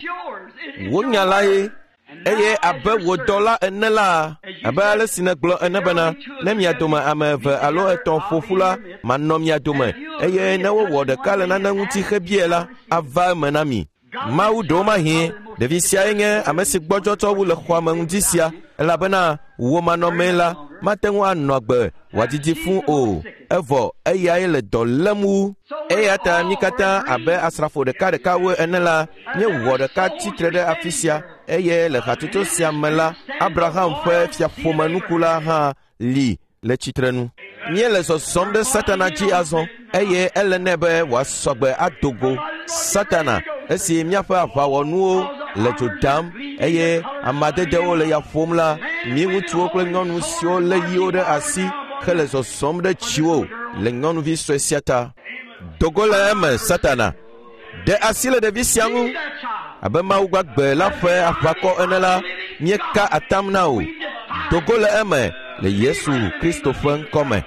Wò nya la ye. Eye abe wò dɔla ene la, abe ale si negblɔ ene bena ne mia dome ame eve alo etɔ̃ ƒoƒu la, manɔ mia dome. Eye ne wowɔ ɖeka le nane ŋuti hebie la, ava eme na mi. Mawu ɖewo mahie, ɖevi siae nye ame si gbɔdzɔtsɔ wu le xɔa me ŋdi sia, elabena wò manɔmee la, mate ŋu anɔ agbe wòadidi fũu o, evɔ eyae le dɔ lém wu. Eya ta mí katã abe asrafo ɖekaɖekawoe ene la, míewɔ ɖeka tsitre ɖe afi sia, eye le hatsotso sia me la, Abraham ƒe fiaƒomenukula hã li le tsitrenu. Míele zɔzɔm ɖe Satana dzi azɔ, eye ele nɛ be wòasɔgbe adogo. Satana, esi míaƒe aʋawɔnuwo le dzo dam, eye amadedewo le ya ƒom la, mí ŋutsuwo kple nyɔnu siwo lé yiwo ɖe asi hele zɔzɔm ɖe tsiwo le nyɔnuvi sue sia ta. Dogo le eme, Satana. Ɖe asi le ɖevi sia ŋu. Abe Mawu gbagbe la ƒe aʋakɔ ene la, míeka atam na wo. Dogo le eme le Yesu Kristo ƒe ŋkɔ me.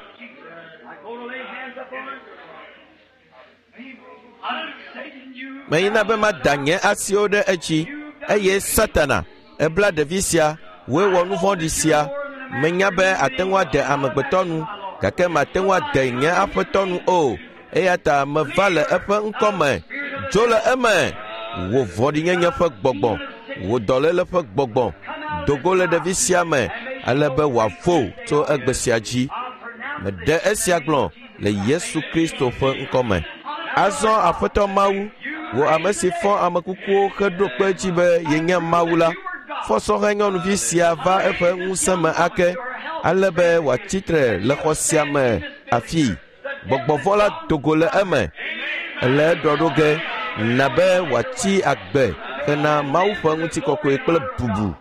Meyina be mada nye asiwo ɖe edzi, eye Satana, ebla ɖevi sia, woe wɔ nu vɔ̃ɖi sia. Menya be ate ŋu aɖe amegbetɔ nu, gake mate ŋu aɖe nye Aƒetɔ nu o. Eya ta meva le eƒe ŋkɔ me. Dzo le eme, wò vɔ̃ɖinyenye ƒe gbɔgbɔ, wò dɔléle ƒe gbɔgbɔ, dogo le ɖevi sia me, ale be wòavo tso egbe sia dzi. Meɖe esia gblɔ le Yesu Kristo ƒe ŋkɔ me. Azɔ Aƒetɔ Mawu, wò ame si fɔ ame kukuwo xe ɖo kpe dzi be yenye Mawu la, fɔ sɔhɛ nyɔnuvi sia va eƒe ŋusẽ me ake, ale be wòatsitre le xɔ sia me afii. Gbɔgbɔvɔ la dogo le eme, ele eɖɔɖo ge, na be wòatsi agbe hena Mawu ƒe ŋutikɔkɔe kple bubu.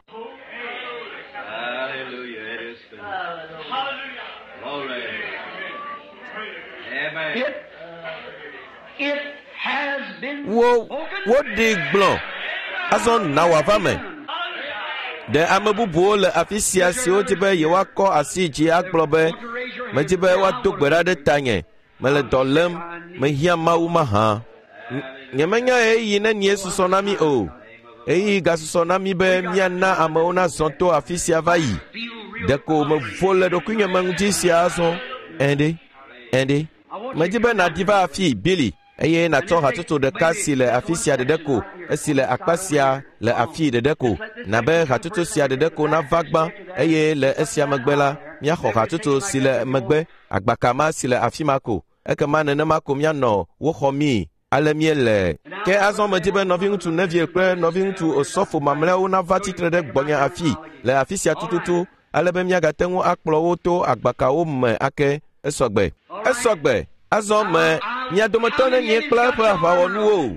Woɖi gblɔ, azɔ nawɔ ava me. Ɖe ame bubuwo le afi sia siwo di be yewoakɔ asi dzi agblɔ be, medi be woado gbe ɖa ɖe tanye, mele dɔ lém, mehiã Mawu mahã. Nyemenya eyi ne nie susɔ na mi o. Eyi gasusɔ na mi be míana amewo nazɔ to afi sia va yi. Ɖeko mevo le ɖokuinye me ŋdi sia azɔ. Ɛnɖe. Medi be nàɖi va afi, Billy, eye nàtsɔ hatsotso ɖeka si le afi sia ɖeɖe ko, esi le akpa sia le afi ɖeɖe ko. Na be hatsotso sia ɖeɖe ko nava gbã, eye le esia megbe la, míaxɔ hatsotso si le megbe, agbakama si le afi ma ko. Ekema nenema ko míanɔ wo xɔ mii ale miele ke azɔ medi be nɔvi ŋutsu nevie kple nɔvi ŋutsu osɔfo mamlɛawo nava tsitre ɖe gbɔnye afi le afi sia tututu ale be miagate ŋu akplɔ wo to agbakawo me ake esɔgbe azɔ me mia dometɔ ne nye kple eƒe aʋawɔnuwo.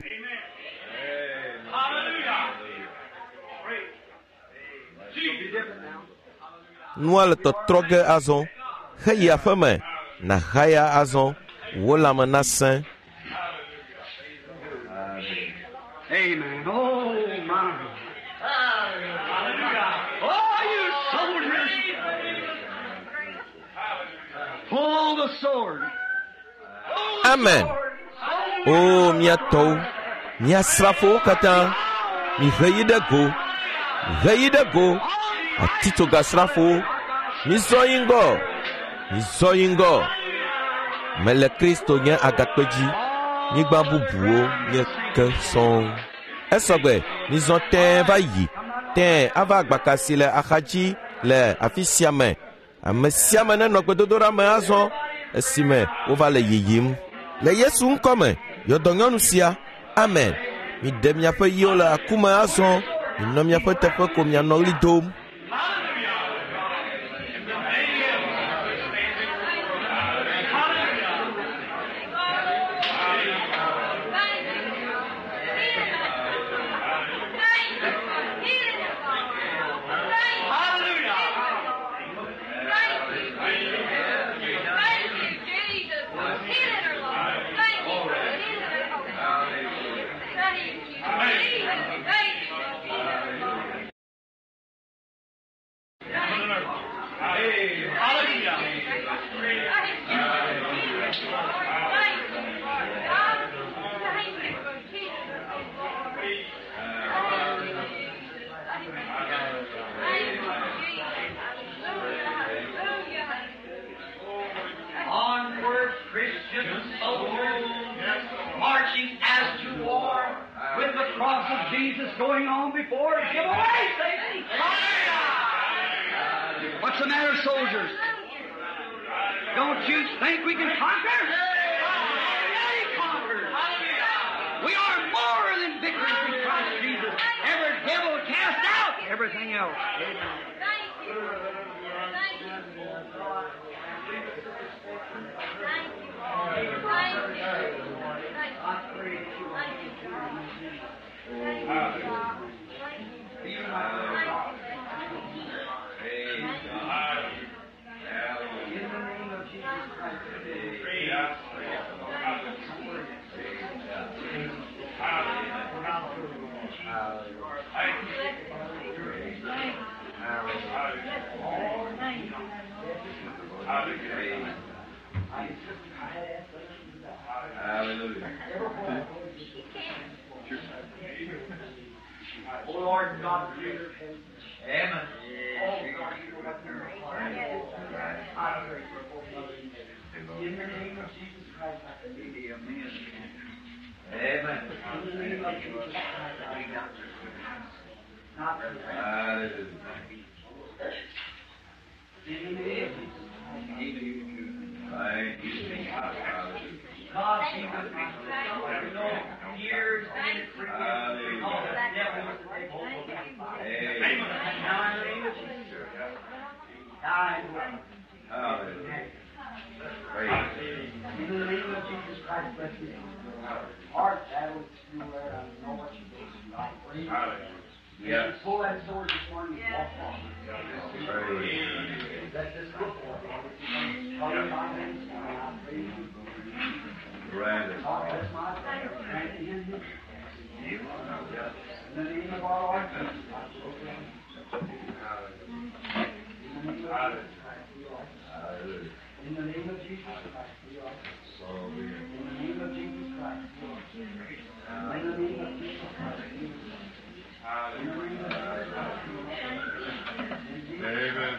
Nua le tɔtrɔ ge azɔ heyi aƒe me na haya azɔ wo lãme nasẽ. Amen. Oh, my. Oh, you soldiers. Pull the sword. Amen. Oh, miatɔwo, miasrafowo katã, miheyi ɖe go, atitsogasrafowo, mizɔ yi ŋgɔ. Mele Kristo nye agakpedzi, nyigba bubuwo nye ke sɔŋ. Esɔgbe, mizɔ tɛɛ va yi, tɛɛ ava agbaka si le axadzi le afi sia me. Ame sia me nenɔ gbedodoɖa me azɔ, esime wova le yiyim. Le Yesu ŋkɔ me, yɔdɔnyɔnu sia, amen. Miɖe miaƒe yiwo le aku me azɔ, minɔ miaƒe teƒe ko mianɔ ɣli dom. Going on before us. Give away, Satan! What's the matter, soldiers? Don't you think we can conquer? We conquer. We are more than victors in Christ Jesus. Every devil cast out everything else. Oh Lord God, amen. In the name of Jesus Christ, I believe you. Amen. In the name of Jesus Christ, not in the name of God, be with me. Years and all that devil was able to do. Now in the name of Jesus, die in the name of Jesus Christ, bless you. Heart, that was you where I know what you did. Yes. Pull that sword this morning and walk on. Let this go for you. Cover my hands and I pray you. God bless my prayer. Grant it in Him. In the name of our Lord Jesus Christ. In the name of Jesus Christ, we are. In the name of Jesus Christ, we are. In the name of Jesus Christ, we are. In the name of Jesus Christ, we are. Amen.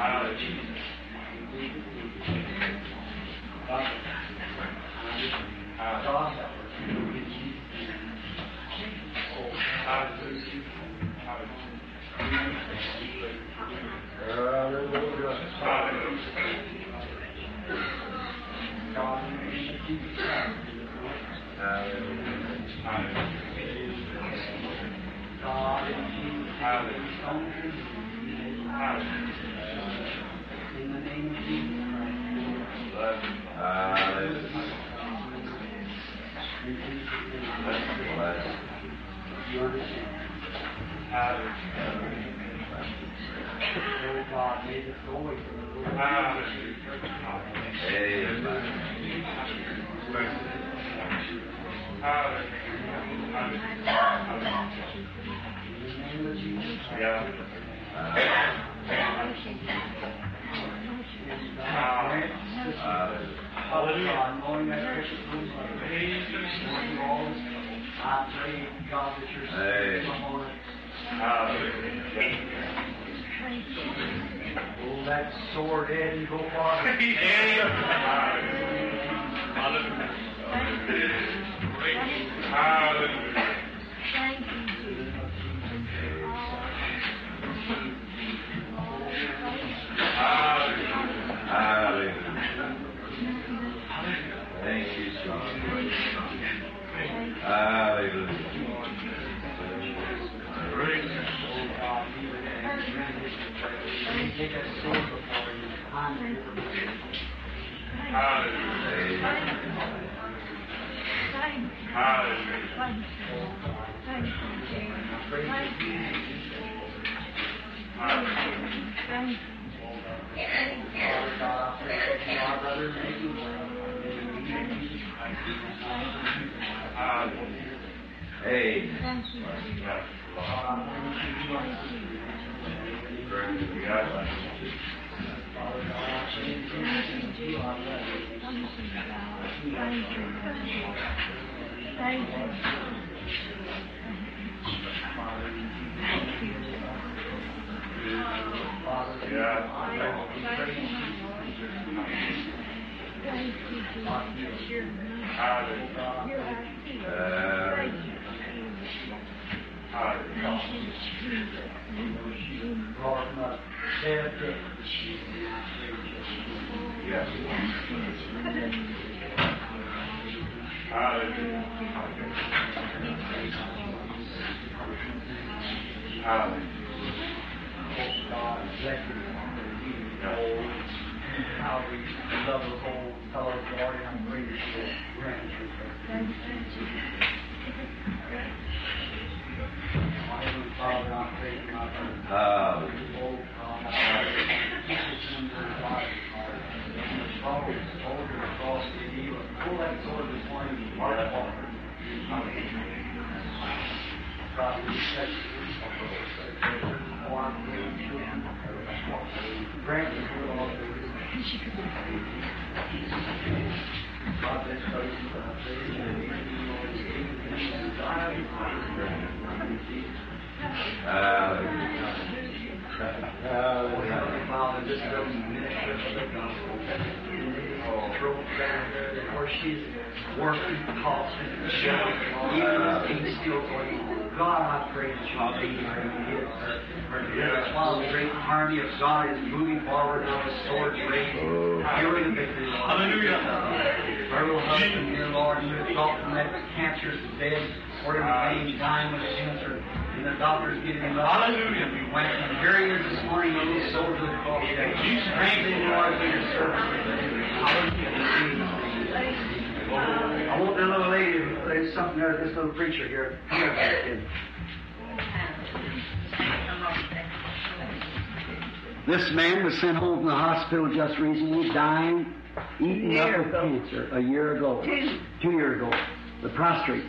This man was sent home from the hospital just recently, dying, eaten up with cancer a year ago. 2 years ago. The prostrate.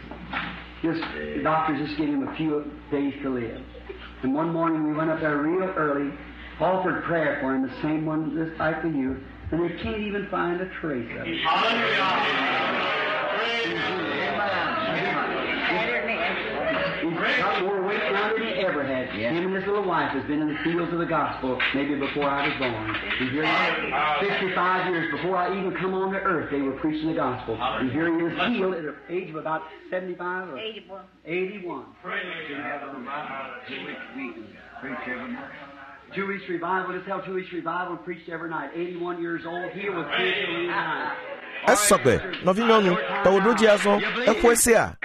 The doctors just gave him a few days to live. And one morning we went up there real early, offered prayer for him, the same one this type of you, and they can't even find a trace of it. He's got more weight now longer than he ever had. Him and his little wife has been in the fields of the gospel maybe before I was born. And here he is, 55 years before I even come on the earth, they were preaching the gospel. And here he is healed at an age of about 75 or 81. 81. 2 weeks revival, just held 2 weeks revival, preached every night. 81 years old, healed with cancer every night. Esogbe, novinyonu, tawodoji azon, ekwesia.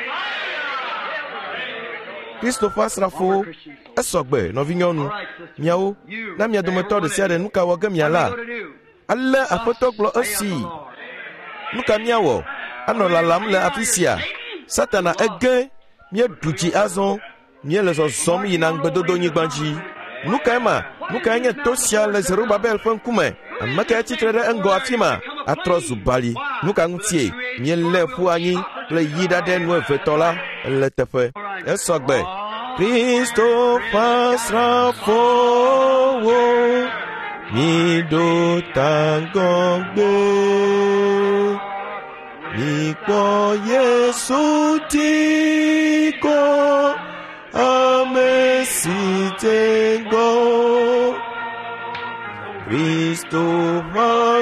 Christopher Asrafo, esogbe, novinyonu, miao, na mia dometo de siade nuka wage miala. Alle afotoklo osi. Nuka miawo, anola lamle afisia. Satana ege, mie duji azon, mie lezo som yinang bedodo nyigbanji. Nuka ema, nuka enye tosia le Zerubabel fenkume. Amaka titre engo afima. Atrozu bali, nuka ngutie, mie lefu anyi, le yida den we vetola, le tefe. Esogbe. Christopher Asrafo, mi do tangogbe, mi po Yesu tiko, amesi tengo. Christopher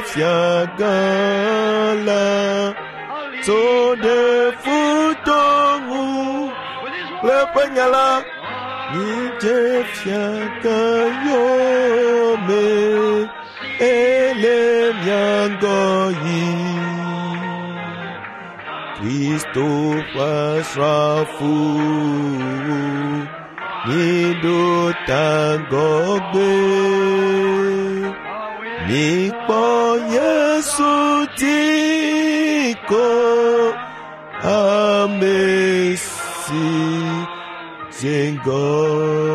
fiagala, so de futongu, le penyala, ni te fiagayo me, ele miangoyi. Christopher Asrafo, ni do tangogbe. Nipo Yesu tiko amesi zengo.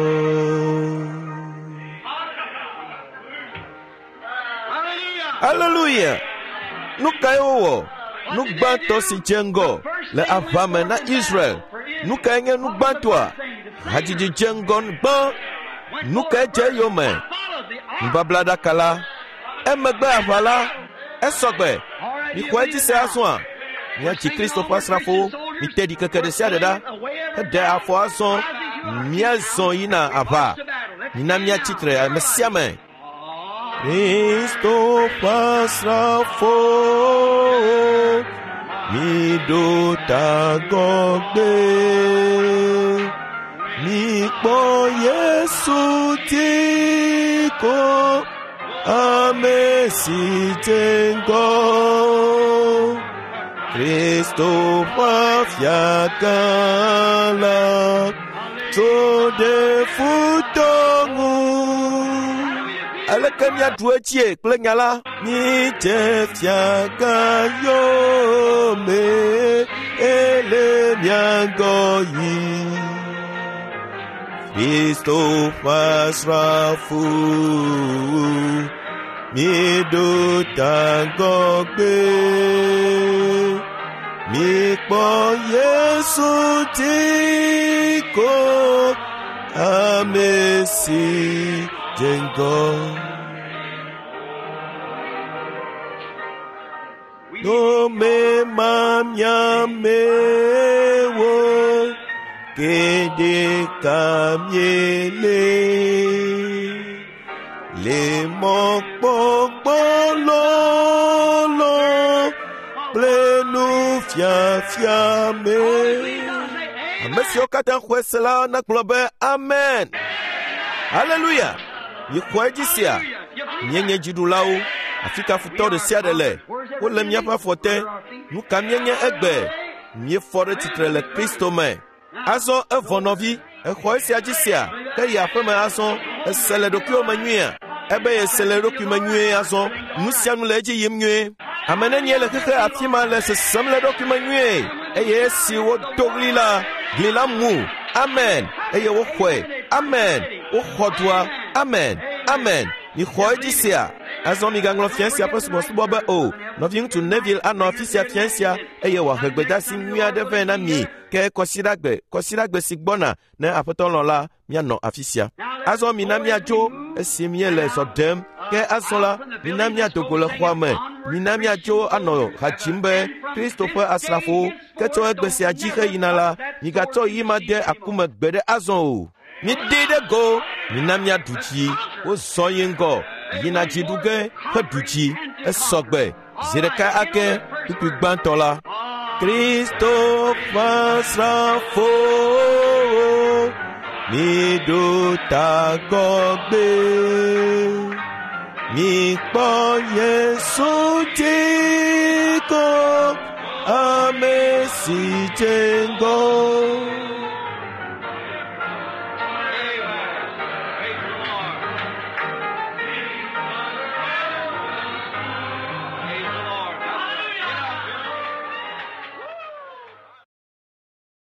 Hallelujah. Nuka yowo, nukbanto si jengo, le avame na Israel. Nuka enge nukbantwa, hajiji jengo nukban, nuka je yome. Mbablada kala. Emegbe avala, esogbe, mi kwaji se aswa, mi achi Christopher Asrafo, mi tedi keke de siadeda, de afo azon, mi azon yina ava, nina mi achitre, mesiame. Christopher Asrafo, mi do tagogbe, mi po Yesu tiko, amesi tengo. Christopher fiagala, to de futongu. Alekanya duetie klenyala, ni te fiagayo me, ele miangoyi. Christopher Asrafo, mi do tangogbe, mi po Yesu tiko, amesi jengo. No me mamya mewo, Kede kamiele le mokpokpo lolo plenu fia me. Amesio katan kwesela na klobe amen. Hallelujah. Yikwaji sia. Nyenye jidulao. Afika futo de sia de le. Ole miapa fote. Nuka nyenye egbe. Mie fore titre le Kristo me. Azon evonovi, ekhoisi ajisia, ke ya feme azon, esele dokyo manua, ebe esele dokyo manua azon, nusianu leji yimnue. Amenenye le keke afima le sesemle dokyo manua, eye si wo doglila, glila mu, amen, eye wo kwe, amen, wo khodwa, amen, amen, ni khoijisia. Azon mi ganglo fiansia possible bobe o, no ving to Neville an officia fiansia, eye wa regbeda si nua de vena mi. Ke kosiragbe sigbona na apoton lola miano afisia. Azon minamia jo esimie le sodem ke azola minamia dogole khwame minamia jo ano hajimbe Christopher Asrafo ke to egbesi ajike yinala yigato yimade akume gbede azon o mi dede go mi na mia duchi o soyengo yina jiduge he duchi esogbe zireka ake pipi gbantola Kristo fasrafo mi do tagogbe mi po Yesu tiko amesi jengo